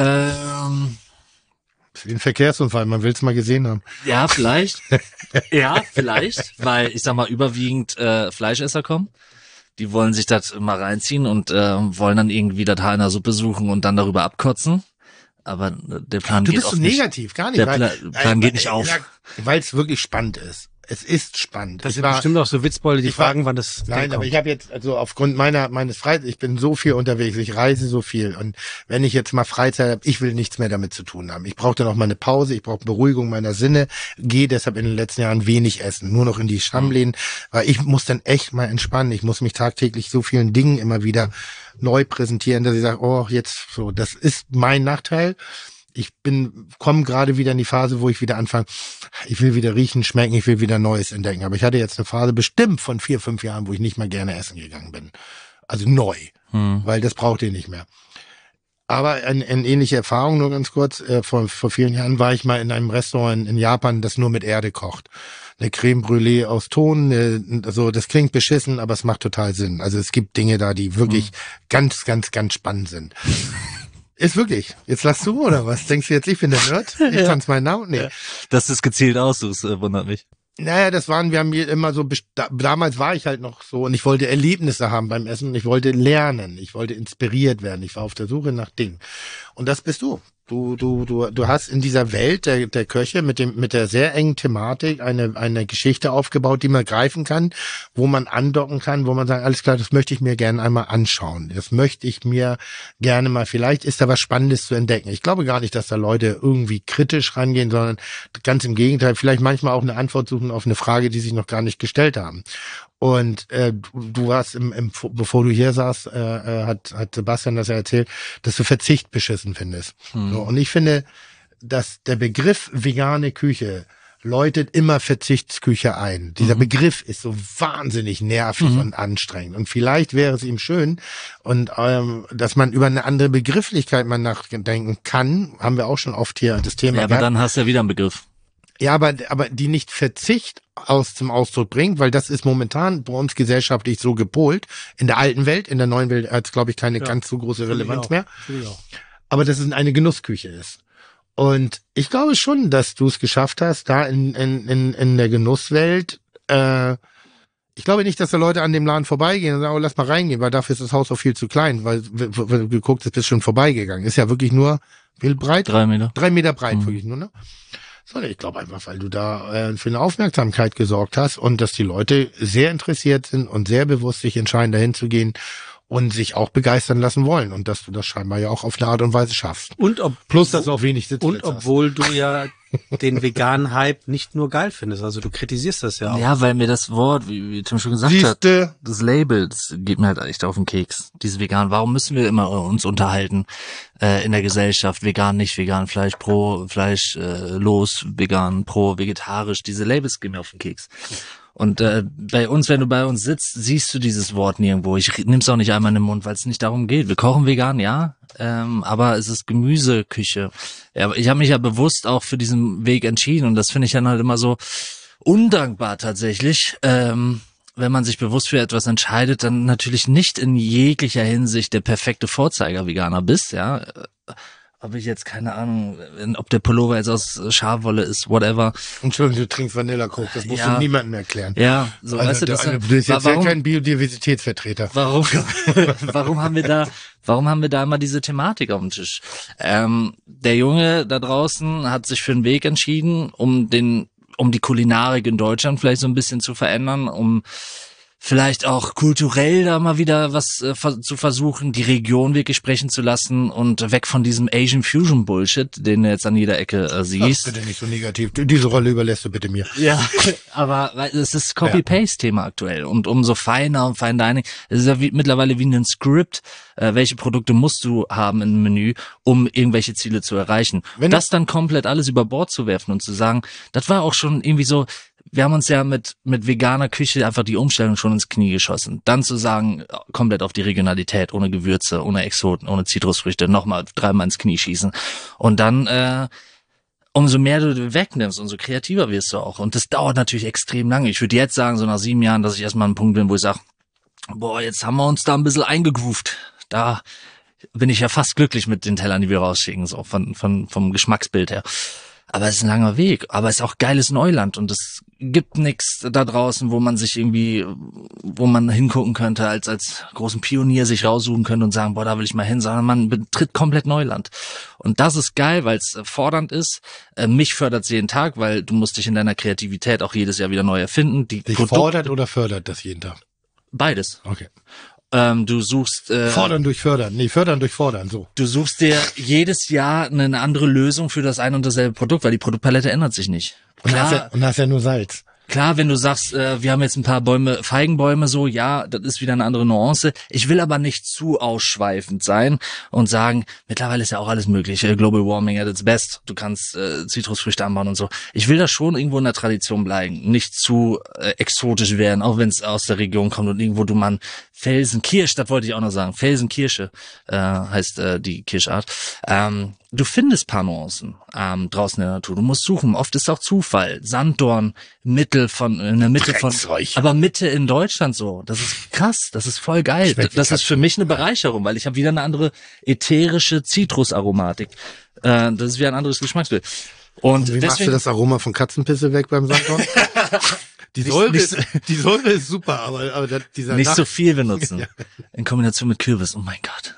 C: Wie ein Verkehrsunfall, man will es mal gesehen haben.
E: Ja, vielleicht. Ja, vielleicht. Weil, ich sag mal, überwiegend Fleischesser kommen. Die wollen sich das mal reinziehen und wollen dann irgendwie das Haar in der Suppe suchen und dann darüber abkotzen. Aber der Plan geht auch nicht. Du bist so
C: negativ, gar nicht.
E: Der Plan geht nicht auf.
C: Weil es wirklich spannend ist. Es ist spannend.
D: Das sind bestimmt auch so Witzbolle, die fragen, wann das
C: Nein, aber ich habe jetzt, also aufgrund meines Freizeit, ich bin so viel unterwegs, ich reise so viel und wenn ich jetzt mal Freizeit habe, ich will nichts mehr damit zu tun haben. Ich brauche dann auch mal eine Pause, ich brauche Beruhigung meiner Sinne, gehe deshalb in den letzten Jahren wenig essen, nur noch in die Schamläden, weil ich muss dann echt mal entspannen. Ich muss mich tagtäglich so vielen Dingen immer wieder neu präsentieren, dass ich sage, oh, jetzt so, das ist mein Nachteil. Ich komme gerade wieder in die Phase, wo ich wieder anfange, ich will wieder riechen, schmecken, ich will wieder Neues entdecken. Aber ich hatte jetzt eine Phase bestimmt von 4, 5 Jahren, wo ich nicht mal gerne essen gegangen bin. Also neu, weil das braucht ihr nicht mehr. Aber eine ähnliche Erfahrung, nur ganz kurz, vor vielen Jahren war ich mal in einem Restaurant in Japan, das nur mit Erde kocht. Eine Creme Brûlée aus Ton, also das klingt beschissen, aber es macht total Sinn. Also es gibt Dinge da, die wirklich ganz, ganz, ganz spannend sind. Ist wirklich. Jetzt lachst du, oder was? Denkst du jetzt, ich bin der Nerd? Ich kann's meinen Namen? Nee.
E: Dass du es gezielt aussuchst, wundert mich.
C: Naja, wir haben hier immer so, damals war ich halt noch so und ich wollte Erlebnisse haben beim Essen und ich wollte lernen, ich wollte inspiriert werden, ich war auf der Suche nach Dingen. Und das bist du. Du hast in dieser Welt der Köche mit der sehr engen Thematik eine Geschichte aufgebaut, die man greifen kann, wo man andocken kann, wo man sagt, alles klar, das möchte ich mir gerne einmal anschauen. Das möchte ich mir gerne mal, vielleicht ist da was Spannendes zu entdecken. Ich glaube gar nicht, dass da Leute irgendwie kritisch rangehen, sondern ganz im Gegenteil, vielleicht manchmal auch eine Antwort suchen auf eine Frage, die sich noch gar nicht gestellt haben. Und du warst bevor du hier saßt, hat Sebastian das ja erzählt, dass du Verzicht beschissen findest. So, und ich finde, dass der Begriff vegane Küche läutet immer Verzichtsküche ein. Dieser Begriff ist so wahnsinnig nervig und anstrengend. Und vielleicht wäre es ihm schön, und dass man über eine andere Begrifflichkeit mal nachdenken kann, haben wir auch schon oft hier das Thema.
E: Ja, aber dann hast du ja wieder einen Begriff.
C: Ja, aber die nicht Verzicht zum Ausdruck bringt, weil das ist momentan bei uns gesellschaftlich so gepolt. In der alten Welt, in der neuen Welt hat es, glaube ich, keine ganz so große Relevanz mehr. Aber dass es eine Genussküche ist. Und ich glaube schon, dass du es geschafft hast, da in der Genusswelt. Ich glaube nicht, dass da Leute an dem Laden vorbeigehen und sagen, oh, lass mal reingehen, weil dafür ist das Haus auch viel zu klein, weil du geguckt hast, bist schon vorbeigegangen. Ist ja wirklich nur, wie breit?
E: 3 Meter.
C: 3 Meter breit, wirklich nur, ne? Sondern ich glaube einfach, weil du da für eine Aufmerksamkeit gesorgt hast und dass die Leute sehr interessiert sind und sehr bewusst sich entscheiden, dahin zu gehen und sich auch begeistern lassen wollen und dass du das scheinbar ja auch auf eine Art und Weise schaffst. Plus, dass du auch wenig Sitzplätze
D: hast. Und obwohl du ja den veganen Hype nicht nur geil findest, also du kritisierst das ja auch.
E: Ja, weil mir das Wort, wie Tim schon gesagt hat, das Label, das geht mir halt echt auf den Keks, diese vegan. Warum müssen wir immer uns unterhalten in der Gesellschaft, vegan, nicht vegan, Fleisch pro, Fleisch los, vegan, pro, vegetarisch, diese Labels gehen mir auf den Keks. Und bei uns, wenn du bei uns sitzt, siehst du dieses Wort nirgendwo. Ich nimm's auch nicht einmal in den Mund, weil es nicht darum geht. Wir kochen vegan, ja, aber es ist Gemüseküche. Ja, ich habe mich ja bewusst auch für diesen Weg entschieden und das finde ich dann halt immer so undankbar tatsächlich. Wenn man sich bewusst für etwas entscheidet, dann natürlich nicht in jeglicher Hinsicht der perfekte Vorzeiger-Veganer bist, ja. Ob ich jetzt, keine Ahnung, ob der Pullover jetzt aus Schafwolle ist, whatever.
C: Entschuldigung, du trinkst Vanilla-Coke, das musst du niemandem erklären.
E: Ja, so
C: also,
E: weißt du, das
C: du bist jetzt ja kein Biodiversitätsvertreter.
E: Warum haben wir da immer diese Thematik auf dem Tisch? Der Junge da draußen hat sich für einen Weg entschieden, um die Kulinarik in Deutschland vielleicht so ein bisschen zu verändern, um vielleicht auch kulturell da mal wieder was zu versuchen, die Region wirklich sprechen zu lassen und weg von diesem Asian Fusion Bullshit, den du jetzt an jeder Ecke siehst.
C: Bitte nicht so negativ. Diese Rolle überlässt du bitte mir.
E: Ja, aber es ist Copy-Paste-Thema aktuell und umso feiner und Fine Dining. Es ist ja mittlerweile wie ein Skript, welche Produkte musst du haben im Menü, um irgendwelche Ziele zu erreichen. Das dann komplett alles über Bord zu werfen und zu sagen, das war auch schon irgendwie so, wir haben uns ja mit veganer Küche einfach die Umstellung schon ins Knie geschossen. Dann zu sagen, komplett auf die Regionalität, ohne Gewürze, ohne Exoten, ohne Zitrusfrüchte, nochmal 3-mal ins Knie schießen. Und dann, umso mehr du wegnimmst, umso kreativer wirst du auch. Und das dauert natürlich extrem lange. Ich würde jetzt sagen, so nach 7 Jahren, dass ich erstmal an einem Punkt bin, wo ich sage, boah, jetzt haben wir uns da ein bisschen eingegroovt. Da bin ich ja fast glücklich mit den Tellern, die wir rausschicken, so vom Geschmacksbild her. Aber es ist ein langer Weg, aber es ist auch geiles Neuland und es gibt nichts da draußen, wo man hingucken könnte, als großen Pionier sich raussuchen könnte und sagen, boah, da will ich mal hin, sondern man betritt komplett Neuland. Und das ist geil, weil es fordernd ist. Mich fördert es jeden Tag, weil du musst dich in deiner Kreativität auch jedes Jahr wieder neu erfinden.
C: Dich fordert oder fördert das jeden Tag?
E: Beides.
C: Okay.
E: Du suchst
C: Fordern durch Fördern. Nee, Fördern durch Fordern, so.
E: Du suchst dir jedes Jahr eine andere Lösung für das ein und dasselbe Produkt, weil die Produktpalette ändert sich nicht.
C: Klar, und hast ja nur Salz.
E: Klar, wenn du sagst, wir haben jetzt ein paar Feigenbäume, so, ja, das ist wieder eine andere Nuance. Ich will aber nicht zu ausschweifend sein und sagen, mittlerweile ist ja auch alles möglich. Global Warming at its best. Du kannst Zitrusfrüchte anbauen und so. Ich will da schon irgendwo in der Tradition bleiben, nicht zu exotisch werden, auch wenn es aus der Region kommt und irgendwo du mal Felsenkirsch, das wollte ich auch noch sagen. Felsenkirsche heißt die Kirschart. Du findest paar Nuancen draußen in der Natur. Du musst suchen. Oft ist auch Zufall. Sanddorn, in der Mitte von, aber Mitte in Deutschland so. Das ist krass. Das ist voll geil. Das ist für mich eine Bereicherung, weil ich habe wieder eine andere ätherische Zitrusaromatik. Das ist wie ein anderes Geschmacksbild. Und
C: wie machst du das Aroma von Katzenpisse weg beim Sanddorn? Die Säure ist super, aber dieser
E: nicht so viel benutzen. In Kombination mit Kürbis. Oh mein Gott.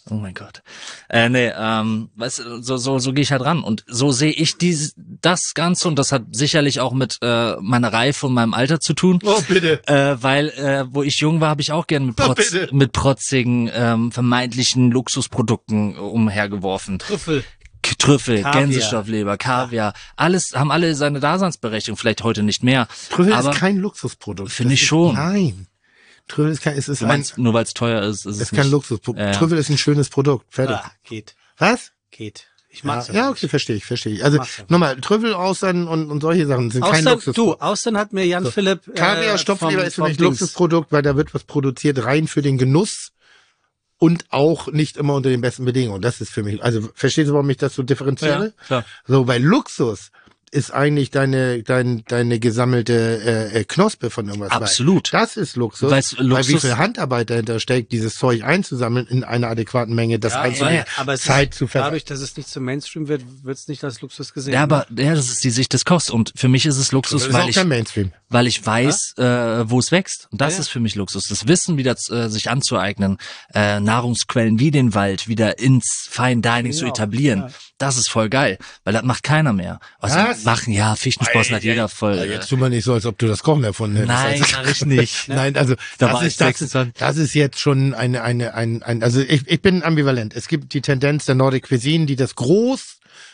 E: Weißt du, so gehe ich halt ran und so sehe ich das Ganze und das hat sicherlich auch mit meiner Reife und meinem Alter zu tun.
C: Oh bitte.
E: Weil wo ich jung war, habe ich auch gerne mit protzigen vermeintlichen Luxusprodukten umhergeworfen. Trüffel, Kaviar. Gänsestoffleber, Kaviar, haben alle seine Daseinsberechtigung, vielleicht heute nicht mehr.
C: Trüffel ist kein Luxusprodukt.
E: Finde ich schon.
C: Nein. Trüffel ist
E: nur weil es teuer ist es
C: kein Luxusprodukt. Trüffel ist ein schönes Produkt. Fertig.
D: Geht.
C: Was?
D: Geht. Ich mag's
C: ja, okay, verstehe ich. Also nochmal, Trüffel, Austern und solche Sachen sind kein Luxusprodukt.
D: Austern hat mir Jan Philipp
C: Kaviar, Stoffleber ist für mich Luxusprodukt, weil da wird was produziert rein für den Genuss und auch nicht immer unter den besten Bedingungen. Das ist für mich, also verstehst du, warum ich das so differenziere?
E: Ja, klar.
C: So, weil Luxus ist eigentlich deine gesammelte Knospe von irgendwas.
E: Absolut.
C: Das ist Luxus, weil wie viel Handarbeit dahinter steckt, dieses Zeug einzusammeln in einer adäquaten Menge, das einzelne Zeit zu verwenden.
D: Dadurch, dass es nicht zum Mainstream wird es nicht als Luxus gesehen.
E: Ja, aber das ist die Sicht des Kochs und für mich ist es Luxus, weil ich weiß, wo es wächst. Und das ist für mich Luxus. Das Wissen wieder sich anzueignen, Nahrungsquellen wie den Wald wieder ins Fine Dining zu etablieren. Ja. Das ist voll geil, weil das macht keiner mehr. Also Fichtensprossen hat jeder voll.
C: Jetzt tu mal nicht so, als ob du das Kochen erfunden hättest.
E: Nein, mach ich nicht.
C: Nein, also das ist jetzt schon also ich bin ambivalent. Es gibt die Tendenz der Nordic Cuisine, die das groß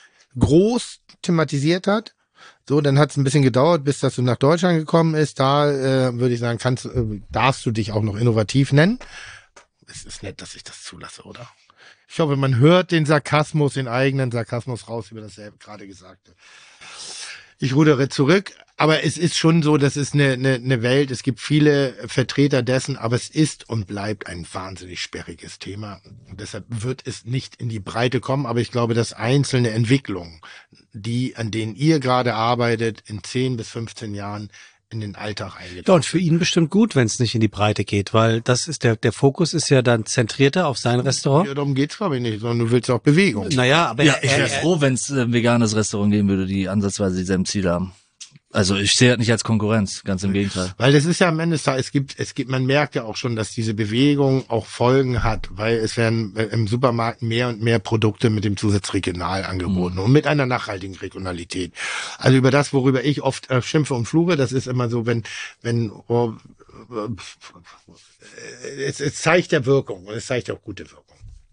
C: thematisiert hat. So, dann hat es ein bisschen gedauert, bis das so nach Deutschland gekommen ist. Da würde ich sagen, darfst du dich auch noch innovativ nennen. Es ist nett, dass ich das zulasse, oder? Ich hoffe, man hört den eigenen Sarkasmus raus über das gerade Gesagte. Ich rudere zurück, aber es ist schon so, das ist eine Welt, es gibt viele Vertreter dessen, aber es ist und bleibt ein wahnsinnig sperriges Thema. Und deshalb wird es nicht in die Breite kommen, aber ich glaube, dass einzelne Entwicklungen, an denen ihr gerade arbeitet, in 10 bis 15 Jahren in den Alltag eingetragen.
D: Ja, und für ihn bestimmt gut, wenn es nicht in die Breite geht, weil das ist der Fokus ist ja dann zentrierter auf sein Restaurant.
C: Ja, darum geht's glaube ich nicht, sondern du willst auch Bewegung.
D: Naja, aber
E: ich wäre froh, wenn es ein veganes Restaurant geben würde, die ansatzweise dieselben Ziele haben. Also ich sehe das nicht als Konkurrenz, ganz im Gegenteil.
C: Weil das ist ja am Ende, man merkt ja auch schon, dass diese Bewegung auch Folgen hat, weil es werden im Supermarkt mehr und mehr Produkte mit dem Zusatz regional angeboten und mit einer nachhaltigen Regionalität. Also über das, worüber ich oft schimpfe und fluche, das ist immer so, wenn es zeigt ja Wirkung und es zeigt auch gute Wirkung.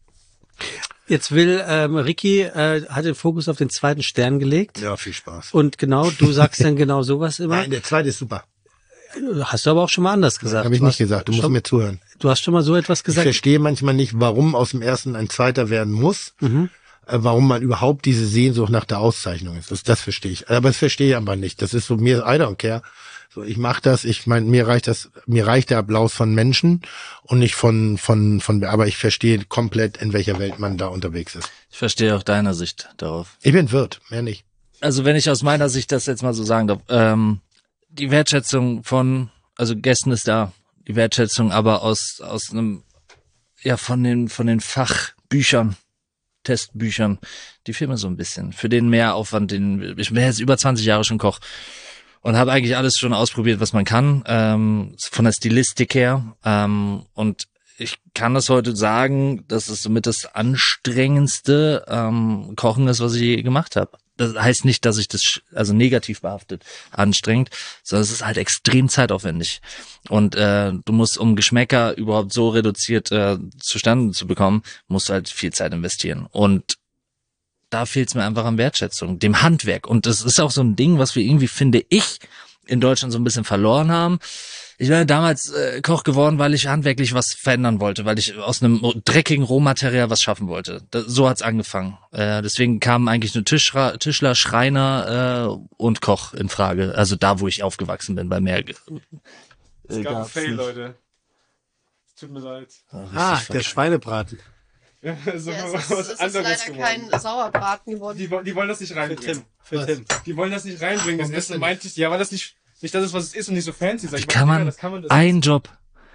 D: Jetzt will Ricky hat den Fokus auf den zweiten Stern gelegt.
C: Ja, viel Spaß.
D: Und genau, du sagst dann genau sowas immer.
C: Nein, der zweite ist super.
D: Hast du aber auch schon mal anders gesagt.
C: Habe ich nicht gesagt, du musst mir zuhören.
D: Du hast schon mal so etwas gesagt.
C: Ich verstehe manchmal nicht, warum aus dem ersten ein zweiter werden muss. Warum man überhaupt diese Sehnsucht nach der Auszeichnung ist. Das verstehe ich. Aber das verstehe ich aber nicht. Das ist so, mir, I don't care. So, ich mache das, ich meine, mir reicht der Applaus von Menschen und nicht von, aber ich verstehe komplett, in welcher Welt man da unterwegs ist.
E: Ich verstehe auch deine Sicht darauf.
C: Ich bin Wirt, mehr nicht.
E: Also wenn ich aus meiner Sicht das jetzt mal so sagen darf, die Wertschätzung also Gästen ist da, die Wertschätzung aber aus einem, ja, von den Fachbüchern, Testbüchern, die fehlen mir so ein bisschen. Für den Mehraufwand, ich bin jetzt über 20 Jahre schon Koch und habe eigentlich alles schon ausprobiert, was man kann, von der Stilistik her. Und ich kann das heute sagen, dass es somit das anstrengendste Kochen ist, was ich je gemacht habe. Das heißt nicht, dass ich das negativ behaftet anstrengend, sondern es ist halt extrem zeitaufwendig. Und du musst, um Geschmäcker überhaupt so reduziert zustande zu bekommen, musst du halt viel Zeit investieren. Und da fehlt es mir einfach an Wertschätzung, dem Handwerk. Und das ist auch so ein Ding, was wir irgendwie, finde ich, in Deutschland so ein bisschen verloren haben. Ich bin damals Koch geworden, weil ich handwerklich was verändern wollte, weil ich aus einem dreckigen Rohmaterial was schaffen wollte. So hat's angefangen. Deswegen kamen eigentlich nur Tischler, Schreiner und Koch in Frage. Also da, wo ich aufgewachsen bin, bei mehr.
G: Es gab einen Fail, Leute. Es tut mir leid.
D: Der Schweinebraten.
G: Ja, also
H: Ja,
G: was
H: es ist
G: anderes
H: leider
G: geworden.
H: kein Sauerbraten geworden.
G: Die wollen das nicht reinbringen.
D: Für Tim.
G: Die wollen das nicht reinbringen. Das Essen meinte ich, ja, weil das nicht das ist, was es ist und nicht so fancy. Sag
E: Wie
G: ich,
E: kann man, ein Job.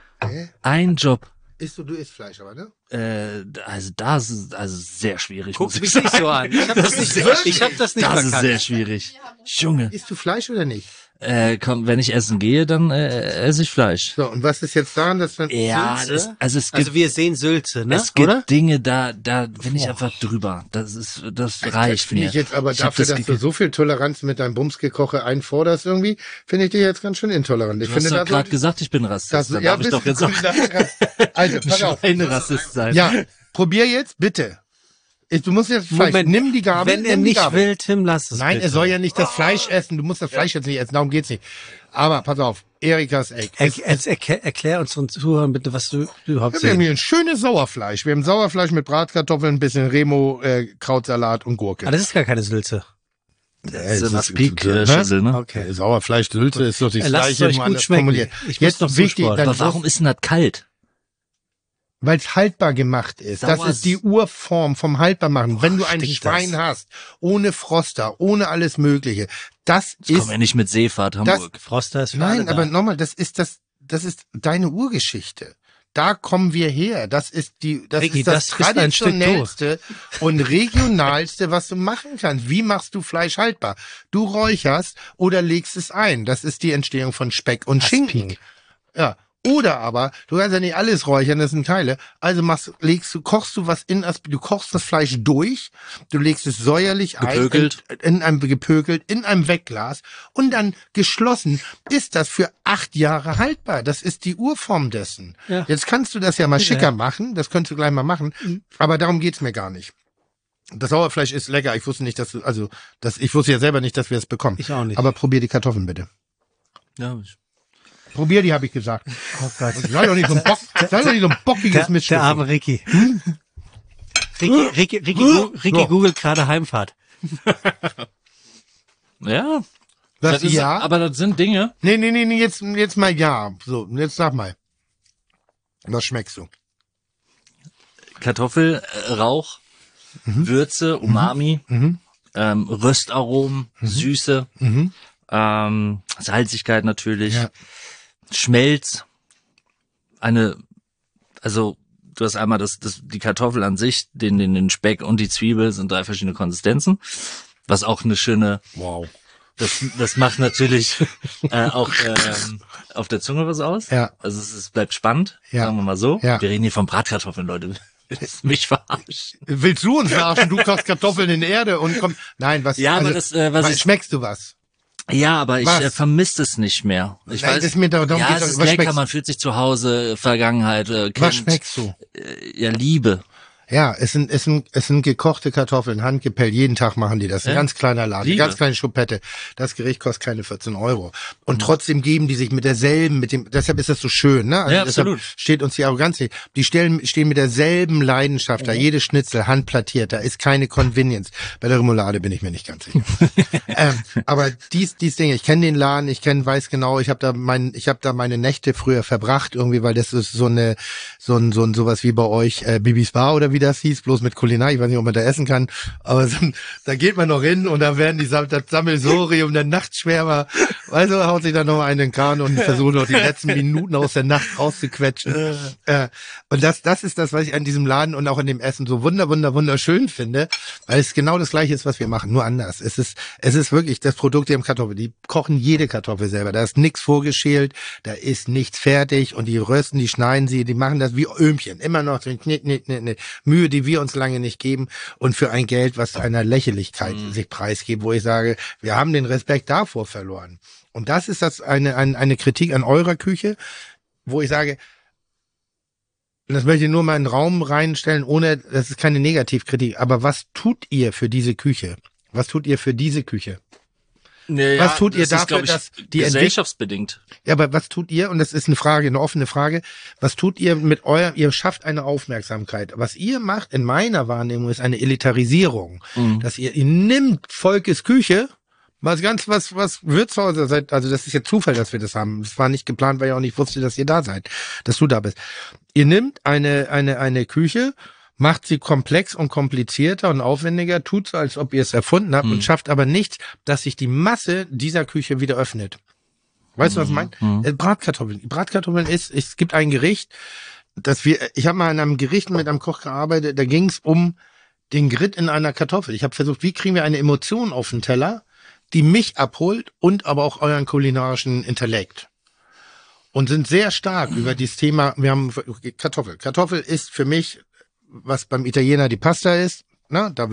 E: Ein Job.
C: Du isst Fleisch, aber, ne?
E: Also das ist sehr schwierig.
D: Guck mich nicht so an. Ich hab das nicht
E: Das ist sehr schwierig. Junge.
C: Isst du Fleisch oder nicht?
E: Wenn ich essen gehe, dann esse ich Fleisch.
C: So, und was ist jetzt daran, dass man
E: Ja, es gibt
D: wir sehen Sülze, ne?
E: es gibt
D: Oder?
E: Dinge, da bin ich einfach drüber. Das reicht
C: finde
E: mir.
C: ich jetzt aber
E: Ich hab
C: dafür,
E: das
C: dass du so viel Toleranz mit deinem Bumsgekoche einforderst irgendwie, finde ich dich jetzt ganz schön intolerant. Ich
E: Du
C: finde
E: hast doch
C: da
E: gerade gesagt, ich bin Rassist. Dann
C: ja,
E: darf ich doch jetzt auch
C: Also, pass auf.
E: ein Rassist sein.
C: Ja, probier jetzt, bitte. Du musst jetzt Fleisch,
D: Moment,
C: nimm die Gabel.
D: Wenn er
C: nimm die
D: nicht
C: Gabel.
D: will, Tim, lass es
C: Nein,
D: bitte.
C: er soll ja nicht das Fleisch essen. Du musst das Fleisch jetzt nicht essen. Darum geht's nicht. Aber pass auf, Erikas Egg.
D: Erklär unseren Zuhörern bitte, was du überhaupt
C: Wir haben
D: sehen.
C: hier ein schönes Sauerfleisch. Wir haben Sauerfleisch mit Bratkartoffeln, ein bisschen Remo, Krautsalat und Gurke.
D: Ah, das ist gar keine Sülze.
E: Das ist eine Peak-Schüssel, ne?
D: Okay.
C: Sauerfleisch, Sülze ist doch das
D: Lasst es
C: Gleiche.
D: euch
C: nur
D: gut
C: anders
D: schmecken.
C: formuliert.
D: Ich muss
C: Jetzt
D: noch
C: wichtig,
D: Sport.
E: Aber warum ist denn das kalt?
C: weil es haltbar gemacht ist. Das
E: Sauer-
C: ist die Urform vom Haltbarmachen. Wenn du ein
E: stinkt
C: Schwein
E: das.
C: hast, ohne Froster, ohne alles Mögliche, das
E: Ich
C: ist
E: komme ja nicht mit Seefahrt Hamburg.
D: Froster ist für
C: Nein,
D: alle
C: aber
D: da.
C: nochmal, das ist deine Urgeschichte. Da kommen wir her. Das ist
D: Ricky,
C: das
D: das ist ein Stück
C: traditionellste und regionalste, was du machen kannst. Wie machst du Fleisch haltbar? Du räucherst oder legst es ein. Das ist die Entstehung von Speck und Schinken. Ja. Oder aber, du kannst ja nicht alles räuchern, das sind Teile. Also kochst du was du kochst das Fleisch durch, du legst es säuerlich
E: Gepökelt.
C: in einem Wegglas und dann geschlossen ist das für 8 Jahre haltbar. Das ist die Urform dessen.
D: Ja.
C: Jetzt kannst du das ja mal schicker machen, das könntest du gleich mal machen, aber darum geht's mir gar nicht. Das Sauerfleisch ist lecker. Ich wusste nicht, ich wusste ja selber nicht, dass wir es bekommen.
D: Ich auch nicht.
C: Aber probier die Kartoffeln bitte.
E: Ja,
C: Probier die, habe ich gesagt.
D: Oh Gott.
C: Sei doch nicht so ein bockiges Miststück.
D: Der arme Ricky. Ricky googelt gerade Heimfahrt.
E: ja.
C: Das
E: ist,
C: ja.
E: Aber das sind Dinge.
C: Nee, jetzt mal ja. So, jetzt sag mal. Was schmeckst du?
E: Kartoffel, Rauch, Würze, Umami, Röstaromen, Süße, Salzigkeit natürlich,
C: Ja.
E: Schmelz, also du hast einmal die Kartoffel an sich, den Speck und die Zwiebel sind 3 verschiedene Konsistenzen, was auch eine schöne,
C: Wow.
E: das macht natürlich auch auf der Zunge was aus.
C: Ja.
E: Also es bleibt spannend,
C: Ja.
E: sagen wir mal so.
C: Ja.
E: Wir reden hier von Bratkartoffeln, Leute. Willst du mich verarschen?
C: Willst du uns verarschen? Du kochst Kartoffeln in Erde und komm. Nein, was?
E: Ja, aber das, was ich
C: schmeckst du was?
E: Ja, aber ich vermisse es nicht mehr. Ich weiß,
C: ist mir darum
E: ja, es ist lecker, man fühlt sich zu Hause, Vergangenheit,
C: was schmeckst du?
E: Ja, Liebe.
C: Ja, es sind gekochte Kartoffeln, handgepellt. Jeden Tag machen die das. Ein ganz kleiner Laden, ganz kleine Schubette. Das Gericht kostet keine 14 €. Und trotzdem geben die sich deshalb ist das so schön, ne? Also
E: ja, absolut.
C: Steht uns die Arroganz nicht. Die stehen mit derselben Leidenschaft da. Jede Schnitzel handplattiert. Da ist keine Convenience. Bei der Remoulade bin ich mir nicht ganz sicher. Aber dies Ding, ich kenne den Laden, weiß genau, ich habe da meine Nächte früher verbracht irgendwie, weil das ist sowas wie bei euch, Bibis Bar oder wie das hieß, bloß mit Kulinar, ich weiß nicht, ob man da essen kann, aber da geht man noch hin und da werden das Sammelsurium der Nachtschwärmer, weißt du, haut sich dann noch einen in den Kahn und versucht noch die letzten Minuten aus der Nacht rauszuquetschen. Und das ist das, was ich an diesem Laden und auch an dem Essen so wunderschön finde, weil es genau das Gleiche ist, was wir machen, nur anders. Es ist wirklich das Produkt, die haben Kartoffel, die kochen jede Kartoffel selber, da ist nichts vorgeschält, da ist nichts fertig und die rösten, die schneiden sie, die machen das wie Öhmchen, immer noch so Mühe, die wir uns lange nicht geben und für ein Geld, was einer Lächerlichkeit sich preisgibt, wo ich sage, wir haben den Respekt davor verloren. Und das ist eine Kritik an eurer Küche, wo ich sage, und das möchte ich nur mal in den Raum reinstellen, das ist keine Negativkritik, aber was tut ihr für diese Küche? Was tut ihr für diese Küche?
E: Naja,
C: was tut ihr dafür, dass die
E: gesellschaftsbedingt?
C: Ja, aber was tut ihr? Und das ist eine offene Frage. Was tut ihr ihr schafft eine Aufmerksamkeit. Was ihr macht in meiner Wahrnehmung ist eine Elitarisierung. Dass ihr nimmt Volkes Küche, was Wirtshäuser seid, also das ist ja Zufall, dass wir das haben. Das war nicht geplant, weil ich auch nicht wusste, dass ihr da seid, dass du da bist. Ihr nimmt eine Küche, macht sie komplex und komplizierter und aufwendiger, tut so, als ob ihr es erfunden habt und schafft aber nicht, dass sich die Masse dieser Küche wieder öffnet. Weißt du, was ich meine? Bratkartoffeln. Bratkartoffeln es gibt ein Gericht, ich habe mal an einem Gericht mit einem Koch gearbeitet, da ging es um den Grit in einer Kartoffel. Ich habe versucht, wie kriegen wir eine Emotion auf den Teller, die mich abholt und aber auch euren kulinarischen Intellekt. Und sind sehr stark über dieses Thema, wir haben Kartoffel. Kartoffel ist für mich, was beim Italiener die Pasta ist, na, da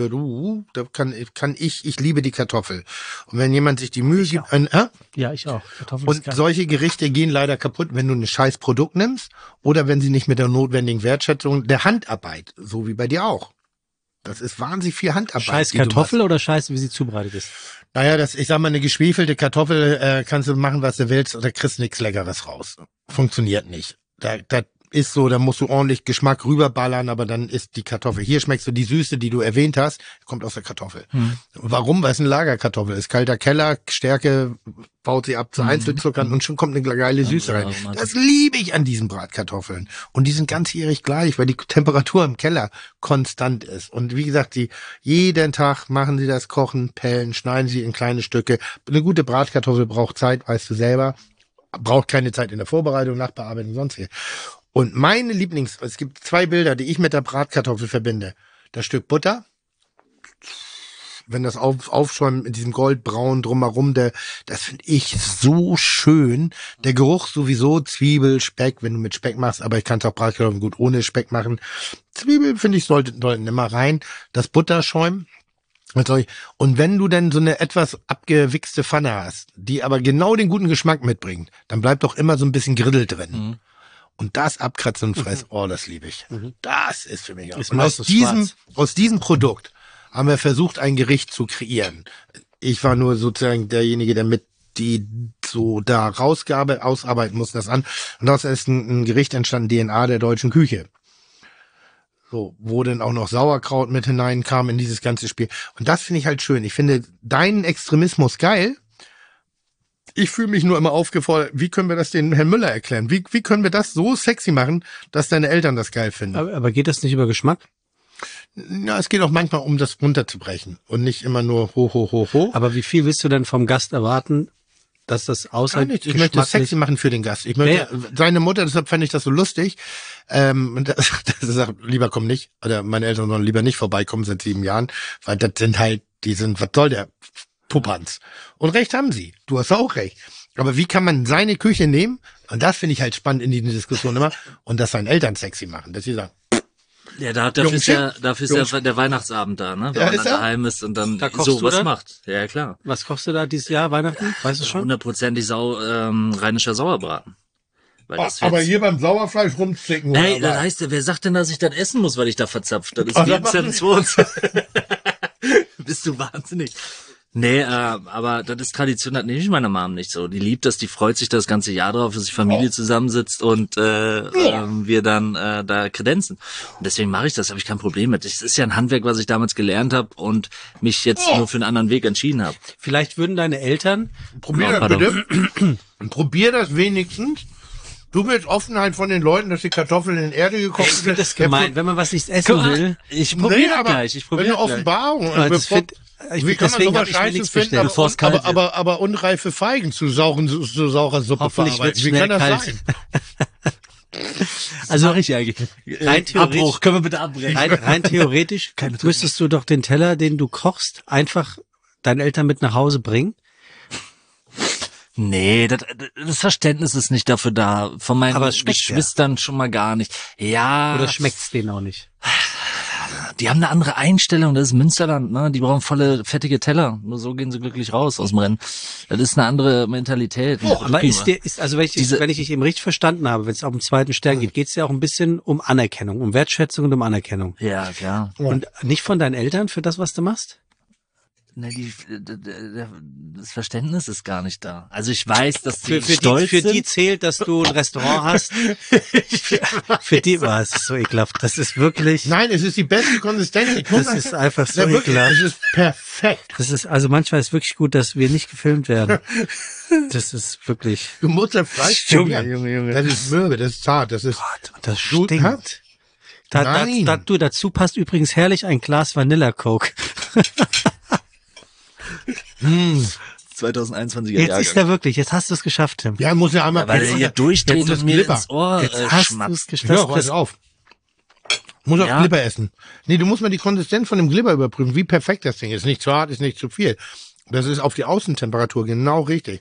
C: ich liebe die Kartoffel. Und wenn jemand sich die Mühe gibt,
D: ja, ich auch.
C: Kartoffel und solche Gerichte gehen leider kaputt, wenn du ein scheiß Produkt nimmst oder wenn sie nicht mit der notwendigen Wertschätzung der Handarbeit, so wie bei dir auch. Das ist wahnsinnig viel Handarbeit.
D: Scheiß Kartoffel oder scheiße, wie sie zubereitet ist?
C: Naja, ich sag mal, eine geschwefelte Kartoffel kannst du machen, was du willst, oder kriegst nichts Leckeres raus. Funktioniert nicht. Da ist so, da musst du ordentlich Geschmack rüberballern, aber dann ist die Kartoffel. Hier schmeckst du die Süße, die du erwähnt hast, kommt aus der Kartoffel. Warum? Weil es eine Lagerkartoffel ist. Kalter Keller, Stärke baut sie ab zu Einzelzuckern und schon kommt eine geile Süße rein. Das liebe ich an diesen Bratkartoffeln. Und die sind ganzjährig gleich, weil die Temperatur im Keller konstant ist. Und wie gesagt, jeden Tag machen sie das, kochen, pellen, schneiden sie in kleine Stücke. Eine gute Bratkartoffel braucht Zeit, weißt du selber. Braucht keine Zeit in der Vorbereitung, Nachbearbeitung, sonst hier. Und meine es gibt 2 Bilder, die ich mit der Bratkartoffel verbinde. Das Stück Butter, wenn das aufschäumt mit diesem Goldbraun drumherum, das finde ich so schön. Der Geruch sowieso, Zwiebel, Speck, wenn du mit Speck machst, aber ich kann es auch Bratkartoffeln gut ohne Speck machen. Zwiebel, finde ich, sollten immer rein. Das Butterschäumen. Und wenn du dann so eine etwas abgewichste Pfanne hast, die aber genau den guten Geschmack mitbringt, dann bleibt doch immer so ein bisschen Griddel drin. Und das abkratzen und fressen, das liebe ich. Das ist für mich auch. Und aus diesem Produkt haben wir versucht, ein Gericht zu kreieren. Ich war nur sozusagen derjenige, der mit die so da ausarbeiten muss, das an. Und daraus ist ein Gericht entstanden, DNA der deutschen Küche. So, wo dann auch noch Sauerkraut mit hineinkam in dieses ganze Spiel. Und das finde ich halt schön. Ich finde deinen Extremismus geil. Ich fühle mich nur immer aufgefordert, wie können wir das den Herrn Müller erklären? Wie können wir das so sexy machen, dass deine Eltern das geil finden?
D: Aber geht das nicht über Geschmack?
C: Ja, es geht auch manchmal um das runterzubrechen und nicht immer nur ho.
D: Aber wie viel willst du denn vom Gast erwarten, dass das außerhalb
C: ich möchte das sexy machen für den Gast. Ich möchte seine Mutter, deshalb fand ich das so lustig. Das sagt, lieber komm nicht, oder meine Eltern sollen lieber nicht vorbeikommen seit 7 Jahren, weil das sind halt, was soll der Puppanz? Und recht haben sie. Du hast auch recht. Aber wie kann man seine Küche nehmen? Und das finde ich halt spannend in diesen Diskussionen immer. Und das seinen Eltern sexy machen. Dass sie sagen,
E: Ja, dafür ist ja der Weihnachtsabend da, ne? Wenn man dann daheim ist und dann sowas macht. Ja, klar.
D: Was kochst du da dieses Jahr, Weihnachten? Weißt du schon?
E: 100% rheinischer Sauerbraten.
C: Aber hier beim Sauerfleisch rumzwicken.
E: Hey, das heißt, wer sagt denn, dass ich das essen muss, weil ich da verzapft? Das ist Vincent zu uns. Bist du wahnsinnig? Nee, aber das ist Tradition, das nehme ich meiner Mom nicht so. Die liebt das, die freut sich das ganze Jahr drauf, dass die Familie zusammensitzt und wir dann da kredenzen. Und deswegen mache ich das, habe ich kein Problem mit. Das ist ja ein Handwerk, was ich damals gelernt habe und mich jetzt nur für einen anderen Weg entschieden habe.
D: Vielleicht würden deine Eltern...
C: Probier das bitte. Probier das wenigstens. Du willst Offenheit von den Leuten, dass die Kartoffeln in Erde gekocht sind.
D: Ich finde das gemein, wenn man was nicht essen will.
E: Ich probiere gleich.
C: Eine Offenbarung. Wie kann man sowas scheiße finden, aber unreife Feigen zu saurer Suppe verarbeiten? Wie kann das sein?
D: Also rein theoretisch,
E: Abbruch, können wir bitte abbrechen?
D: Rein theoretisch müsstest du doch den Teller, den du kochst, einfach deinen Eltern mit nach Hause bringen.
E: Nee, das Verständnis ist nicht dafür da. Von meinen Geschwistern schon mal gar nicht. Ja.
D: Oder schmeckt's denen auch nicht?
E: Die haben eine andere Einstellung. Das ist Münsterland, ne? Die brauchen volle, fettige Teller. Nur so gehen sie glücklich raus aus dem Rennen. Das ist eine andere Mentalität.
D: Aber also wenn ich dich eben richtig verstanden habe, wenn es auf den zweiten Stern geht, geht's ja auch ein bisschen um Anerkennung, um Wertschätzung und um Anerkennung.
E: Ja, klar.
D: Und nicht von deinen Eltern für das, was du machst?
E: Ne, das Verständnis ist gar nicht da. Also ich weiß, dass die stolz sind.
D: Für die zählt, dass du ein Restaurant hast. Für die war es so ekelhaft. Das ist wirklich...
C: Nein, es ist die beste Konsistenz.
D: Das ist einfach so ekelhaft.
C: Es ist perfekt.
D: Das ist, also manchmal ist wirklich gut, dass wir nicht gefilmt werden. Das ist wirklich...
C: Du musst das Fleisch
D: Junge.
C: Das ist mürbe, das ist zart, das ist...
D: Gott, und das stinkt. Dazu passt übrigens herrlich ein Glas Vanilla Coke.
E: 2021er
D: Jetzt
E: Jahrgang.
D: ist er wirklich, jetzt hast du es geschafft, Tim.
C: Ja, muss ja einmal...
E: Weil er hier durchdreht und mir ins Ohr schmatzt.
C: Ja, pass auf. Muss auch Glibber essen. Nee, du musst mal die Konsistenz von dem Glibber überprüfen, wie perfekt das Ding ist. Nicht zu hart, ist nicht zu viel. Das ist auf die Außentemperatur genau richtig.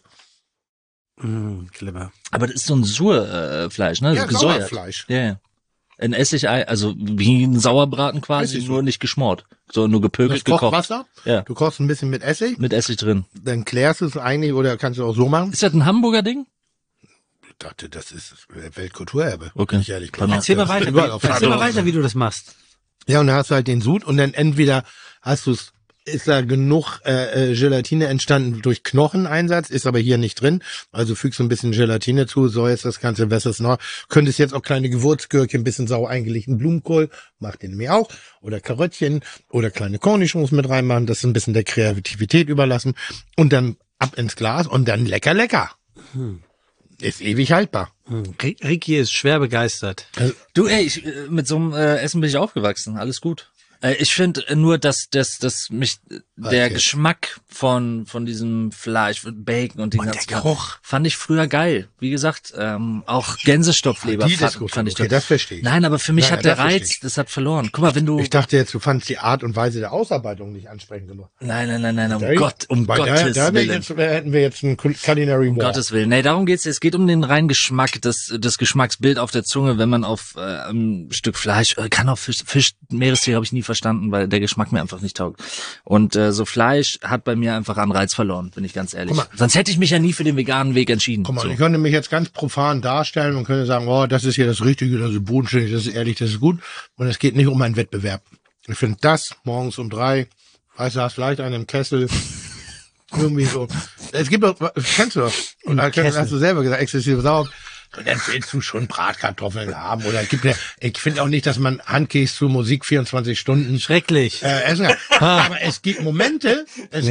D: Glibber.
E: Aber das ist so ein Surfleisch, ne?
C: Ja, Sauerfleisch.
E: Ja. Ein Essigei, also wie ein Sauerbraten quasi, nur nicht geschmort, sondern nur gepökelt gekocht.
C: Wasser?
E: Ja.
C: Du kochst ein bisschen mit Essig?
E: Mit Essig drin.
C: Dann klärst du es eigentlich, oder kannst du auch so machen?
E: Ist das ein Hamburger Ding?
C: Ich dachte, das ist Weltkulturerbe.
E: Okay.
C: Nicht ehrlich.
D: Erzähl mal weiter, wie du das machst.
C: Ja, und dann hast du halt den Sud und dann entweder ist da genug Gelatine entstanden durch Knocheneinsatz, ist aber hier nicht drin. Also fügst du ein bisschen Gelatine zu, säuerst das Ganze, wässerst noch. Könntest jetzt auch kleine Gewürzgürkchen, ein bisschen sauer eingelegten Blumenkohl, macht den nämlich auch. Oder Karottchen oder kleine Cornichons mit reinmachen, das ist ein bisschen der Kreativität überlassen. Und dann ab ins Glas und dann lecker. Ist ewig haltbar.
D: Ricky ist schwer begeistert.
E: Du, mit so einem Essen bin ich aufgewachsen, alles gut. Ich finde nur, dass mich der Geschmack von diesem Fleisch, Bacon und den ganzen
D: Geruch
E: fand ich früher geil. Wie gesagt, auch Gänsestopfleber fand ich
C: okay, das verstehe ich.
E: Nein, aber für mich hat der Reiz, das hat verloren. Guck mal, wenn du...
C: Ich dachte jetzt, du fandst die Art und Weise der Ausarbeitung nicht ansprechend genug.
E: Nein, um Gottes Willen.
C: Hätten wir jetzt ein Culinary War.
E: Um Gottes Willen. Nee, darum geht's. Es geht um den reinen Geschmack, das Geschmacksbild auf der Zunge, wenn man auf ein Stück Fleisch, kann auch Fisch, Meerestier habe ich nie verstanden, weil der Geschmack mir einfach nicht taugt. Und so Fleisch hat bei mir einfach an Reiz verloren, bin ich ganz ehrlich. Sonst hätte ich mich ja nie für den veganen Weg entschieden.
C: Guck mal, ich könnte mich jetzt ganz profan darstellen und könnte sagen, oh, das ist hier das Richtige, das ist bodenständig, das ist ehrlich, das ist gut. Und es geht nicht um einen Wettbewerb. Ich finde das morgens um 3, weißt du, hast vielleicht einen im Kessel, irgendwie so. Es gibt doch, kennst du doch, und hast du selber gesagt, exzessive Sauer. Und dann willst du schon Bratkartoffeln haben. Oder ich finde auch nicht, dass man Handkäse zu Musik 24 Stunden
D: schrecklich
C: essen kann. Aber es gibt Momente,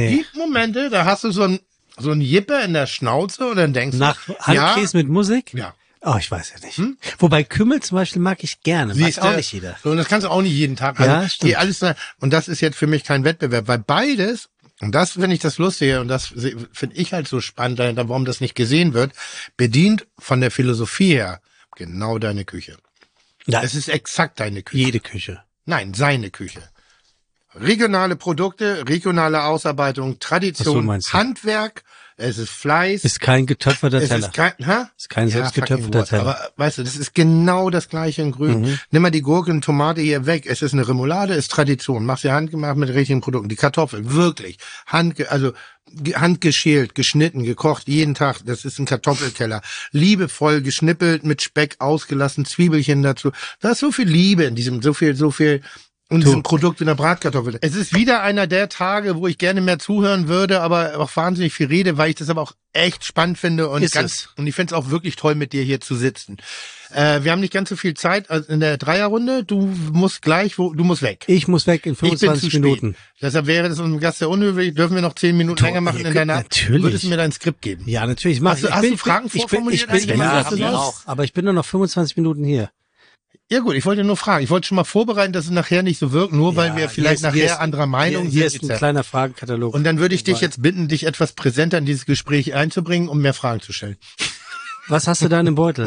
C: da hast du so ein Jippe in der Schnauze und dann denkst
D: du... Nach Handkäse mit Musik?
C: Ja.
D: Oh, ich weiß ja nicht. Wobei Kümmel zum Beispiel mag ich gerne. Mag auch nicht jeder.
C: So, und das kannst du auch nicht jeden Tag. Also,
D: ja, stimmt.
C: Und das ist jetzt für mich kein Wettbewerb, weil beides... Und das finde ich das Lustige und das finde ich halt so spannend, warum das nicht gesehen wird, bedient von der Philosophie her genau deine Küche. Ja. Es ist exakt deine Küche.
D: Jede Küche.
C: Nein, seine Küche. Regionale Produkte, regionale Ausarbeitung, Tradition, Handwerk, es ist Fleiß.
D: Ist kein getöpferter Teller.
C: Ist
D: kein selbst getöpferter Teller.
C: Aber weißt du, das ist genau das Gleiche in Grün. Nimm mal die Gurke und Tomate hier weg. Es ist eine Remoulade, ist Tradition. Machst du handgemacht mit richtigen Produkten. Die Kartoffeln, wirklich. Handgeschält, geschnitten, gekocht, jeden Tag. Das ist ein Kartoffelteller. Liebevoll geschnippelt, mit Speck ausgelassen, Zwiebelchen dazu. Da ist so viel Liebe in diesem, so viel und diesem Produkt wie einer Bratkartoffel. Es ist wieder einer der Tage, wo ich gerne mehr zuhören würde, aber auch wahnsinnig viel rede, weil ich das aber auch echt spannend finde und und ich finde es auch wirklich toll, mit dir hier zu sitzen. Wir haben nicht ganz so viel Zeit in der Dreierrunde. Du musst weg.
D: Ich muss weg in 25 Minuten.
C: Deshalb wäre das unserem Gast sehr unhöflich. Dürfen wir noch 10 Minuten länger machen in deiner?
D: Natürlich.
C: Würdest du mir dein Skript geben?
D: Ja, natürlich.
C: Hast du Fragen vorformuliert?
D: Aber ich bin nur noch 25 Minuten hier.
C: Ja gut, ich wollte nur fragen. Ich wollte schon mal vorbereiten, dass es nachher nicht so wirkt, nur weil wir vielleicht nachher anderer Meinung sind.
D: Hier ist ein kleiner Fragenkatalog.
C: Und dann würde ich dich jetzt bitten, dich etwas präsenter in dieses Gespräch einzubringen, um mehr Fragen zu stellen.
D: Was hast du da in dem Beutel?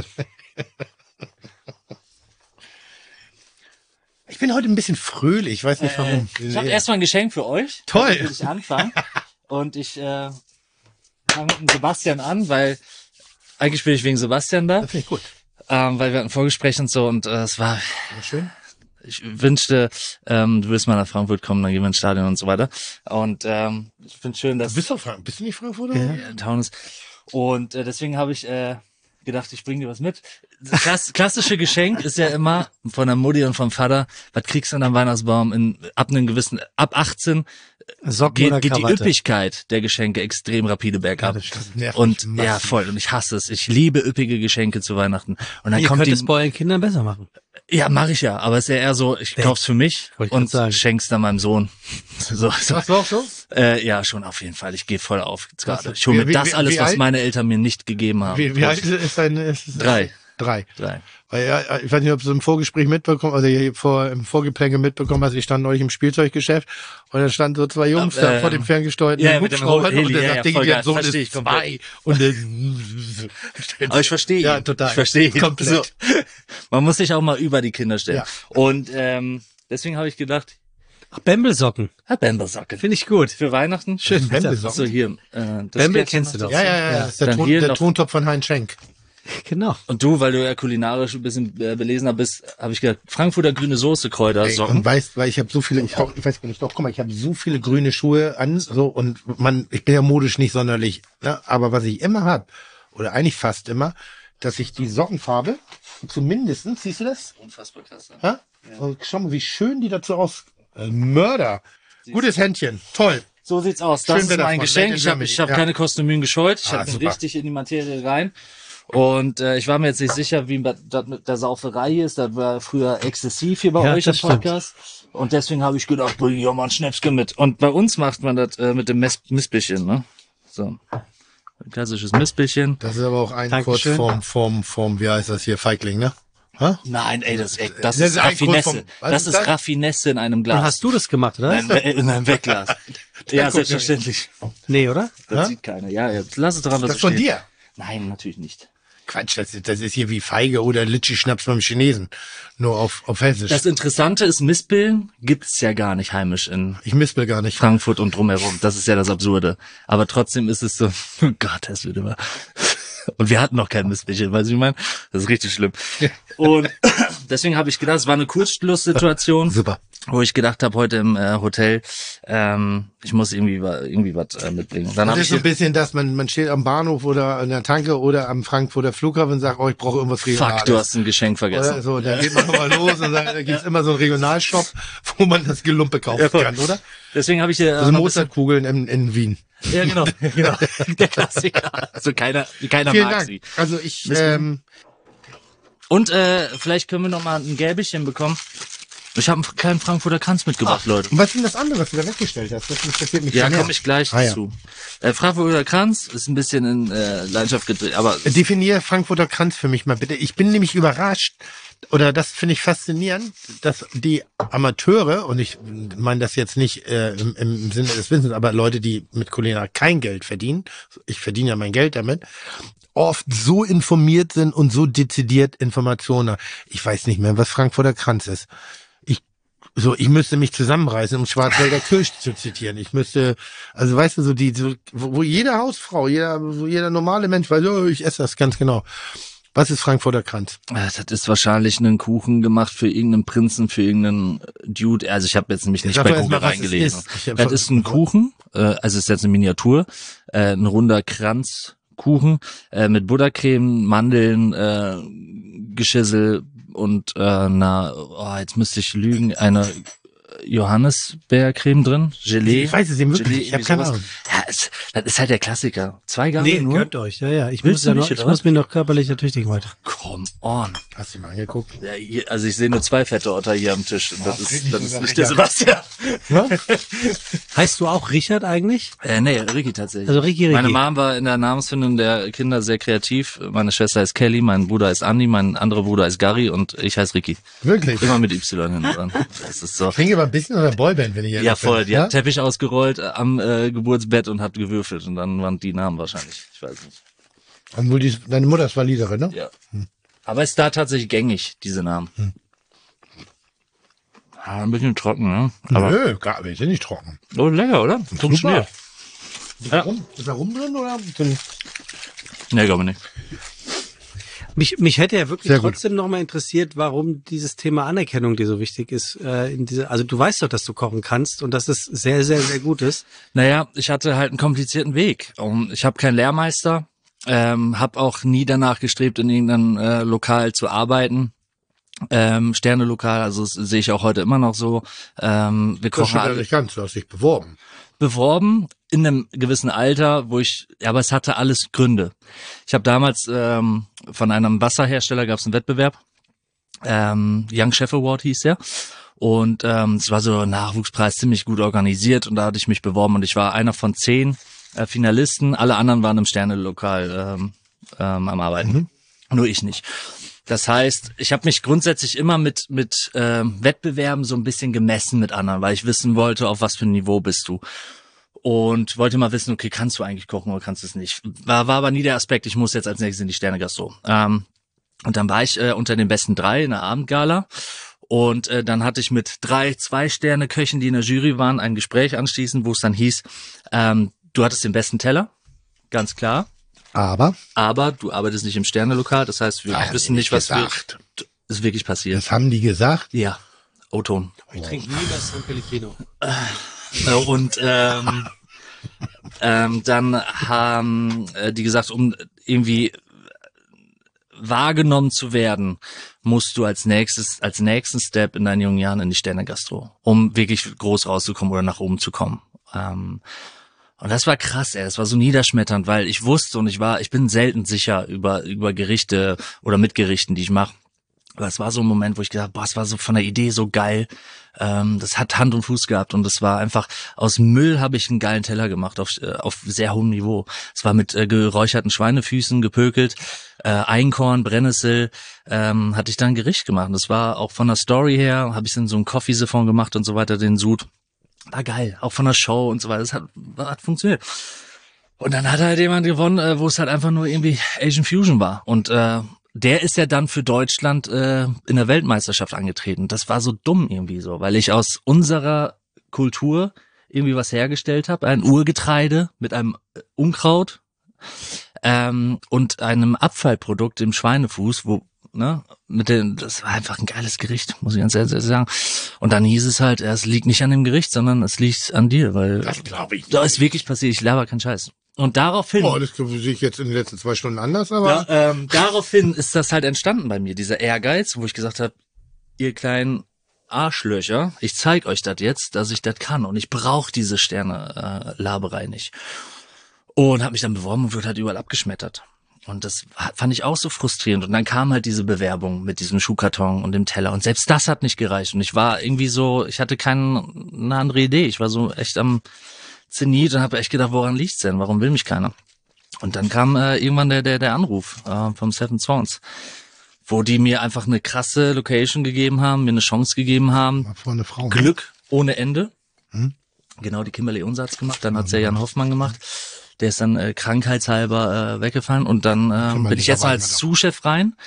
C: Ich bin heute ein bisschen fröhlich, ich weiß nicht warum.
E: Ich habe erstmal ein Geschenk für euch.
C: Toll.
E: Damit will ich anfangen. Und ich fange mit dem Sebastian an, weil eigentlich bin ich wegen Sebastian da.
C: Das finde ich gut.
E: Weil wir hatten ein Vorgespräch und so und es war
C: schön.
E: Ich wünschte, du würdest mal nach Frankfurt kommen, dann gehen wir ins Stadion und so weiter. Und ich finde schön, dass...
C: Bist du nicht Frankfurter?
E: Ja, Taunus. Und deswegen habe ich gedacht, ich bringe dir was mit. Das klassische Geschenk ist ja immer von der Mutti und vom Vater, was kriegst du an deinem Weihnachtsbaum ab 18 geht die Üppigkeit der Geschenke extrem rapide bergab.
C: Ja,
E: und ja, voll. Und ich hasse es. Ich liebe üppige Geschenke zu Weihnachten. Und dann kommt
D: es bei euren Kindern besser machen.
E: Ja, mache ich ja. Aber es ist ja eher so, ich kauf's für mich und schenk's dann meinem Sohn. So.
C: Machst du auch so?
E: Ja, schon auf jeden Fall. Ich gehe voll auf gerade. Ich hole mir das alles, was meine Eltern mir nicht gegeben haben.
C: Wie alt ist dein...
E: 3.
C: Weil ich weiß nicht, ob du im Vorgespräch mitbekommen, also hier im Vorgeplänkel mitbekommen hast, ich stand neulich im Spielzeuggeschäft und da standen so zwei Jungs da vor dem ferngesteuerten
E: Hubschrauber
C: und der sagt, der Sohn ist 2 und
E: aber ich verstehe ihn.
C: Ja, total.
E: Ich verstehe ihn.
C: Komplett.
E: So. Man muss sich auch mal über die Kinder stellen. Ja. Und deswegen habe ich gedacht,
D: Bämbelsocken.
E: Bämbelsocken.
D: Finde ich gut.
E: Für Weihnachten.
C: Schön, Bämbelsocken.
E: So hier.
D: Bämbel kennst du doch.
C: Ja. Das ist der Tontopf von Heinz Schenk.
D: Genau.
E: Und du, weil du ja kulinarisch ein bisschen belesener bist, habe ich gedacht, Frankfurter grüne Soße, Kräutersocken.
C: Und weißt, weil ich habe so viele, ich weiß gar nicht, doch, guck mal, ich habe so viele grüne Schuhe an, so, und ich bin ja modisch nicht sonderlich, ne, aber was ich immer habe, oder eigentlich fast immer, dass ich die Sockenfarbe, zumindestens, siehst du das?
E: Unfassbar klasse.
C: Ja? Und schau mal, wie schön die dazu aus, Mörder. Gutes Händchen, toll.
E: So sieht's aus. Das ist mein Geschenk. Ich hab keine Kostümien gescheut. Ich habe richtig in die Materie rein. Und ich war mir jetzt nicht sicher, wie das mit der Sauferei ist. Das war früher exzessiv hier bei euch im Podcast. Stimmt. Und deswegen habe ich gedacht, bring ich auch mal ein Schnäpschen mit. Und bei uns macht man das mit dem Mispelchen, ne? So. Ein klassisches Mispelchen.
C: Das ist aber auch ein Kurzform, wie heißt das hier, Feigling, ne? Ha?
E: Nein, ey, das ist Raffinesse. Das ist Raffinesse in einem Glas.
D: Und hast du das gemacht, oder?
E: In einem Wegglas. Ja, selbstverständlich.
D: Nee, oder?
E: Das sieht keiner. Ja, lass es dran, dass
C: das von
E: steht.
C: dir?
E: Nein, natürlich nicht.
C: Quatsch, das ist hier wie Feige oder Litschi-Schnaps beim Chinesen. Nur auf Hessisch.
E: Das Interessante ist, Mispeln gibt's ja gar nicht heimisch
C: ich mispel gar nicht.
E: Frankfurt und drumherum. Das ist ja das Absurde. Aber trotzdem ist es so, oh Gott, das wird immer. Und wir hatten noch kein Mispelchen, weißt du, wie ich meine? Das ist richtig schlimm. Und deswegen habe ich gedacht, es war eine Kurzschlusssituation.
C: Super.
E: Wo ich gedacht habe, heute im Hotel, ich muss irgendwie was mitbringen. Dann
C: das ist so ein bisschen, dass man steht am Bahnhof oder an der Tanke oder am Frankfurter Flughafen und sagt, ich brauche irgendwas Regionales.
E: Fuck, du hast ein Geschenk vergessen.
C: Oder so, dann geht man nochmal los und da gibt's immer so einen Regionalshop, wo man das Gelumpe kaufen kann, oder?
E: Deswegen habe ich hier
C: also Mozartkugeln in Wien.
E: Ja, genau. Der Klassiker. Also keiner mag sie.
C: Also ich
E: und vielleicht können wir noch mal ein Gelbchen bekommen. Ich habe einen kleinen Frankfurter Kranz mitgebracht, Leute.
C: Und was ist denn das andere, was du da weggestellt hast? Das interessiert mich.
E: Ja, komme ich gleich dazu. Frankfurter Kranz ist ein bisschen in Leidenschaft gedreht, aber...
C: Definier Frankfurter Kranz für mich mal bitte. Ich bin nämlich überrascht, oder das finde ich faszinierend, dass die Amateure, und ich meine das jetzt nicht im Sinne des Wissens, aber Leute, die mit Kulinar kein Geld verdienen, ich verdiene ja mein Geld damit, oft so informiert sind und so dezidiert Informationen. Ich weiß nicht mehr, was Frankfurter Kranz ist. So, ich müsste mich zusammenreißen, um Schwarzwälder Kirsch zu zitieren. Ich müsste, also weißt du, wo jede Hausfrau, jeder normale Mensch weiß, oh, ich esse das ganz genau. Was ist Frankfurter Kranz?
E: Das ist wahrscheinlich ein Kuchen gemacht für irgendeinen Prinzen, für irgendeinen Dude. Also ich habe jetzt nämlich nicht bei Google reingelesen. Das ist ein Kuchen, also ist jetzt eine Miniatur, ein runder Kranzkuchen mit Buttercreme, Mandeln, Geschissel und jetzt müsste ich lügen, eine Johannisbeercreme drin, Gelee.
C: Ich weiß es eben wirklich, ich habe keine Ahnung.
E: Ja, das ist halt der Klassiker. 2 Gabeln nur.
D: Gönnt euch, ja. Ich muss mir noch körperlich ertüchtigen heute.
E: Come on.
C: Hast du mal angeguckt?
E: Ja, also ich sehe nur 2 fette Otter hier am Tisch. Das ist nicht der Sebastian.
C: Ja?
D: Heißt du auch Richard eigentlich?
E: Nee, Ricky tatsächlich.
D: Also Ricky.
E: Meine Mom war in der Namensfindung der Kinder sehr kreativ. Meine Schwester heißt Kelly, mein Bruder ist Andi, mein anderer Bruder ist Gary und ich heiße Ricky.
C: Wirklich?
E: Immer mit Y hinten dran. Das ist so.
C: Klingt aber ein bisschen oder Boyband, wenn ich hier.
E: Ja, voll. Die hat Teppich ausgerollt am Geburtsbett und hat gewürfelt und dann waren die Namen wahrscheinlich. Ich weiß nicht.
C: Und wohl deine Mutter ist Waliderin, ne?
E: Ja. Aber ist da tatsächlich gängig, diese Namen. Ja, ein bisschen trocken, ne? Aber
C: Nö, gar nicht, nicht trocken.
E: Oh, lecker, oder? Funktioniert.
C: Ist da rum drin oder?
E: Nee, glaube nicht.
D: Mich hätte ja wirklich trotzdem nochmal interessiert, warum dieses Thema Anerkennung dir so wichtig ist. Also du weißt doch, dass du kochen kannst und dass es sehr, sehr, sehr gut ist.
E: Naja, ich hatte halt einen komplizierten Weg. Ich habe keinen Lehrmeister, habe auch nie danach gestrebt, in irgendeinem Lokal zu arbeiten. Sterne-Lokal, also das sehe ich auch heute immer noch so. Wir kochen
C: das stimmt nicht ganz, du hast dich beworben
E: in einem gewissen Alter, aber es hatte alles Gründe. Ich habe damals von einem Wasserhersteller gab es einen Wettbewerb, Young Chef Award hieß der, und es war so ein Nachwuchspreis, ziemlich gut organisiert und da hatte ich mich beworben und ich war einer von 10 Finalisten, alle anderen waren im Sterne-Lokal am Arbeiten, nur ich nicht. Das heißt, ich habe mich grundsätzlich immer mit Wettbewerben so ein bisschen gemessen mit anderen, weil ich wissen wollte, auf was für ein Niveau bist du. Und wollte mal wissen, okay, kannst du eigentlich kochen oder kannst du es nicht? War aber nie der Aspekt, ich muss jetzt als nächstes in die Sterne-Gastro. Und dann war ich unter den besten 3 in der Abendgala. Und dann hatte ich mit 3 2-Sterne-Köchen, die in der Jury waren, ein Gespräch anschließend, wo es dann hieß, du hattest den besten Teller, ganz klar. Aber du arbeitest nicht im Sterne-Lokal, das heißt, wir wissen nicht, was ist wirklich passiert.
C: Das haben die gesagt?
E: Ja, O-Ton.
D: Ich trinke nie das San Pellegrino.
E: Und dann haben die gesagt, um irgendwie wahrgenommen zu werden, musst du als nächsten Step in deinen jungen Jahren in die Sterne-Gastro, um wirklich groß rauszukommen oder nach oben zu kommen. Und das war krass, das war so niederschmetternd, weil ich wusste und ich bin selten sicher über Gerichte oder mit Gerichten, die ich mache. Aber es war so ein Moment, wo ich gedacht, es war so von der Idee so geil. Das hat Hand und Fuß gehabt und das war einfach, aus Müll habe ich einen geilen Teller gemacht auf sehr hohem Niveau. Es war mit geräucherten Schweinefüßen gepökelt, Einkorn, Brennnessel, hatte ich dann ein Gericht gemacht. Und das war auch von der Story her, habe ich dann so einen Coffee-Siphon gemacht und so weiter, den Sud. War geil, auch von der Show und so weiter, das hat funktioniert. Und dann hat halt jemand gewonnen, wo es halt einfach nur irgendwie Asian Fusion war. Und der ist ja dann für Deutschland in der Weltmeisterschaft angetreten. Das war so dumm irgendwie so, weil ich aus unserer Kultur irgendwie was hergestellt habe. Ein Urgetreide mit einem Unkraut und einem Abfallprodukt im Schweinefuß, das war einfach ein geiles Gericht, muss ich ganz ehrlich sagen. Und dann hieß es halt, es liegt nicht an dem Gericht, sondern es liegt an dir, weil
C: das glaube ich.
E: Da ist wirklich passiert, ich laber keinen Scheiß. Und daraufhin...
C: das sehe ich jetzt in den letzten 2 Stunden anders, aber...
E: Ja, daraufhin ist das halt entstanden bei mir, dieser Ehrgeiz, wo ich gesagt habe, ihr kleinen Arschlöcher, ich zeig euch das jetzt, dass ich das kann und ich brauche diese Sterne-Laberei nicht. Und habe mich dann beworben und wurde halt überall abgeschmettert. Und das fand ich auch so frustrierend. Und dann kam halt diese Bewerbung mit diesem Schuhkarton und dem Teller. Und selbst das hat nicht gereicht. Und ich war irgendwie so, ich hatte keine andere Idee. Ich war so echt am Zenit und habe echt gedacht, woran liegt's denn? Warum will mich keiner? Und dann kam irgendwann der Anruf vom Seven Swans, wo die mir einfach eine krasse Location gegeben haben, mir eine Chance gegeben haben.
C: Vor eine Frau.
E: Glück ohne Ende. Genau, die Kimberly Unsatz gemacht. Dann hat's ja Jan Hoffmann gemacht. Der ist dann krankheitshalber weggefallen und dann bin ich jetzt mal als Sous-Chef rein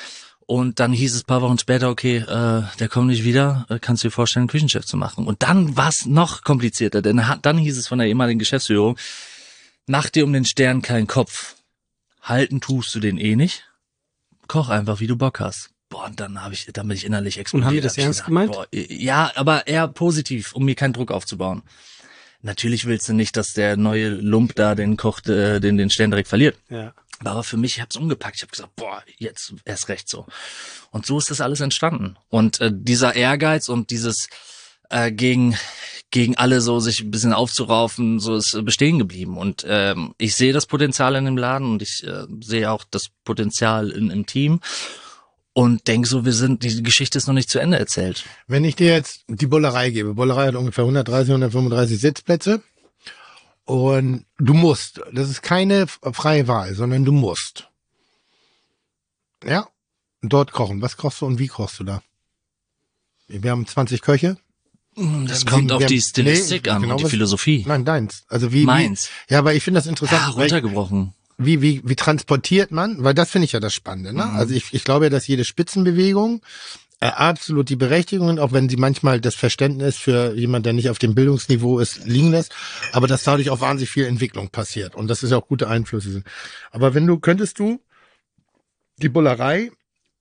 E: Und dann hieß es ein paar Wochen später, okay, der kommt nicht wieder, kannst du dir vorstellen, einen Küchenchef zu machen. Und dann war es noch komplizierter, denn dann hieß es von der ehemaligen Geschäftsführung, mach dir um den Stern keinen Kopf. Halten tust du den eh nicht. Koch einfach, wie du Bock hast. Boah, und dann bin ich innerlich explodiert.
D: Und haben die das ernst gemeint?
E: Boah, ja, aber eher positiv, um mir keinen Druck aufzubauen. Natürlich willst du nicht, dass der neue Lump da den Koch, den Stern direkt verliert.
D: Ja.
E: Aber für mich, ich hab's umgepackt. Ich habe gesagt, boah, jetzt erst recht so. Und so ist das alles entstanden. Und dieser Ehrgeiz und dieses gegen alle so sich ein bisschen aufzuraufen, so ist bestehen geblieben. Und ich sehe das Potenzial in dem Laden und ich sehe auch das Potenzial im Team. Und denke so, die Geschichte ist noch nicht zu Ende erzählt.
C: Wenn ich dir jetzt die Bullerei gebe, Bullerei hat ungefähr 130, 135 Sitzplätze und du musst, das ist keine freie Wahl, sondern du musst. Ja, dort kochen. Was kochst du und wie kochst du da? Wir haben 20 Köche.
E: Das kommt auf die Stilistik an, genau, und die Philosophie.
C: Nein, deins. Also
E: meins.
C: Ja, aber ich finde das interessant.
E: Ja, runtergebrochen.
C: Wie transportiert man? Weil das finde ich ja das Spannende. Ne? Also ich glaube ja, dass jede Spitzenbewegung absolut die Berechtigung hat, auch wenn sie manchmal das Verständnis für jemand, der nicht auf dem Bildungsniveau ist, liegen lässt, aber dass dadurch auch wahnsinnig viel Entwicklung passiert und dass es ja auch gute Einflüsse sind. Aber könntest du die Bullerei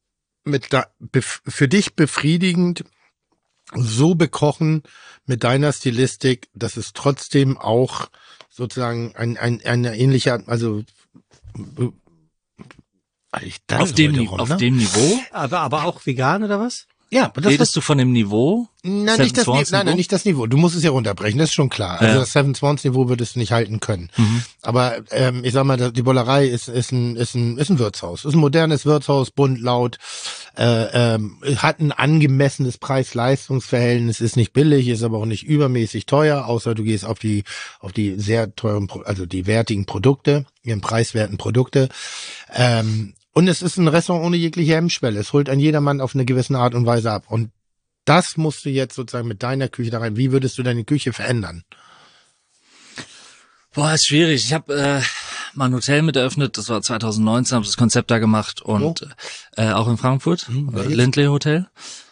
C: für dich befriedigend so bekochen mit deiner Stilistik, dass es trotzdem auch sozusagen eine ähnliche, also
E: auf dem Niveau?
D: Aber auch vegan oder was?
C: Ja,
E: redest du von dem Niveau?
C: Nein, nicht das Niveau. Du musst es ja runterbrechen, das ist schon klar. Also das Seven Swans Niveau würdest du nicht halten können. Aber ich sag mal, die Bullerei ist ein Wirtshaus. Ist ein modernes Wirtshaus, bunt, laut, hat ein angemessenes Preis-Leistungs-Verhältnis, ist nicht billig, ist aber auch nicht übermäßig teuer, außer du gehst auf die sehr teuren, also die wertigen Produkte, ihren preiswerten Produkte. Und es ist ein Restaurant ohne jegliche Hemmschwelle. Es holt an jedermann auf eine gewisse Art und Weise ab. Und das musst du jetzt sozusagen mit deiner Küche da rein. Wie würdest du deine Küche verändern?
E: Boah, ist schwierig. Ich habe mal ein Hotel mit eröffnet. Das war 2019, habe das Konzept da gemacht und auch in Frankfurt, Lindley Hotel.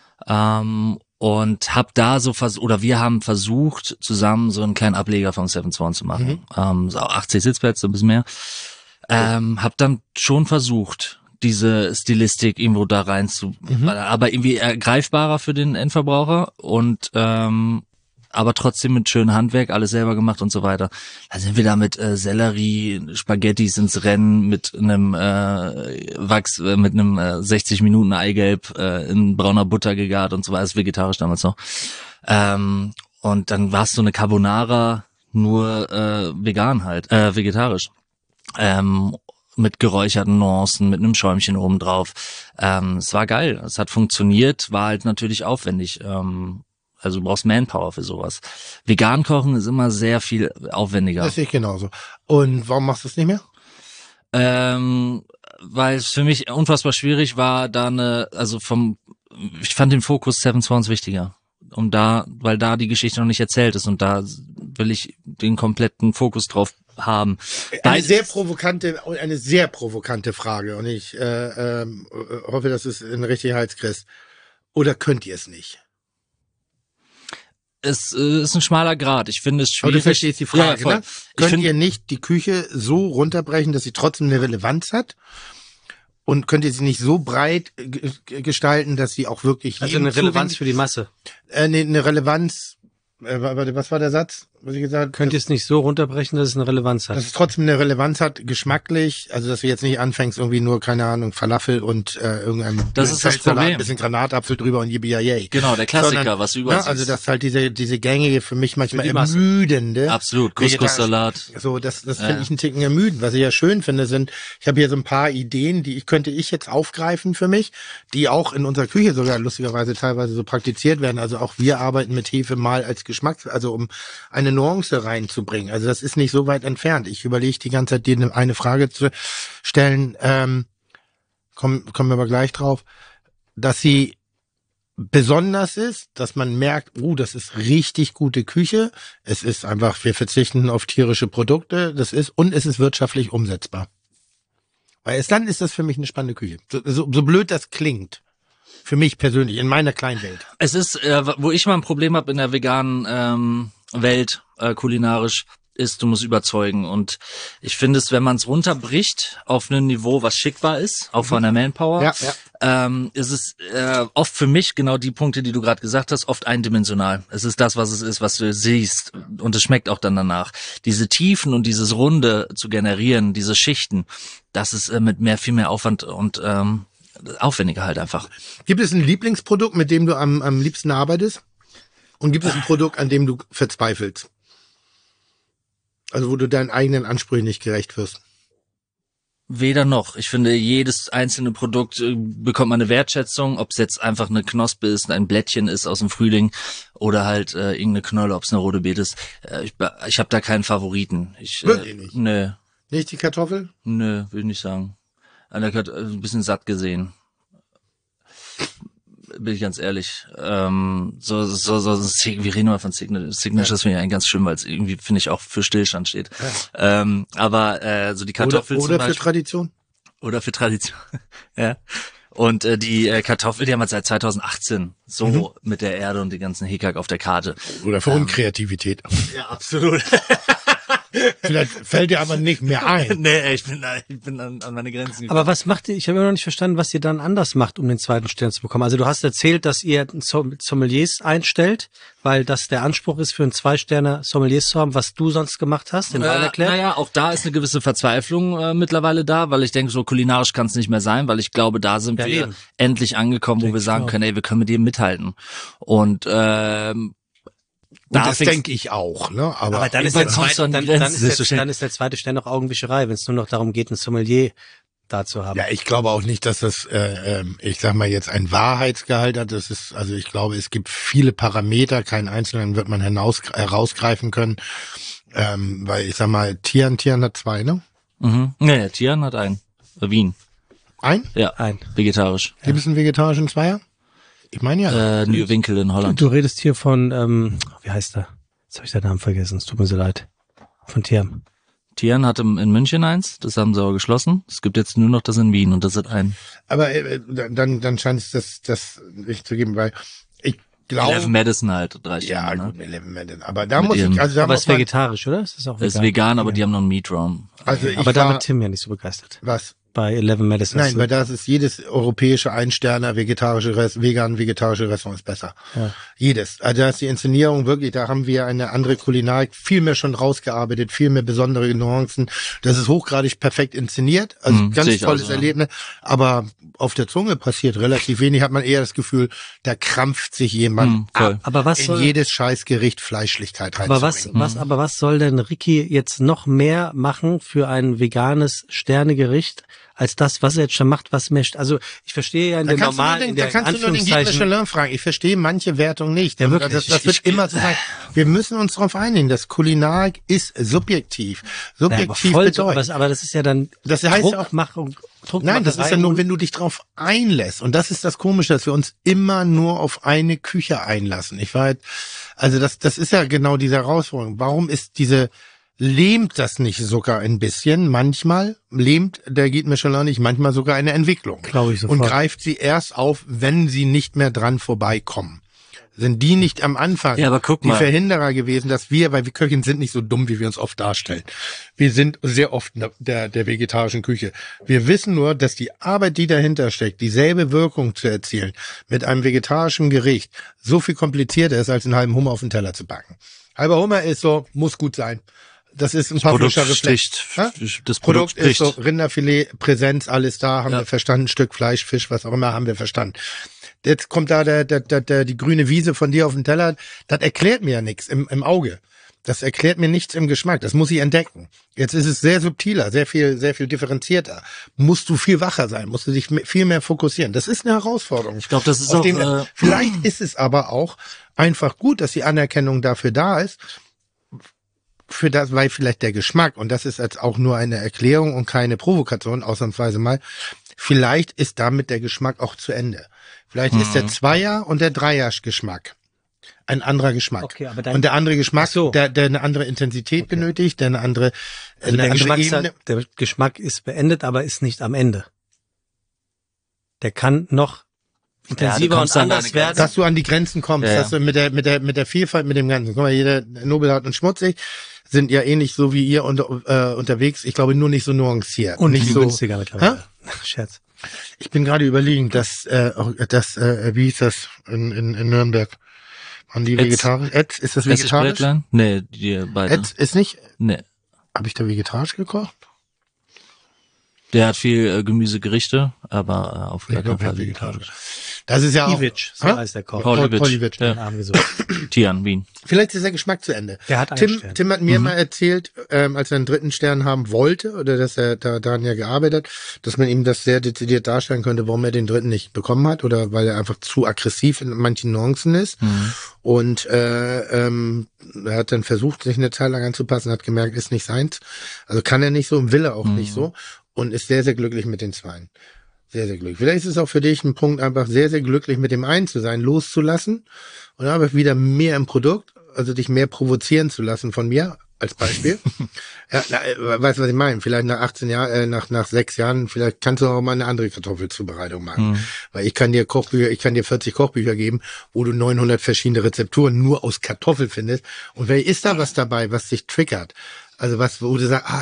E: Und habe da wir haben versucht, zusammen so einen kleinen Ableger von Seven Swans zu machen. So 80 Sitzplätze, ein bisschen mehr. Hab dann schon versucht, diese Stilistik irgendwo da rein aber irgendwie greifbarer für den Endverbraucher und aber trotzdem mit schönem Handwerk, alles selber gemacht und so weiter. Da sind wir da mit Sellerie, Spaghettis ins Rennen, mit einem mit einem 60 Minuten Eigelb in brauner Butter gegart und so weiter, ist vegetarisch damals noch. Und dann war es so eine Carbonara, nur vegan halt, vegetarisch. Mit geräucherten Nuancen, mit einem Schäumchen oben drauf. Es war geil, es hat funktioniert, war halt natürlich aufwendig. Also du brauchst Manpower für sowas. Vegan kochen ist immer sehr viel aufwendiger.
C: Das sehe ich genauso. Und warum machst du es nicht mehr?
E: Weil es für mich unfassbar schwierig war, ich fand den Fokus Seven Swans wichtiger. Weil da die Geschichte noch nicht erzählt ist und da will ich den kompletten Fokus drauf haben.
C: Eine sehr provokante Frage und ich hoffe, dass du es in den richtigen Hals kriegst. Oder könnt ihr es nicht?
E: Es ist ein schmaler Grat. Ich finde es schwierig.
C: Aber du verstehst die Frage,
E: ja,
C: ne? Könnt ihr nicht die Küche so runterbrechen, dass sie trotzdem eine Relevanz hat? Und könnt ihr sie nicht so breit gestalten, dass sie auch wirklich...
D: Also eine Relevanz für die Masse.
C: Eine Relevanz... was war der Satz, was ich gesagt habe?
D: Könnt ihr es nicht so runterbrechen, dass es eine Relevanz hat?
C: Dass es trotzdem eine Relevanz hat, geschmacklich, also dass du jetzt nicht anfängst, irgendwie nur, keine Ahnung, Falafel und irgendein
E: das ist das Problem.
C: Ein bisschen Granatapfel drüber und yippie-yay.
E: Genau, der Klassiker, sondern, was du überall
C: also das halt diese gängige, für mich manchmal ermüdende.
E: Absolut, Couscous-Salat.
C: So, das finde ich einen Ticken ermüdend. Was ich ja schön finde, ich habe hier so ein paar Ideen, könnte ich jetzt aufgreifen für mich, die auch in unserer Küche sogar lustigerweise teilweise so praktiziert werden. Also auch wir arbeiten mit Hefe mal als also um eine Nuance reinzubringen. Also das ist nicht so weit entfernt. Ich überlege die ganze Zeit, dir eine Frage zu stellen, kommen wir aber gleich drauf, dass sie besonders ist, dass man merkt, das ist richtig gute Küche. Es ist einfach, wir verzichten auf tierische Produkte, und es ist wirtschaftlich umsetzbar. Weil erst dann ist das für mich eine spannende Küche. So blöd das klingt. Für mich persönlich, in meiner kleinen Welt.
E: Es ist, wo ich mal ein Problem habe in der veganen Welt, kulinarisch, ist, du musst überzeugen. Und ich finde es, wenn man es runterbricht auf ein Niveau, was schickbar ist, auch von der Manpower, ist es oft für mich genau die Punkte, die du gerade gesagt hast, oft eindimensional. Es ist das, was es ist, was du siehst. Und es schmeckt auch dann danach. Diese Tiefen und dieses Runde zu generieren, diese Schichten, das ist mit viel mehr Aufwand und aufwendiger halt einfach.
C: Gibt es ein Lieblingsprodukt, mit dem du am liebsten arbeitest? Und gibt es ein Produkt, an dem du verzweifelst? Also wo du deinen eigenen Ansprüchen nicht gerecht wirst?
E: Weder noch. Ich finde, jedes einzelne Produkt bekommt man eine Wertschätzung, ob es jetzt einfach eine Knospe ist, ein Blättchen ist aus dem Frühling oder halt irgendeine Knolle, ob es eine rote Beete ist. Ich habe da keinen Favoriten.
C: Wirklich nicht?
E: Nö.
C: Nicht die Kartoffel?
E: Nö, will ich nicht sagen. Ein bisschen satt gesehen. Bin ich ganz ehrlich. Wir reden immer von Signature, das finde ich eigentlich ganz schlimm, weil es irgendwie, finde ich, auch für Stillstand steht. Ja. Aber so die Kartoffel
C: oder für Tradition?
E: Oder für Tradition, ja. Und die Kartoffel, die haben wir seit 2018 so mit der Erde und die ganzen Hickhack auf der Karte.
C: Oder für Unkreativität.
E: Ja, absolut.
C: Vielleicht fällt dir aber nicht mehr ein.
E: Nee, ich bin an meine Grenzen gekommen.
D: Aber was macht ihr, ich habe immer noch nicht verstanden, was ihr dann anders macht, um den zweiten Stern zu bekommen. Also du hast erzählt, dass ihr Sommeliers einstellt, weil das der Anspruch ist, für einen 2-Sterne Sommeliers zu haben, was du sonst gemacht hast, in deiner Erklärung.
E: Naja, auch da ist eine gewisse Verzweiflung mittlerweile da, weil ich denke, so kulinarisch kann es nicht mehr sein, weil ich glaube, da sind wir endlich angekommen, wo wir sagen können, ey, wir können mit dem mithalten. Und
C: das denke ich auch, ne? Aber
D: dann ist der zweite Stern noch Augenwischerei, wenn es nur noch darum geht, ein Sommelier da zu haben.
C: Ja, ich glaube auch nicht, dass das, ich sag mal jetzt ein Wahrheitsgehalt hat. Das ist, also ich glaube, es gibt viele Parameter, keinen einzelnen wird man herausgreifen können, weil ich sag mal, Tian hat 2, ne?
E: Nee, Tian hat einen. Wien.
C: Ein?
E: Ja, ein. Vegetarisch.
C: Gibt es einen vegetarischen Zweier? Ich meine ja.
E: Winkel in Holland.
D: Du redest hier von, wie heißt er? Jetzt habe ich seinen Namen vergessen, es tut mir so leid. Von Tian.
E: Tian hatte in München eins, das haben sie aber geschlossen. Es gibt jetzt nur noch das in Wien und das hat einen.
C: Aber dann scheint es das nicht zu geben, weil ich glaube...
E: 11 Madison halt, 3 Sterne.
C: Ja, gut, 11 Madison. Aber da muss ich... Also
D: aber es ist vegetarisch, oder? Ist das auch vegan?
E: Es ist vegan, aber die haben noch einen Meat Raum.
C: Also
D: aber da war Tim ja nicht so begeistert.
C: Was?
D: Bei 11 Madison.
C: Nein, weil das ist jedes europäische Ein-Sterne vegetarische Restaurant ist besser. Ja. Jedes. Also da ist die Inszenierung wirklich, da haben wir eine andere Kulinarik viel mehr schon rausgearbeitet, viel mehr besondere Nuancen. Das ist hochgradig perfekt inszeniert, also ganz tolles Erlebnis. Aber auf der Zunge passiert relativ wenig, hat man eher das Gefühl, da krampft sich jemand
D: aber was
C: in jedes Scheißgericht Fleischlichkeit
D: reinzubringen. Aber was soll denn Ricky jetzt noch mehr machen für ein veganes Sternegericht, als das, was er jetzt schon macht, was mischt. Also ich verstehe ja in dem normalen,
C: da kannst du nur den Guide Michelin fragen. Ich verstehe manche Wertung nicht. Ja, wirklich. Das wird immer so sein. Wir müssen uns darauf einigen, dass Kulinarik ist subjektiv. Subjektiv bedeutet.
D: Aber das ist ja dann
C: das heißt Druckmachung. Nein, das ist ja nur, wenn du dich drauf einlässt. Und das ist das Komische, dass wir uns immer nur auf eine Küche einlassen. Also das ist ja genau diese Herausforderung. Warum ist lähmt das nicht sogar ein bisschen? Manchmal lähmt der Guide Michelin nicht, manchmal sogar eine Entwicklung.
D: Glaube ich sofort.
C: Und greift sie erst auf, wenn sie nicht mehr dran vorbeikommen. Sind die nicht am Anfang die Verhinderer gewesen, dass weil wir Köchinnen sind nicht so dumm, wie wir uns oft darstellen. Wir sind sehr oft der vegetarischen Küche. Wir wissen nur, dass die Arbeit, die dahinter steckt, dieselbe Wirkung zu erzielen mit einem vegetarischen Gericht, so viel komplizierter ist, als einen halben Hummer auf den Teller zu backen. Halber Hummer ist so, muss gut sein. Das ist ein pavlischer Reflex.
E: Das Produkt
C: ist so Rinderfilet, Präsenz, alles da, haben wir verstanden, Stück Fleisch, Fisch, was auch immer, haben wir verstanden. Jetzt kommt da die grüne Wiese von dir auf den Teller, das erklärt mir ja nichts im Auge. Das erklärt mir nichts im Geschmack, das muss ich entdecken. Jetzt ist es sehr subtiler, sehr viel differenzierter. Musst du viel wacher sein, musst du dich viel mehr fokussieren. Das ist eine Herausforderung.
E: Ich glaube, das ist auch...
C: Vielleicht ist es aber auch einfach gut, dass die Anerkennung dafür da ist, für das, weil vielleicht der Geschmack, und das ist jetzt auch nur eine Erklärung und keine Provokation, ausnahmsweise mal, vielleicht ist damit der Geschmack auch zu Ende. Vielleicht ist der Zweier- und der Dreier-Geschmack Ein anderer Geschmack.
D: Okay, aber
C: und der andere Geschmack, der eine andere Intensität benötigt, der eine andere,
D: Ebene. Der Geschmack ist beendet, aber ist nicht am Ende. Der kann noch intensiver und anders werden.
C: Dass du an die Grenzen kommst, dass du mit der Vielfalt, mit dem Ganzen. Guck mal, jeder Nobelhart und Schmutzig sind ja ähnlich so wie ihr unterwegs. Ich glaube, nur nicht so nuanciert.
D: Und
C: nicht
D: so günstiger mittlerweile. Scherz.
C: Ich bin gerade überlegen, wie hieß das in Nürnberg? Waren die vegetarisch? Ed, ist das vegetarisch?
E: Nee, die beiden.
C: Ed ist nicht?
E: Nee.
C: Habe ich da vegetarisch gekocht?
E: Der hat viel Gemüsegerichte, aber auf gar keinen Fall vegetarisch.
C: Das ist ja
D: Ivic, so heißt der Koch.
E: Paul Ivic.
D: Ja.
E: Tian, Wien.
C: Vielleicht ist der Geschmack zu Ende.
D: Der hat einen Stern.
C: Tim hat mir mal erzählt, als er einen 3. Stern haben wollte, oder dass er daran ja gearbeitet hat, dass man ihm das sehr dezidiert darstellen könnte, warum er den 3. nicht bekommen hat, oder weil er einfach zu aggressiv in manchen Nuancen ist. Und er hat dann versucht, sich eine Zeit lang anzupassen, hat gemerkt, ist nicht seins. Also kann er nicht so und will er auch nicht so. Und ist sehr, sehr glücklich mit den Zweien. Sehr, sehr glücklich. Vielleicht ist es auch für dich ein Punkt, einfach sehr, sehr glücklich mit dem einen zu sein, loszulassen und dann einfach wieder mehr im Produkt, also dich mehr provozieren zu lassen von mir, als Beispiel. Weißt du, was ich meine? Vielleicht nach 18 Jahren, nach 6 Jahren, vielleicht kannst du auch mal eine andere Kartoffelzubereitung machen. Weil ich kann dir 40 Kochbücher geben, wo du 900 verschiedene Rezepturen nur aus Kartoffel findest. Und vielleicht ist da was dabei, was dich triggert. Also wo du sagst,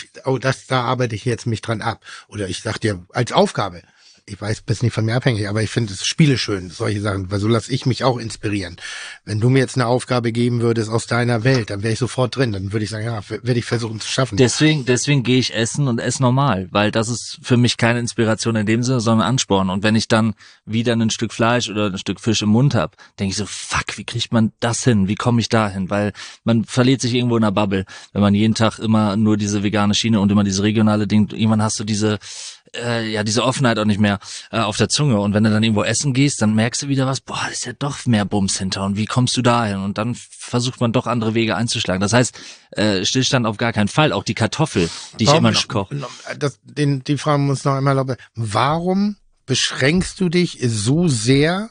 C: da arbeite ich jetzt mich dran ab. Oder ich sag dir als Aufgabe, ich weiß, bist nicht von mir abhängig, aber ich finde es Spiele schön, solche Sachen, weil so lasse ich mich auch inspirieren. Wenn du mir jetzt eine Aufgabe geben würdest aus deiner Welt, dann wäre ich sofort drin, dann würde ich sagen, ja, werde ich versuchen zu schaffen.
E: Deswegen gehe ich essen und esse normal, weil das ist für mich keine Inspiration in dem Sinne, sondern Ansporn. Und wenn ich dann wieder ein Stück Fleisch oder ein Stück Fisch im Mund habe, denke ich so, fuck, wie kriegt man das hin? Wie komme ich da hin? Weil man verliert sich irgendwo in einer Bubble, wenn man jeden Tag immer nur diese vegane Schiene und immer diese regionale Ding, irgendwann hast du diese Offenheit auch nicht mehr auf der Zunge. Und wenn du dann irgendwo essen gehst, dann merkst du wieder was, boah, das ist ja doch mehr Bums hinter. Und wie kommst du da hin? Und dann versucht man doch andere Wege einzuschlagen. Das heißt, Stillstand auf gar keinen Fall. Auch die Kartoffel, die ich immer noch koche.
C: Die Frage muss noch einmal erlauben. Warum beschränkst du dich so sehr?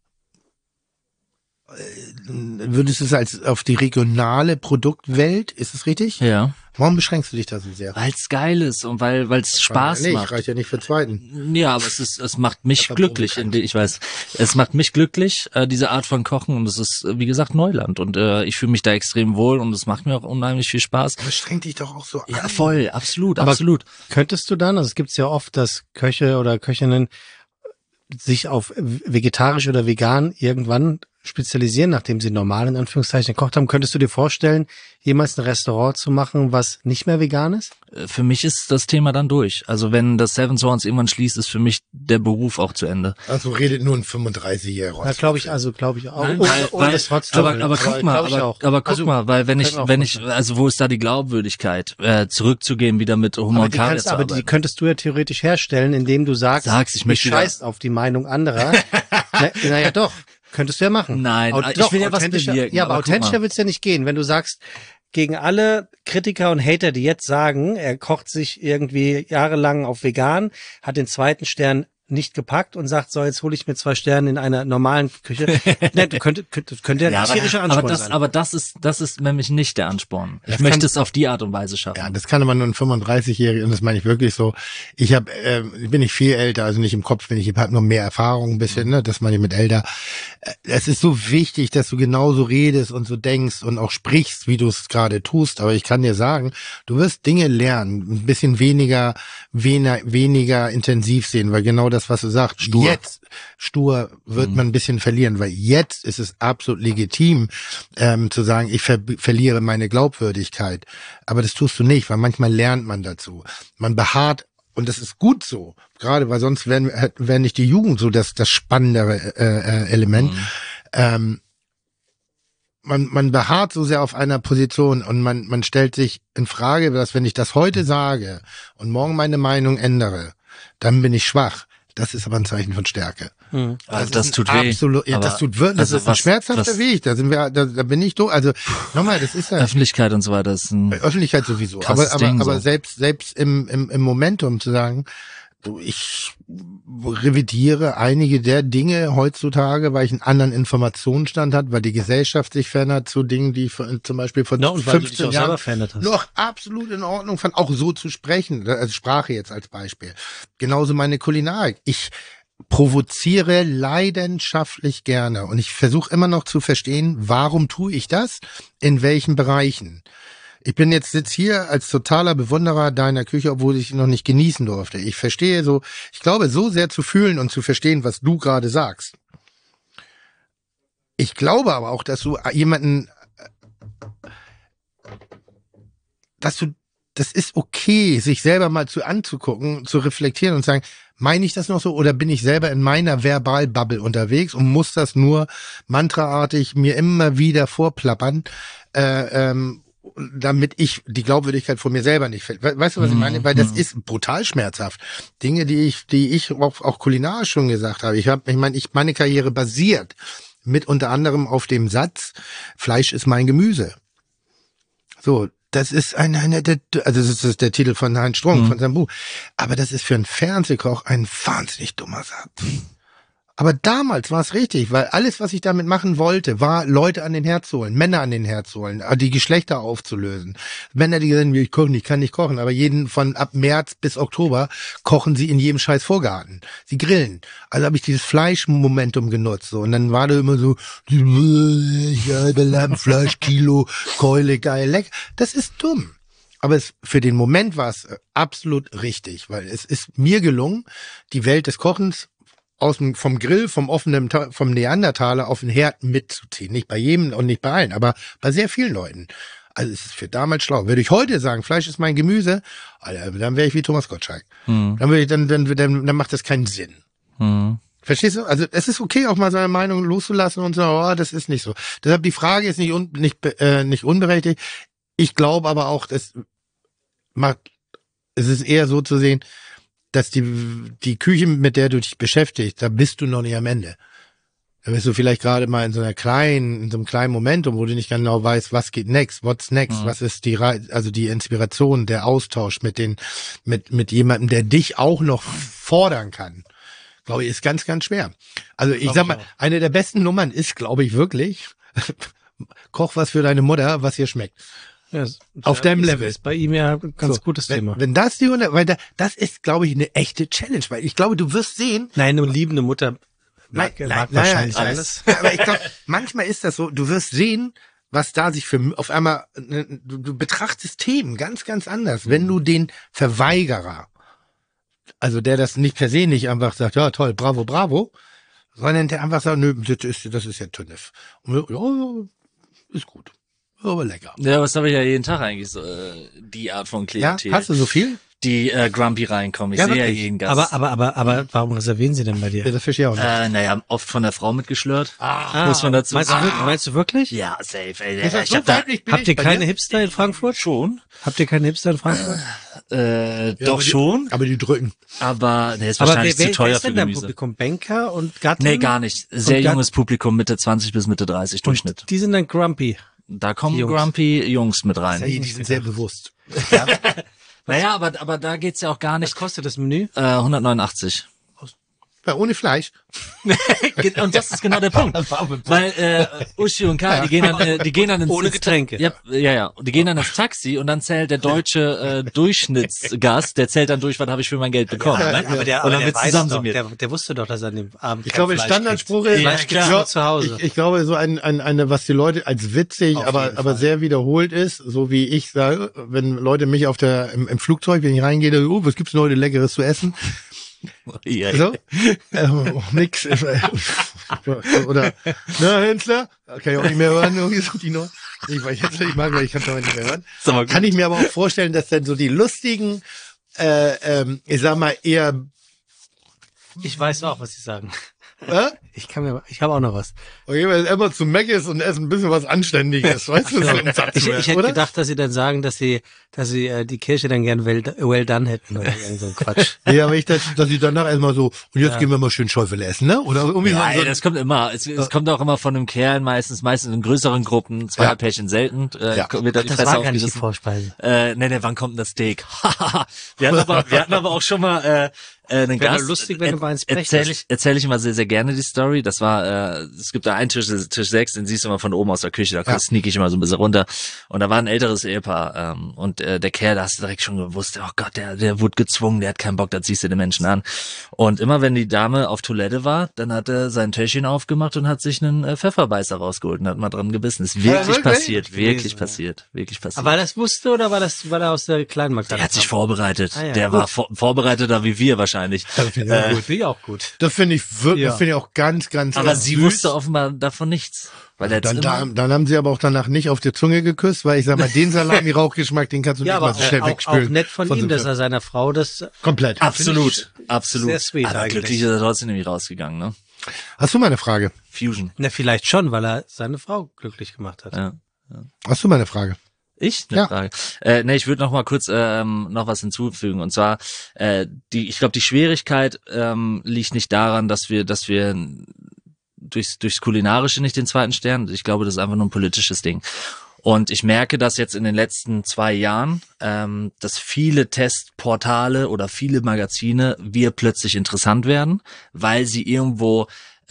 C: Würdest du es als auf die regionale Produktwelt, ist es richtig?
E: Ja.
C: Warum beschränkst du dich da so sehr?
E: Weil es geil ist und weil es Spaß macht.
C: Reicht ja nicht für Zweiten.
E: Ja, aber es macht mich glücklich. Ich weiß, es macht mich glücklich, diese Art von Kochen, und es ist, wie gesagt, Neuland, und ich fühle mich da extrem wohl und es macht mir auch unheimlich viel Spaß.
C: Aber strengt dich doch auch so an.
E: Ja, voll, absolut.
D: Könntest du dann, also es gibt's ja oft, dass Köche oder Köchinnen sich auf vegetarisch oder vegan irgendwann spezialisieren, nachdem sie normal in Anführungszeichen gekocht haben. Könntest du dir vorstellen, jemals ein Restaurant zu machen, was nicht mehr vegan ist?
E: Für mich ist das Thema dann durch. Also wenn das Seven Swans irgendwann schließt, ist für mich der Beruf auch zu Ende.
C: Also redet nur ein 35-Jähriger.
D: Ja, glaube ich auch.
E: Nein, aber guck mal, weil wenn ich, also wo ist da die Glaubwürdigkeit, zurückzugehen wieder mit Humor und Kaviar zu arbeiten?
D: Aber die könntest du ja theoretisch herstellen, indem du sagst, ich scheiß auf die Meinung anderer. Naja, doch. Könntest du ja machen.
E: Nein, ich will ja was bewirken.
D: Ja, aber authentischer wird's ja nicht gehen. Wenn du sagst, gegen alle Kritiker und Hater, die jetzt sagen, er kocht sich irgendwie jahrelang auf vegan, hat den 2. Stern nicht gepackt und sagt, so, jetzt hole ich mir 2 Sterne in einer normalen Küche. Nein, könnte ja tierischer Ansporn sein.
E: Aber das ist nämlich nicht der Ansporn. Ich möchte es auf die Art und Weise schaffen.
C: Ja, das kann aber nur ein 35-Jähriger, und das meine ich wirklich so. Ich bin nicht viel älter, also nicht im Kopf, ich habe nur mehr Erfahrung ein bisschen, ne, das meine ich mit älter. Es ist so wichtig, dass du genauso redest und so denkst und auch sprichst, wie du es gerade tust. Aber ich kann dir sagen, du wirst Dinge lernen, ein bisschen weniger intensiv sehen, weil genau das, was du sagst, stur wird man ein bisschen verlieren, weil jetzt ist es absolut legitim, zu sagen, ich verliere meine Glaubwürdigkeit. Aber das tust du nicht, weil manchmal lernt man dazu. Man beharrt, und das ist gut so, gerade weil sonst wäre nicht die Jugend so das spannendere Element. Man beharrt so sehr auf einer Position und man stellt sich in Frage, dass wenn ich das heute sage und morgen meine Meinung ändere, dann bin ich schwach. Das ist aber ein Zeichen von Stärke.
E: Also das tut weh.
C: Absolut, ja, das tut wirklich. Das ist ein schmerzhafter Weg. Da bin ich durch. Also nochmal, das ist ja
E: Öffentlichkeit und so weiter. Ist ein
C: Öffentlichkeit sowieso. Aber selbst im Momentum zu sagen, ich revidiere einige der Dinge heutzutage, weil ich einen anderen Informationsstand hat, weil die Gesellschaft sich verändert zu Dingen, die zum Beispiel von 15 Jahren noch absolut in Ordnung fand, auch so zu sprechen, also Sprache jetzt als Beispiel. Genauso meine Kulinarik. Ich provoziere leidenschaftlich gerne und ich versuche immer noch zu verstehen, warum tue ich das, in welchen Bereichen. Ich bin jetzt sitz hier als totaler Bewunderer deiner Küche, obwohl ich noch nicht genießen durfte. Ich verstehe so, ich glaube so sehr zu fühlen und zu verstehen, was du gerade sagst. Ich glaube aber auch, dass du jemanden, das ist okay, sich selber mal anzugucken, zu reflektieren und sagen, meine ich das noch so oder bin ich selber in meiner Verbalbubble unterwegs und muss das nur mantraartig mir immer wieder vorplappern, damit ich die Glaubwürdigkeit von mir selber nicht fällt. Weißt du, was ich meine? Weil das ist brutal schmerzhaft. Dinge, die ich auch kulinarisch schon gesagt habe. Meine Karriere basiert mit unter anderem auf dem Satz, Fleisch ist mein Gemüse. So, das ist das ist der Titel von Heinz Strunk, von seinem Buch. Aber das ist für einen Fernsehkoch ein wahnsinnig dummer Satz. Aber damals war es richtig, weil alles, was ich damit machen wollte, war Leute an den Herd zu holen, Männer an den Herd zu holen, die Geschlechter aufzulösen. Männer, die sagen, ich koche nicht, kann nicht kochen, aber von ab März bis Oktober kochen sie in jedem scheiß Vorgarten. Sie grillen. Also habe ich dieses Fleischmomentum genutzt. So. Und dann war da immer so, halbe Lammfleisch, Kilo, Keule, geil, lecker. Das ist dumm. Aber für den Moment war es absolut richtig, weil es ist mir gelungen, die Welt des Kochens vom Grill, vom Neandertaler auf den Herd mitzuziehen. Nicht bei jedem und nicht bei allen, aber bei sehr vielen Leuten. Also es ist für damals schlau. Würde ich heute sagen, Fleisch ist mein Gemüse, Alter, dann wäre ich wie Thomas Gottschalk. Dann macht das keinen Sinn. Verstehst du? Also es ist okay, auch mal seine Meinung loszulassen und so, das ist nicht so. Deshalb die Frage ist nicht unberechtigt. Ich glaube aber auch, es ist eher so zu sehen, dass die Küche, mit der du dich beschäftigst, da bist du noch nicht am Ende. Da bist du vielleicht gerade mal in so einem kleinen Momentum, wo du nicht genau weißt, was geht next, what's next, was ist die Inspiration, der Austausch mit jemandem, der dich auch noch fordern kann. Glaube ich, ist ganz, ganz schwer. Also ich sag mal, eine der besten Nummern ist, glaube ich, wirklich, koch was für deine Mutter, was ihr schmeckt. Ja, auf deinem Level.
D: Ist bei ihm ja ein ganz gutes Thema.
C: Wenn das das ist, glaube ich, eine echte Challenge, weil ich glaube, du wirst sehen.
D: Nein, eine liebende Mutter mag wahrscheinlich alles.
C: Aber ich glaube, manchmal ist das so, du wirst sehen, was da sich auf einmal, du betrachtest Themen ganz, ganz anders, wenn du den Verweigerer, also der das nicht per se nicht einfach sagt, ja toll, bravo, bravo, sondern der einfach sagt, nö, das ist ja Tünnef. Und ja, ist gut. Aber lecker.
E: Ja, was habe ich ja jeden Tag eigentlich so, die Art von Klientel.
C: Ja, hast du so viel?
E: Die grumpy reinkommen. Ich sehe ja jeden Gast.
D: Aber warum reservieren sie denn bei dir?
C: Ja, das verstehe ich auch nicht.
E: Naja, oft von der Frau mitgeschlört. Muss man dazu sagen.
D: Meinst du wirklich?
E: Ja, safe. Ey,
D: habt ihr keine Hipster in Frankfurt?
E: Schon.
D: Habt ihr keine Hipster in Frankfurt?
E: Doch schon.
C: Aber die drücken.
E: Aber ist wahrscheinlich zu teuer für Gemüse.
D: Publikum? Banker und Gattin?
E: Nee, gar nicht. Sehr junges Publikum, Mitte 20 bis Mitte 30 Durchschnitt.
D: Die sind dann grumpy.
E: Da kommen grumpy Jungs mit rein.
C: Die sind sehr bewusst.
E: Ja. Naja, aber da geht's ja auch gar nicht.
D: Was kostet das Menü?
E: 189.
C: Ja, ohne Fleisch.
E: Und das ist genau der Punkt. Weil Uschi und Kai, die gehen dann ins
D: ohne Getränke.
E: Ja. Und die gehen dann ins Taxi und dann zählt der deutsche Durchschnittsgast, der zählt dann durch, was habe ich für mein Geld bekommen.
D: Ja,
E: ne?
D: Aber der der wusste doch, dass er an dem Abend
C: ich glaube, der Standardspruch ist,
D: zu Hause.
C: Ich glaube, so eine, was die Leute als witzig, aber sehr wiederholt ist, so wie ich sage, wenn Leute mich im Flugzeug, wenn ich reingehe, was gibt's denn heute Leckeres zu essen?
E: Ja.
C: So? Nix. Oder, na, Hensler? Kann ich auch nicht mehr hören, irgendwie so die Nummer. Ich kann es aber nicht mehr hören. Kann ich mir aber auch vorstellen, dass dann so die lustigen, ich sag mal eher.
D: Ich weiß auch, was Sie sagen. Ich habe auch noch was.
C: Okay, weil immer zu Mc's und essen ein bisschen was Anständiges, weißt du? So ein Satz,
D: ich hätte gedacht, dass Sie dann sagen, dass Sie die Kirche dann gern well done hätten oder irgend so ein Quatsch.
C: Ja, aber dass Sie danach erstmal so, und jetzt gehen wir mal schön Schäufele essen, ne? Oder irgendwie
E: so. Das kommt immer. Es kommt auch immer von einem Kerl, meistens in größeren Gruppen, Pärchen selten. Wird da die Fresse
D: war gar nicht die Vorspeise.
E: Nee, wann kommt denn das Steak? Wir hatten aber auch schon mal einen
D: Wäre
E: Gast.
D: Lustig, wenn du bei uns brechst.
E: Erzähl ich immer sehr, sehr gerne die Story. Das war, es gibt da einen Tisch 6, den siehst du immer von oben aus der Küche, da sneak ich immer so ein bisschen runter. Und da war ein älteres Ehepaar, und der Kerl, da hast du direkt schon gewusst, oh Gott, der wurde gezwungen, der hat keinen Bock, da ziehst du den Menschen an. Und immer wenn die Dame auf Toilette war, dann hat er sein Täschchen aufgemacht und hat sich einen Pfefferbeißer rausgeholt und hat mal dran gebissen. Ist wirklich passiert.
D: Aber weil er das wusste oder weil er aus der Kleinmarkt
E: Der hat sich vorbereitet. Der war vorbereiteter wie wir wahrscheinlich.
C: Das finde ich auch gut. Das finde ich wirklich, das finde ich auch ganz, ganz
E: Aber sie wusste offenbar davon nichts. Weil
C: dann haben sie aber auch danach nicht auf die Zunge geküsst, weil ich sag mal, den Salami-Rauchgeschmack, den kannst du nicht mal so schnell wegspülen.
D: Auch nett von ihm, dass er seiner Frau das...
C: Komplett.
E: Absolut.
D: Sehr sweet
E: aber glücklich ist er trotzdem nämlich rausgegangen, ne?
C: Hast du mal eine Frage?
E: Fusion.
D: Na, vielleicht schon, weil er seine Frau glücklich gemacht hat.
E: Ja.
C: Hast du mal eine Frage?
E: Ich? Eine Frage. Ich würde noch mal kurz noch was hinzufügen. Und zwar, ich glaube, die Schwierigkeit liegt nicht daran, dass wir durchs Kulinarische nicht den zweiten Stern. Ich glaube, das ist einfach nur ein politisches Ding. Und ich merke das jetzt in den letzten 2 Jahren, dass viele Testportale oder viele Magazine wir plötzlich interessant werden, weil sie irgendwo,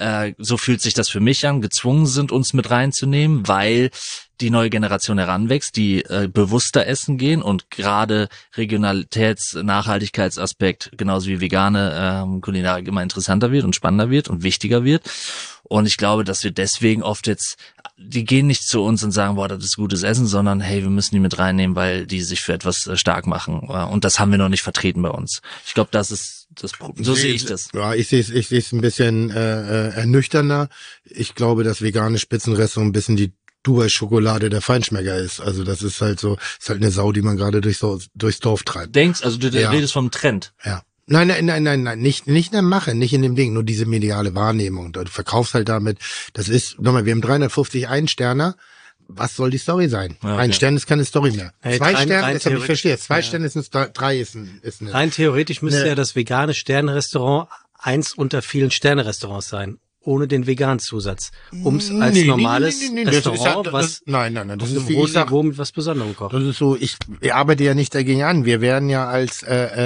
E: so fühlt sich das für mich an, gezwungen sind, uns mit reinzunehmen, weil die neue Generation heranwächst, die bewusster essen gehen und gerade Regionalitäts-, Nachhaltigkeitsaspekt, genauso wie vegane Kulinarik immer interessanter wird und spannender wird und wichtiger wird. Und ich glaube, dass wir deswegen oft jetzt, die gehen nicht zu uns und sagen, boah, das ist gutes Essen, sondern hey, wir müssen die mit reinnehmen, weil die sich für etwas stark machen. Und das haben wir noch nicht vertreten bei uns. Ich glaube, das ist das Problem. So sehe ich das.
C: Ja, ich sehe es ein bisschen ernüchternder. Ich glaube, dass vegane Spitzenrestaurant ein bisschen die Dubai-Schokolade der Feinschmecker ist. Also das ist halt so, ist halt eine Sau, die man gerade durchs Dorf treibt.
E: Also du redest vom Trend.
C: Ja. Nein, nicht in der Mache, nicht in dem Ding, nur diese mediale Wahrnehmung. Du verkaufst halt damit, das ist, nochmal, wir haben 350 Einsterner. Was soll die Story sein? Ja, ein Stern ist keine Story mehr. Hey, 2 Sterne, das habe ich verstehe. 2 Sterne ist 3 ist eine.
D: Rein theoretisch müsste ja das vegane Sternrestaurant eins unter vielen Sternrestaurants sein. Ohne den Vegan-Zusatz. Als normales Restaurant, das ist wie ich sag, mit was Besonderem kocht.
C: Das ist so, ich arbeite ja nicht dagegen an. Wir werden ja als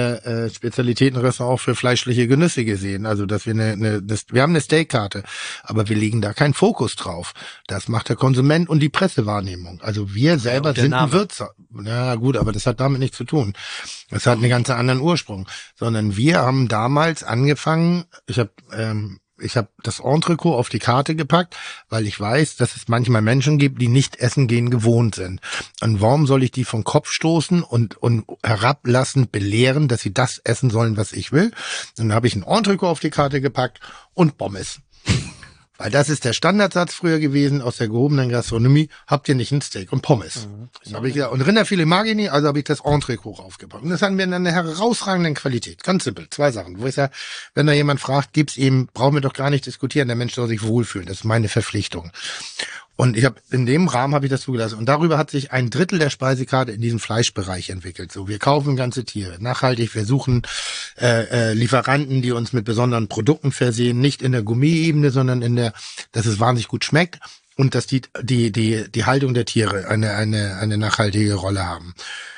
C: Spezialitätenrestaurant auch für fleischliche Genüsse gesehen. Also, dass wir wir haben eine Steakkarte, aber wir legen da keinen Fokus drauf. Das macht der Konsument und die Pressewahrnehmung. Also wir selber sind ein Würzer. Na gut, aber das hat damit nichts zu tun. Das hat einen ganz anderen Ursprung. Sondern wir haben damals angefangen, ich habe das Entrecot auf die Karte gepackt, weil ich weiß, dass es manchmal Menschen gibt, die nicht essen gehen gewohnt sind. Und warum soll ich die vom Kopf stoßen und herablassend belehren, dass sie das essen sollen, was ich will? Dann habe ich ein Entrecot auf die Karte gepackt und Pommes. Weil das ist der Standardsatz früher gewesen aus der gehobenen Gastronomie. Habt ihr nicht ein Steak und Pommes? Dann habe ich gesagt, und Rinderfilet mag ich nicht, also habe ich das Entrecot raufgepackt. Und das hatten wir in einer herausragenden Qualität. Ganz simpel. 2 Sachen. Wo ich sage, wenn da jemand fragt, gibt's ihm, brauchen wir doch gar nicht diskutieren. Der Mensch soll sich wohlfühlen. Das ist meine Verpflichtung. Und in dem Rahmen habe ich das zugelassen. Und darüber hat sich 1/3 der Speisekarte in diesem Fleischbereich entwickelt. So, wir kaufen ganze Tiere. Nachhaltig, wir suchen Lieferanten, die uns mit besonderen Produkten versehen. Nicht in der Gourmet-Ebene, sondern dass es wahnsinnig gut schmeckt. Und dass die Haltung der Tiere eine nachhaltige Rolle haben.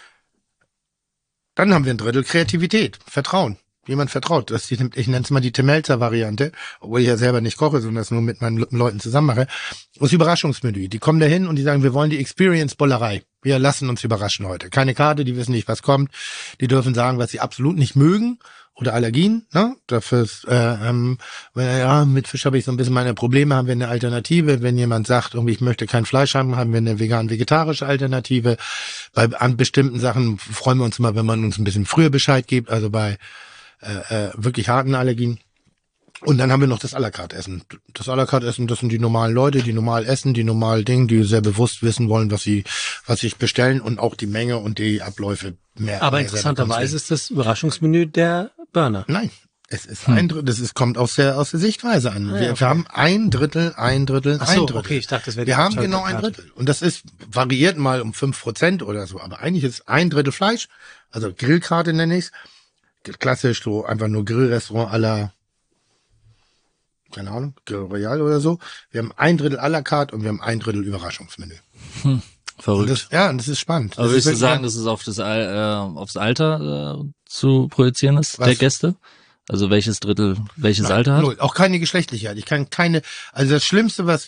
C: Dann haben wir 1/3 Kreativität, Vertrauen. Jemand vertraut. Ich nenne es mal die Tim Melzer-Variante, obwohl ich ja selber nicht koche, sondern das nur mit meinen Leuten zusammen mache. Das Überraschungsmenü. Die kommen da hin und die sagen, wir wollen die Experience-Bollerei. Wir lassen uns überraschen heute. Keine Karte, die wissen nicht, was kommt. Die dürfen sagen, was sie absolut nicht mögen oder Allergien. Ne? Dafür mit Fisch habe ich so ein bisschen meine Probleme, haben wir eine Alternative. Wenn jemand sagt, irgendwie ich möchte kein Fleisch haben, haben wir eine vegan-vegetarische Alternative. An bestimmten Sachen freuen wir uns immer, wenn man uns ein bisschen früher Bescheid gibt. Also bei wirklich harten Allergien. Und dann haben wir noch das à la carte Essen. Das à la carte Essen, das sind die normalen Leute, die normal essen, die normal Dinge, die sehr bewusst wissen wollen, was sie bestellen und auch die Menge und die Abläufe mehr.
D: Aber interessanterweise ist das Überraschungsmenü der Burner.
C: Nein. Es ist 1/3, das kommt aus der Sichtweise an. Wir haben 1/3.
D: Ach so, okay, ich dachte, das wäre
C: wir haben genau 1/3. Und das variiert mal um 5% oder so. Aber eigentlich ist 1/3 Fleisch, also Grillkarte nenne ich's. Klassisch, so einfach nur Grillrestaurant à la, keine Ahnung, Grill Royal oder so. Wir haben 1/3 à la carte und wir haben 1/3 Überraschungsmenü.
E: Verrückt.
C: Und das ist spannend.
E: Aber willst du sagen, dass es aufs Alter zu projizieren ist, der Gäste? Also welches Drittel, welches Alter hat?
C: Null. Auch keine Geschlechtlichkeit. Ich kann keine, also das Schlimmste, das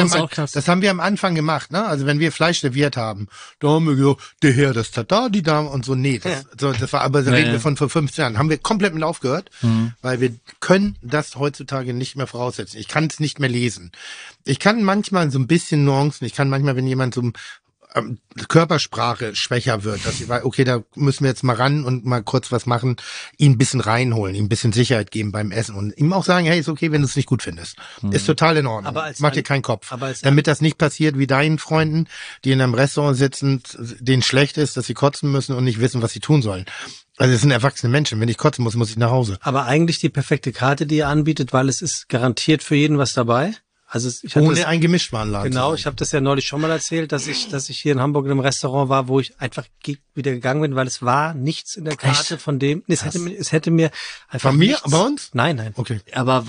C: haben wir am Anfang gemacht, ne? Also wenn wir Fleisch serviert haben, da haben wir gesagt, der Herr, das tat da, die Dame und so, nee, das war aber, reden wir von vor 15 Jahren. Haben wir komplett mit aufgehört, weil wir können das heutzutage nicht mehr voraussetzen. Ich kann es nicht mehr lesen. Ich kann manchmal so ein bisschen Nuancen, ich kann manchmal, wenn jemand so Körpersprache schwächer wird, dass ich weiß, okay, da müssen wir jetzt mal ran und mal kurz was machen, ihn ein bisschen reinholen, ihm ein bisschen Sicherheit geben beim Essen und ihm auch sagen, hey, ist okay, wenn du es nicht gut findest. Ist total in Ordnung. Mach dir keinen Kopf. Damit das nicht passiert wie deinen Freunden, die in einem Restaurant sitzen, denen schlecht ist, dass sie kotzen müssen und nicht wissen, was sie tun sollen. Also es sind erwachsene Menschen. Wenn ich kotzen muss, muss ich nach Hause.
D: Aber eigentlich die perfekte Karte, die ihr anbietet, weil es ist garantiert für jeden was dabei. Also
C: ohne ein Gemischtwarenladen.
D: Genau, ich habe das ja neulich schon mal erzählt, dass ich hier in Hamburg in einem Restaurant war, wo ich einfach wieder gegangen bin, weil es war nichts in der Karte. Echt? Von dem. Es hätte mir einfach.
C: Von mir?
D: Nichts.
C: Bei uns?
D: Nein.
E: Okay.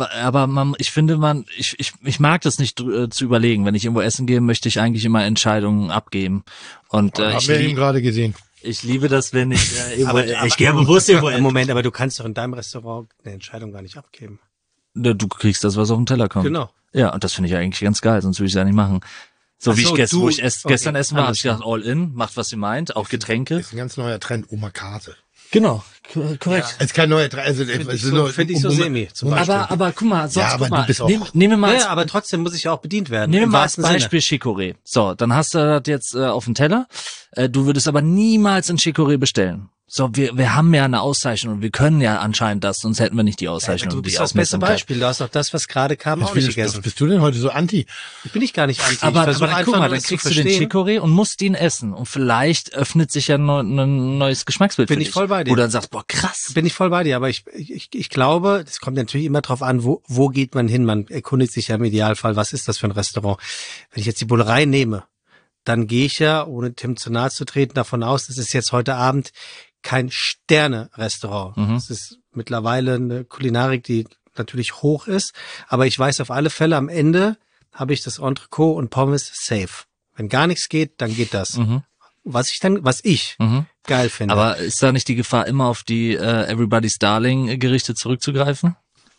E: Aber ich finde, ich mag das nicht zu überlegen. Wenn ich irgendwo essen gehe, möchte ich eigentlich immer Entscheidungen abgeben. Und
C: haben wir eben gerade gesehen.
E: Ich liebe das, wenn ich ich gehe bewusst irgendwo
D: im Moment, aber du kannst doch in deinem Restaurant eine Entscheidung gar nicht abgeben.
E: Du kriegst das, was auf den Teller kommt.
D: Genau.
E: Ja, und das finde ich eigentlich ganz geil, sonst würde ich es ja nicht machen. Wo ich gestern essen war, habe ich gedacht, all in, macht was ihr meint, auch Getränke.
C: Das ist ein ganz neuer Trend, Omakase.
E: Genau, korrekt.
C: Ja, ist kein neuer Trend, also
D: finde ich so semi zum Beispiel.
E: Aber guck mal, sonst
C: guck mal,
E: nehmen wir mal
D: ja, aber trotzdem muss ich ja auch bedient werden.
E: Nehmen wir mal als Beispiel Chicorée. So, dann hast du das jetzt auf dem Teller. Du würdest aber niemals ein Chicorée bestellen. So, wir haben ja eine Auszeichnung und wir können ja anscheinend das, sonst hätten wir nicht die Auszeichnung.
D: Du bist das beste Beispiel. Du hast auch das, was gerade kam, auch nicht gegessen.
C: Bist du denn heute so anti?
D: Ich bin gar nicht anti.
E: Aber guck mal, dann kriegst du den Chicorée und musst ihn essen und vielleicht öffnet sich ja ein neues Geschmacksbild für dich.
D: Bin ich voll bei dir.
E: Oder dann sagst, boah, krass.
D: Bin ich voll bei dir, aber ich glaube, das kommt natürlich immer drauf an, wo geht man hin? Man erkundigt sich ja im Idealfall, was ist das für ein Restaurant? Wenn ich jetzt die Bullerei nehme, dann gehe ich ja, ohne Tim zu nahe zu treten, davon aus, das ist jetzt heute Abend kein Sterne-Restaurant. Es ist mittlerweile eine Kulinarik, die natürlich hoch ist, aber ich weiß auf alle Fälle, am Ende habe ich das Entrecot und Pommes safe. Wenn gar nichts geht, dann geht das. Was ich geil finde.
E: Aber ist da nicht die Gefahr, immer auf die Everybody's Darling Gerichte zurückzugreifen?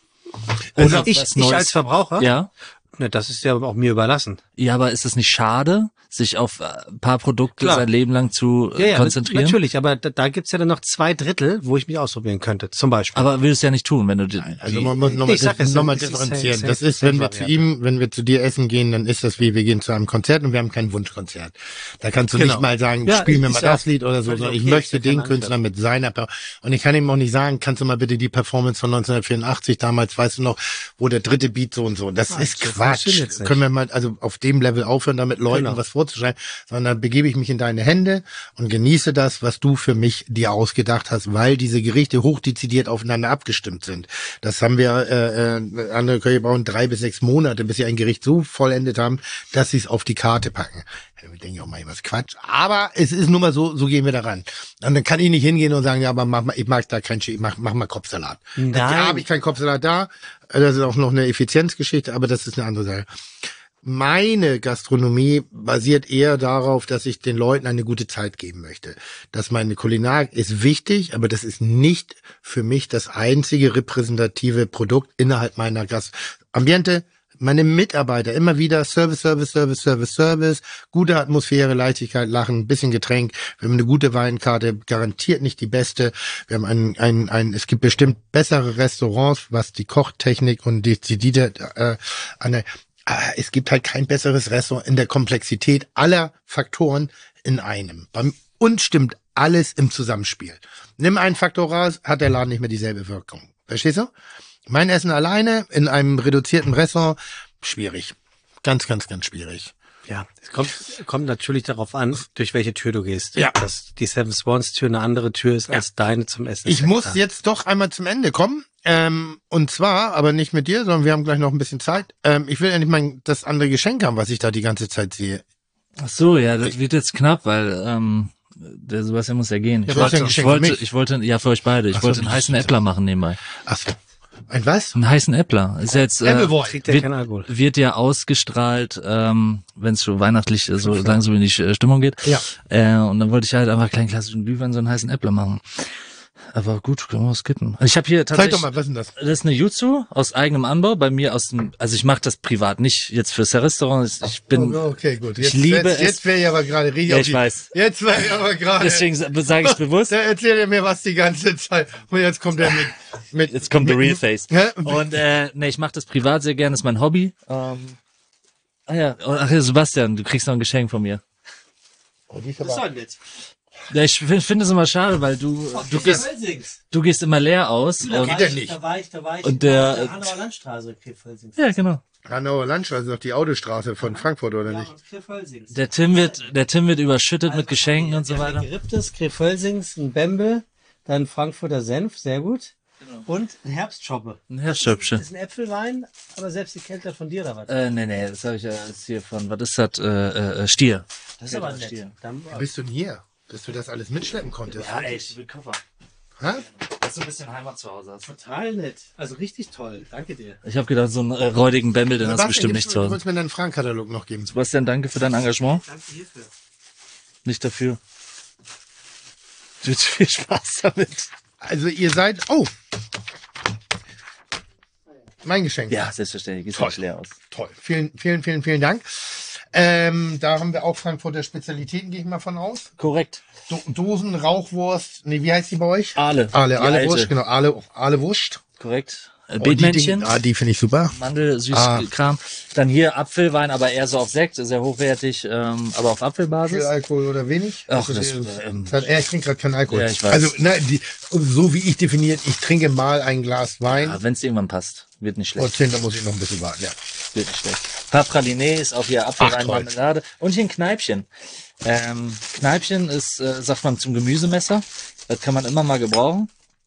D: Oder ich als Verbraucher?
E: Ja.
D: Ne, das ist ja auch mir überlassen.
E: Ja, aber ist es nicht schade, sich auf ein paar Produkte sein Leben lang zu konzentrieren?
D: Natürlich, aber da gibt's ja dann noch 2/3, wo ich mich ausprobieren könnte, zum Beispiel.
E: Aber willst du ja nicht tun, wenn du...
C: Also man muss nochmal differenzieren. Das ist, wenn wir zu dir essen gehen, dann ist das wie, wir gehen zu einem Konzert und wir haben kein Wunschkonzert. Da kannst du nicht mal sagen, spiel mir mal das Lied oder so, sondern ich möchte den Künstler mit seiner und ich kann ihm auch nicht sagen, kannst du mal bitte die Performance von 1984, damals, weißt du noch, wo der dritte Beat so und so. Das ist Quatsch. Können wir mal also auf dem Level aufhören, damit Leuten was vorzuschreiben, sondern dann begebe ich mich in deine Hände und genieße das, was du für mich dir ausgedacht hast, weil diese Gerichte hochdezidiert aufeinander abgestimmt sind. Das haben wir, andere Köche brauchen 3 bis 6 Monate, bis sie ein Gericht so vollendet haben, dass sie es auf die Karte packen. Ich denke auch mal, was Quatsch. Aber es ist nun mal so gehen wir daran. Und dann kann ich nicht hingehen und sagen, ja, aber ich mag da kein mach mal Kopfsalat.
D: Nein.
C: Ja, habe ich keinen Kopfsalat da. Das ist auch noch eine Effizienzgeschichte, aber das ist eine andere Sache. Meine Gastronomie basiert eher darauf, dass ich den Leuten eine gute Zeit geben möchte. Dass meine Kulinarik ist wichtig, aber das ist nicht für mich das einzige repräsentative Produkt innerhalb meiner Gastambiente. Meine Mitarbeiter immer wieder Service, gute Atmosphäre, Leichtigkeit, Lachen, ein bisschen Getränk. Wir haben eine gute Weinkarte, garantiert nicht die beste. Wir haben es gibt bestimmt bessere Restaurants, was die Kochtechnik und es gibt halt kein besseres Restaurant in der Komplexität aller Faktoren in einem. Bei uns stimmt alles im Zusammenspiel. Nimm einen Faktor raus, hat der Laden nicht mehr dieselbe Wirkung. Verstehst du? Mein Essen alleine in einem reduzierten Restaurant, schwierig. Ganz, ganz, ganz schwierig.
D: Ja, es kommt natürlich darauf an, durch welche Tür du gehst.
C: Ja.
D: Dass die Seven Swans Tür eine andere Tür ist als deine zum Essen.
C: Ich muss jetzt doch einmal zum Ende kommen. Und zwar, aber nicht mit dir, sondern wir haben gleich noch ein bisschen Zeit. Ich will endlich das andere Geschenk haben, was ich da die ganze Zeit sehe.
E: Ach so, ja, das wird jetzt knapp, weil der Sebastian muss ja gehen. Ich wollte, ja, für euch beide. Ich wollte einen heißen Äppler machen nebenbei.
C: Ach so. Ein was?
E: Einen heißen Äppler. Ist jetzt wird ja ausgestrahlt, wenn es schon weihnachtlich so langsam in die Stimmung geht.
C: Ja.
E: Und dann wollte ich halt einfach einen kleinen klassischen Glühwein, so einen heißen Äppler machen. Aber gut, können wir skippen. Ich habe hier tatsächlich.
C: Zeig doch mal, was ist denn das?
E: Das ist eine Jutsu aus eigenem Anbau, bei mir also ich mache das privat, nicht jetzt fürs Restaurant. Ich bin.
C: Okay, gut.
E: Ich liebe es.
C: Jetzt wäre ich aber gerade richtig.
E: Ja, ich weiß.
C: Jetzt wäre ich aber gerade.
E: Deswegen sage ich bewusst.
C: Da erzählt er mir was die ganze Zeit. Und jetzt kommt er mit.
E: Jetzt kommt the real face.
C: Hä?
E: Und ich mache das privat sehr gerne, das ist mein Hobby. Ach ja, Sebastian, du kriegst noch ein Geschenk von mir.
C: Oh, die ist
D: Das
C: aber.
D: war nett.
E: Ja, ich finde es immer schade, weil du gehst immer leer aus.
C: Geht ja nicht.
D: Da war ich
E: Und
D: der Hanauer Landstraße, Krefeld-Sings.
E: Ja, genau.
C: Hanauer Landstraße ist doch die Autostraße von Frankfurt, oder nicht?
D: und Krefeld-Sings.
E: Der Tim wird überschüttet mit Geschenken und so weiter.
D: Geripptes, Krefeld-Sings, ein Bembel, dann Frankfurter Senf, sehr gut. Genau. Und ein Herbstschoppe.
E: Ein Herbstschöpfchen.
D: Das ist ein Äpfelwein, aber selbst die Kälte von dir, oder was?
E: Nee, das habe ich ja jetzt hier von, was ist das? Stier.
D: Das ist aber nett.
E: Stier.
D: Dann,
C: Wie bist du denn hier? Dass du das alles mitschleppen konntest?
E: Ja, ey, ich will Koffer.
C: Hä?
E: Dass du ein bisschen Heimat zu Hause hast.
D: total nett. Also richtig toll. Danke dir.
E: Ich habe gedacht, so einen räudigen Bembel, den hast du bestimmt nicht zu
C: Du
E: Hause.
C: wolltest mir deinen Fragenkatalog noch geben.
E: Sebastian, danke für dein Engagement.
D: Danke hierfür.
E: Nicht dafür. Viel Spaß damit.
C: Also ihr seid. Oh! Mein Geschenk.
E: Ja, selbstverständlich. Ist nicht leer aus.
C: Toll. Vielen Dank. Da haben wir auch Frankfurter Spezialitäten, gehe ich mal von aus.
E: Korrekt.
C: Dosen, Rauchwurst. Nee, wie heißt die bei euch?
E: Aale.
C: Aale Wurst, genau. Aale Wurst.
E: Korrekt.
C: Und
E: Beetmännchen.
C: die finde ich super.
E: Mandel, Süßkram. Dann hier Apfelwein, aber eher so auf Sekt, sehr hochwertig, aber auf Apfelbasis.
C: Viel Alkohol oder wenig?
E: Ach,
C: ich trinke gerade keinen Alkohol.
E: Ja, ich weiß.
C: Also, so wie ich definiert, ich trinke mal ein Glas Wein.
E: Ja, wenn es irgendwann passt. Wird nicht
C: Und
E: schlecht.
C: da muss ich noch ein bisschen warten, ja.
E: Wird nicht schlecht. Papraliné ist auch hier Apfelwein,
C: toll.
E: Marmelade. Und hier ein Kneipchen. Kneipchen ist, sagt man, zum Gemüsemesser. Das kann man immer mal gebrauchen.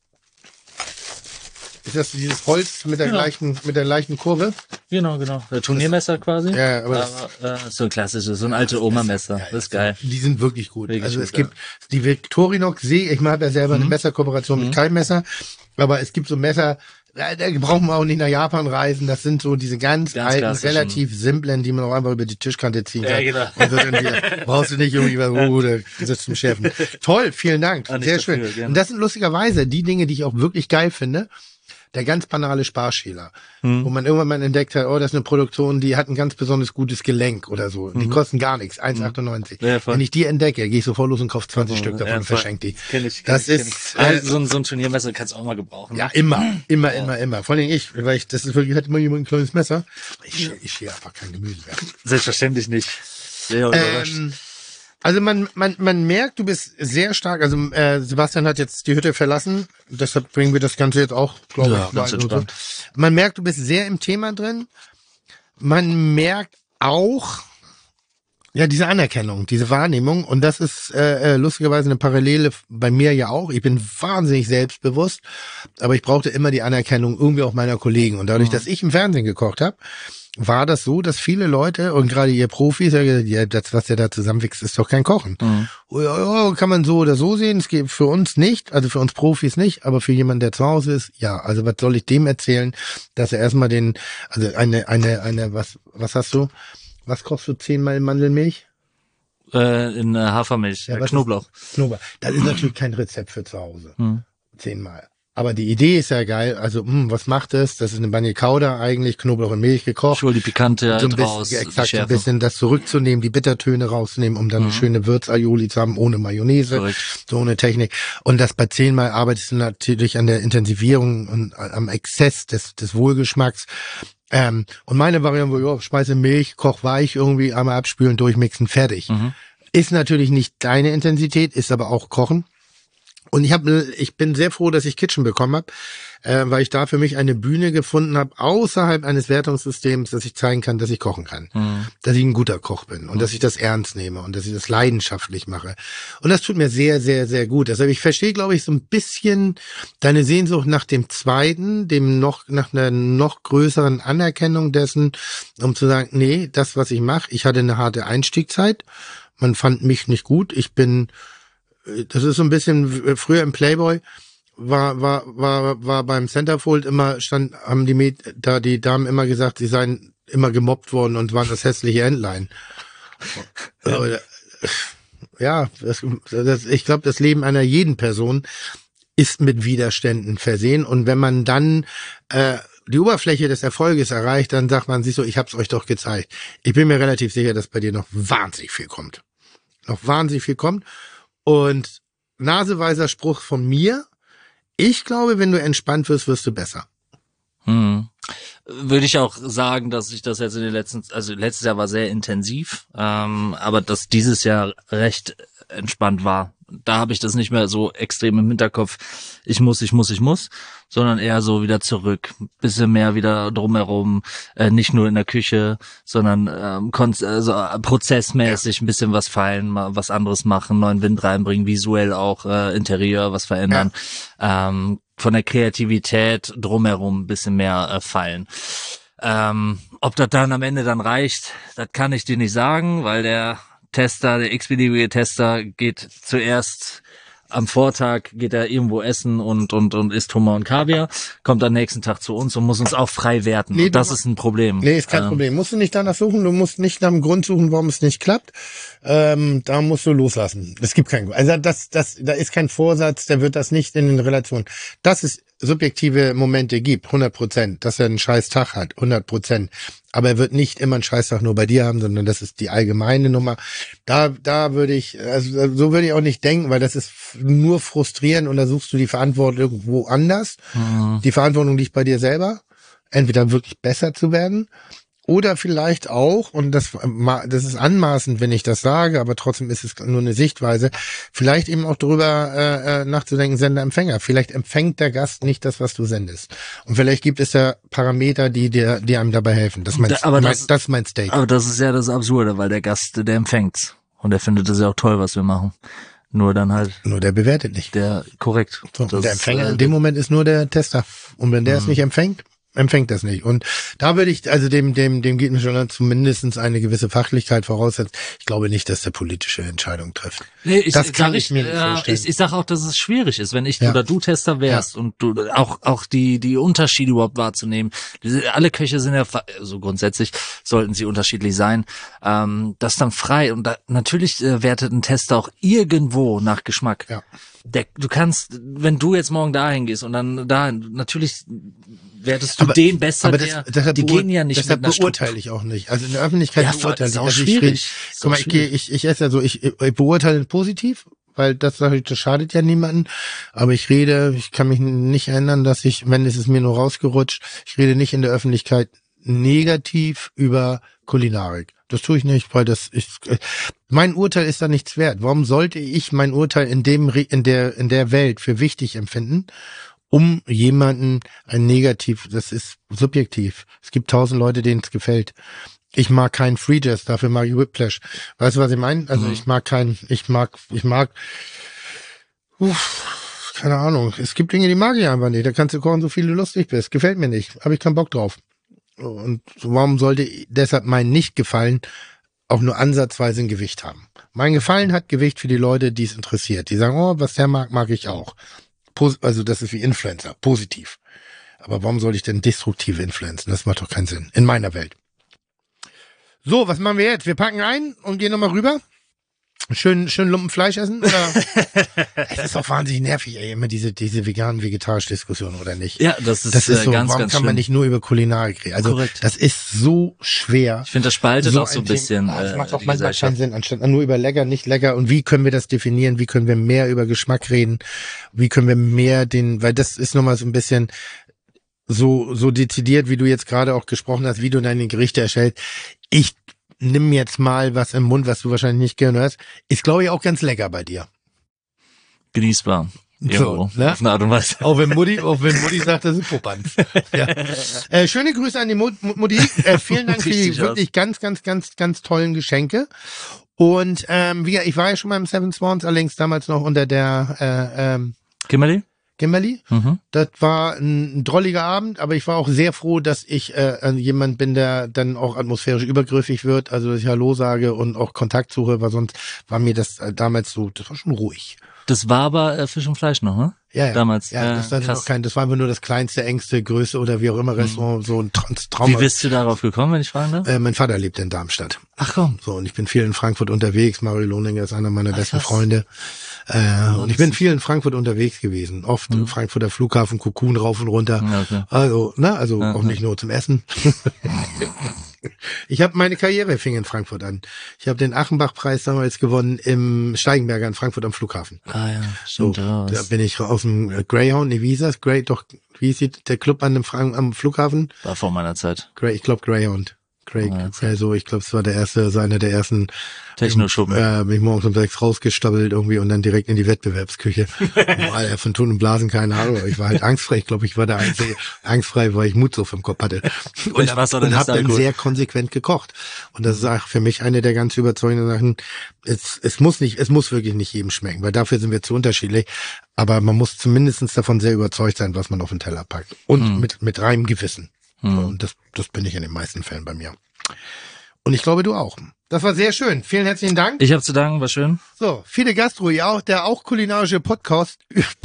C: Ist das dieses Holz mit der leichten Kurve?
E: Genau. Der Turniermesser quasi.
C: Ja, aber
E: so ein klassisches, so ein alte Oma-Messer.
C: Ja,
E: das ist geil.
C: Die sind wirklich gut.
E: Wirklich
C: also
E: gut,
C: es gibt die Victorinox, ich habe ja selber eine Messerkooperation mit keinem Messer, aber es gibt so Messer, da brauchen wir auch nicht nach Japan reisen. Das sind so diese ganz alten, relativ simplen, die man auch einfach über die Tischkante ziehen kann.
E: Ja, genau.
C: Und so dann brauchst du nicht irgendwie da sitzt zum Schärfen. Toll, vielen Dank. Sehr schön.
E: Dafür,
C: und das sind lustigerweise die Dinge, die ich auch wirklich geil finde. Der ganz banale Sparschäler, wo man irgendwann mal entdeckt hat, das ist eine Produktion, die hat ein ganz besonders gutes Gelenk oder so. Die kosten gar nichts, 1,98. Ja, wenn ich die entdecke, gehe ich sofort los und kaufe 20 Stück davon und verschenke die.
E: Kenn ich. So ein Turniermesser kannst du auch mal gebrauchen.
C: Ja, immer. Vor allem weil das ist wirklich, hat immer jemand ein kleines Messer. Ich schäle einfach kein Gemüse mehr.
E: Selbstverständlich nicht. Sehr überrascht.
C: Also man merkt, du bist sehr stark. Also Sebastian hat jetzt die Hütte verlassen, deshalb bringen wir das Ganze jetzt auch, glaube ich,
E: ganz entspannt.
C: Man merkt, du bist sehr im Thema drin. Man merkt auch, ja, diese Anerkennung, diese Wahrnehmung. Und das ist lustigerweise eine Parallele bei mir ja auch. Ich bin wahnsinnig selbstbewusst, aber ich brauchte immer die Anerkennung irgendwie auch meiner Kollegen. Und dadurch, dass ich im Fernsehen gekocht habe, war das so, dass viele Leute und gerade ihr Profis sagen, ja, das, was der da zusammenwächst, ist doch kein Kochen. Ja, kann man so oder so sehen. Es geht für uns nicht, also für uns Profis nicht, aber für jemanden, der zu Hause ist, ja. Also was soll ich dem erzählen, dass er erstmal was hast du? Was kochst du 10-mal Mandelmilch?
E: In Hafermilch, Knoblauch.
C: Knoblauch. Das ist natürlich kein Rezept für zu Hause. 10-mal. Aber die Idee ist ja geil. Also, was macht es? Das ist eine Banja Cauda eigentlich, Knoblauch und Milch gekocht.
E: Ich hole die Pikante
C: so
E: raus.
C: Exakt, ein bisschen das zurückzunehmen, die Bittertöne rauszunehmen, um dann eine schöne Würzaioli zu haben, ohne Mayonnaise,
E: Korrekt.
C: so eine Technik. Und das bei 10-mal arbeitest du natürlich an der Intensivierung und am Exzess des Wohlgeschmacks. Und meine Variante, schmeiße Milch, koch weich, irgendwie einmal abspülen, durchmixen, fertig. Ist natürlich nicht deine Intensität, ist aber auch Kochen. Und ich bin sehr froh, dass ich Kitchen bekommen habe, weil ich da für mich eine Bühne gefunden habe, außerhalb eines Wertungssystems, dass ich zeigen kann, dass ich kochen kann. Dass ich ein guter Koch bin und dass ich das ernst nehme und dass ich das leidenschaftlich mache. Und das tut mir sehr, sehr, sehr gut. Deshalb, ich verstehe, glaube ich, so ein bisschen deine Sehnsucht nach dem Zweiten, nach einer noch größeren Anerkennung dessen, um zu sagen, nee, das, was ich mache, ich hatte eine harte Einstiegszeit. Man fand mich nicht gut. Das ist so ein bisschen früher im Playboy war beim Centerfold immer haben die Damen immer gesagt, sie seien immer gemobbt worden und waren das hässliche Entlein. Ja, ich glaube, das Leben einer jeden Person ist mit Widerständen versehen. Und wenn man dann die Oberfläche des Erfolges erreicht, dann sagt man sich so, ich hab's euch doch gezeigt. Ich bin mir relativ sicher, dass bei dir noch wahnsinnig viel kommt. Und naseweiser Spruch von mir, ich glaube, wenn du entspannt wirst, wirst du besser.
E: Würde ich auch sagen, dass ich das jetzt letztes Jahr war sehr intensiv, aber dass dieses Jahr recht entspannt war. Da habe ich das nicht mehr so extrem im Hinterkopf, ich muss, sondern eher so wieder zurück, bisschen mehr wieder drumherum, nicht nur in der Küche, sondern prozessmäßig ein bisschen was feilen, mal was anderes machen, neuen Wind reinbringen, visuell auch Interieur was verändern, von der Kreativität drumherum ein bisschen mehr feilen. Ob das dann am Ende dann reicht, das kann ich dir nicht sagen, weil der x-beliebige Tester geht zuerst am Vortag, geht er irgendwo essen und isst Hummer und Kaviar, kommt am nächsten Tag zu uns und muss uns auch frei werten. Nee, das ist ein Problem.
C: Nee, ist kein Problem. Musst du nicht danach suchen, du musst nicht nach dem Grund suchen, warum es nicht klappt. Da musst du loslassen. Es gibt keinen Grund. Also da ist kein Vorsatz, der wird das nicht in den Relationen. Dass es subjektive Momente gibt, 100%, dass er einen scheiß Tag hat, 100%. Aber er wird nicht immer einen Scheißtag nur bei dir haben, sondern das ist die allgemeine Nummer. Da würde ich, also so würde ich auch nicht denken, weil das ist nur frustrierend und da suchst du die Verantwortung irgendwo anders. Die Verantwortung liegt bei dir selber, entweder wirklich besser zu werden oder vielleicht auch, und das ist anmaßend, wenn ich das sage, aber trotzdem ist es nur eine Sichtweise, vielleicht eben auch darüber nachzudenken, Sender-Empfänger. Vielleicht empfängt der Gast nicht das, was du sendest. Und vielleicht gibt es ja Parameter, die einem dabei helfen. Das ist mein Stake.
E: Aber das ist ja das Absurde, weil der Gast, der empfängt's. Und der findet es ja auch toll, was wir machen. Nur der bewertet nicht. Korrekt.
C: So, der Empfänger in dem Moment ist nur der Tester. Und wenn der es nicht empfängt das nicht. Und da würde ich, also dem geht mir schon zumindest eine gewisse Fachlichkeit voraussetzen. Ich glaube nicht, dass der politische Entscheidungen trifft.
E: Nee, das kann ich mir nicht vorstellen. Ich sage auch, dass es schwierig ist, wenn ich oder du Tester wärst und du auch die Unterschiede überhaupt wahrzunehmen. Alle Köche sind ja, so grundsätzlich sollten sie unterschiedlich sein. Das dann frei und natürlich wertet ein Tester auch irgendwo nach Geschmack. Ja. Du kannst, wenn du jetzt morgen dahin gehst und dann dahin, natürlich wertest du den besser, die gehen ja nicht
C: deshalb mit einer beurteile ich auch nicht. Also in der Öffentlichkeit beurteile ich.
E: Ist auch schwierig.
C: Guck mal, ich esse ja so, ich beurteile positiv, weil das schadet ja niemanden. Aber ich kann mich nicht erinnern, dass wenn es ist mir nur rausgerutscht, ich rede nicht in der Öffentlichkeit negativ über Kulinarik. Das tue ich nicht, weil mein Urteil ist da nichts wert. Warum sollte ich mein Urteil in der Welt für wichtig empfinden, um jemanden das ist subjektiv. Es gibt 1000 Leute, denen es gefällt. Ich mag keinen Free Jazz, dafür mag ich Whiplash. Weißt du, was ich meine? Also ich mag keine Ahnung. Es gibt Dinge, die mag ich einfach nicht. Da kannst du kochen, so viel du lustig bist. Gefällt mir nicht. Habe ich keinen Bock drauf. Und warum sollte deshalb mein Nicht-Gefallen auch nur ansatzweise ein Gewicht haben? Mein Gefallen hat Gewicht für die Leute, die es interessiert. Die sagen, oh, was der mag ich auch. Also das ist wie Influencer, positiv. Aber warum soll ich denn destruktive influenzen? Das macht doch keinen Sinn. In meiner Welt. So, was machen wir jetzt? Wir packen ein und gehen nochmal rüber. Schön Lumpen Fleisch essen? Oder? Es ist auch wahnsinnig nervig, immer diese vegan-vegetarische Diskussion, oder nicht?
E: Ja, das ist so,
C: ganz, warum kann man nicht nur über Kulinarik reden? Also, korrekt. Das ist so schwer.
E: Ich finde, das spaltet auch so ein bisschen.
C: Das macht auch manchmal keinen Sinn, anstatt nur über lecker, nicht lecker. Und wie können wir das definieren? Wie können wir mehr über Geschmack reden? Wie können wir mehr weil das ist nochmal so ein bisschen so dezidiert, wie du jetzt gerade auch gesprochen hast, wie du deine Gerichte erstellst. Ich nimm jetzt mal was im Mund, was du wahrscheinlich nicht gerne hörst. Ist, glaube ich, auch ganz lecker bei dir.
E: Genießbar.
C: So, ne?
E: Auf eine Art und Weise.
C: Auch wenn Mutti sagt, das ist Popanz. Ja. Schöne Grüße an die Mutti. Vielen Dank für die wirklich ganz, ganz, ganz, ganz tollen Geschenke. Und ich war ja schon mal im Seven Swans, allerdings damals noch unter der
E: Kimberly.
C: Das war ein drolliger Abend, aber ich war auch sehr froh, dass ich jemand bin, der dann auch atmosphärisch übergriffig wird, also dass ich Hallo sage und auch Kontakt suche, weil sonst war mir das damals so, das war schon ruhig.
E: Das war aber Fisch und Fleisch noch, ne?
C: Ja.
E: Damals.
C: Ja, das war einfach nur das kleinste, engste, größte oder wie auch immer Restaurant, so ein Traum.
E: Wie bist du darauf gekommen, wenn ich fragen darf?
C: Mein Vater lebt in Darmstadt.
E: Ach komm.
C: So, und ich bin viel in Frankfurt unterwegs. Mario Lohninger ist einer meiner besten Freunde. Und ich bin viel in Frankfurt unterwegs gewesen. Oft Frankfurter Flughafen, Cocoon rauf und runter.
E: Ja, okay.
C: Also auch nicht nur zum Essen. Ich habe meine Karriere fing in Frankfurt an. Ich habe den Achenbach-Preis damals gewonnen im Steigenberger in Frankfurt am Flughafen.
E: Ah ja, stimmt.
C: Da bin ich aus dem Greyhound, wie sieht der Club am Flughafen?
E: War vor meiner Zeit.
C: Ich glaube Greyhound. Also ich glaube, es war einer der ersten
E: Techno-Schuppen.
C: Bin ich morgens um 6 rausgestabbelt irgendwie und dann direkt in die Wettbewerbsküche. Von Ton und Blasen, keine Ahnung. Ich war halt angstfrei. Ich glaube, ich war der Einzige angstfrei, weil ich Mutsuff im Kopf hatte. Und habe dann sehr konsequent gekocht. Und das ist auch für mich eine der ganz überzeugenden Sachen. Es muss wirklich nicht jedem schmecken, weil dafür sind wir zu unterschiedlich. Aber man muss zumindest davon sehr überzeugt sein, was man auf den Teller packt. Und mit reinem Gewissen. Und das bin ich in den meisten Fällen bei mir. Und ich glaube, du auch. Das war sehr schön. Vielen herzlichen Dank.
E: Ich habe zu danken, war schön.
C: So, Fide Gastro, der auch kulinarische Podcast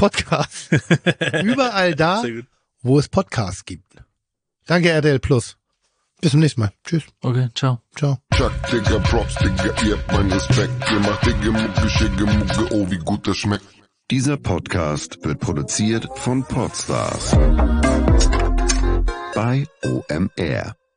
C: überall da, wo es Podcasts gibt. Danke, RTL Plus. Bis zum nächsten Mal. Tschüss.
E: Okay, ciao.
C: Ciao.
F: Chuck, Digga, Props, Digga, ihr habt meinen Respekt. Ihr macht Digga, Mucke, Schicke, Mucke, oh, wie gut das schmeckt.
A: Dieser Podcast wird produziert von Podstars bei OMR.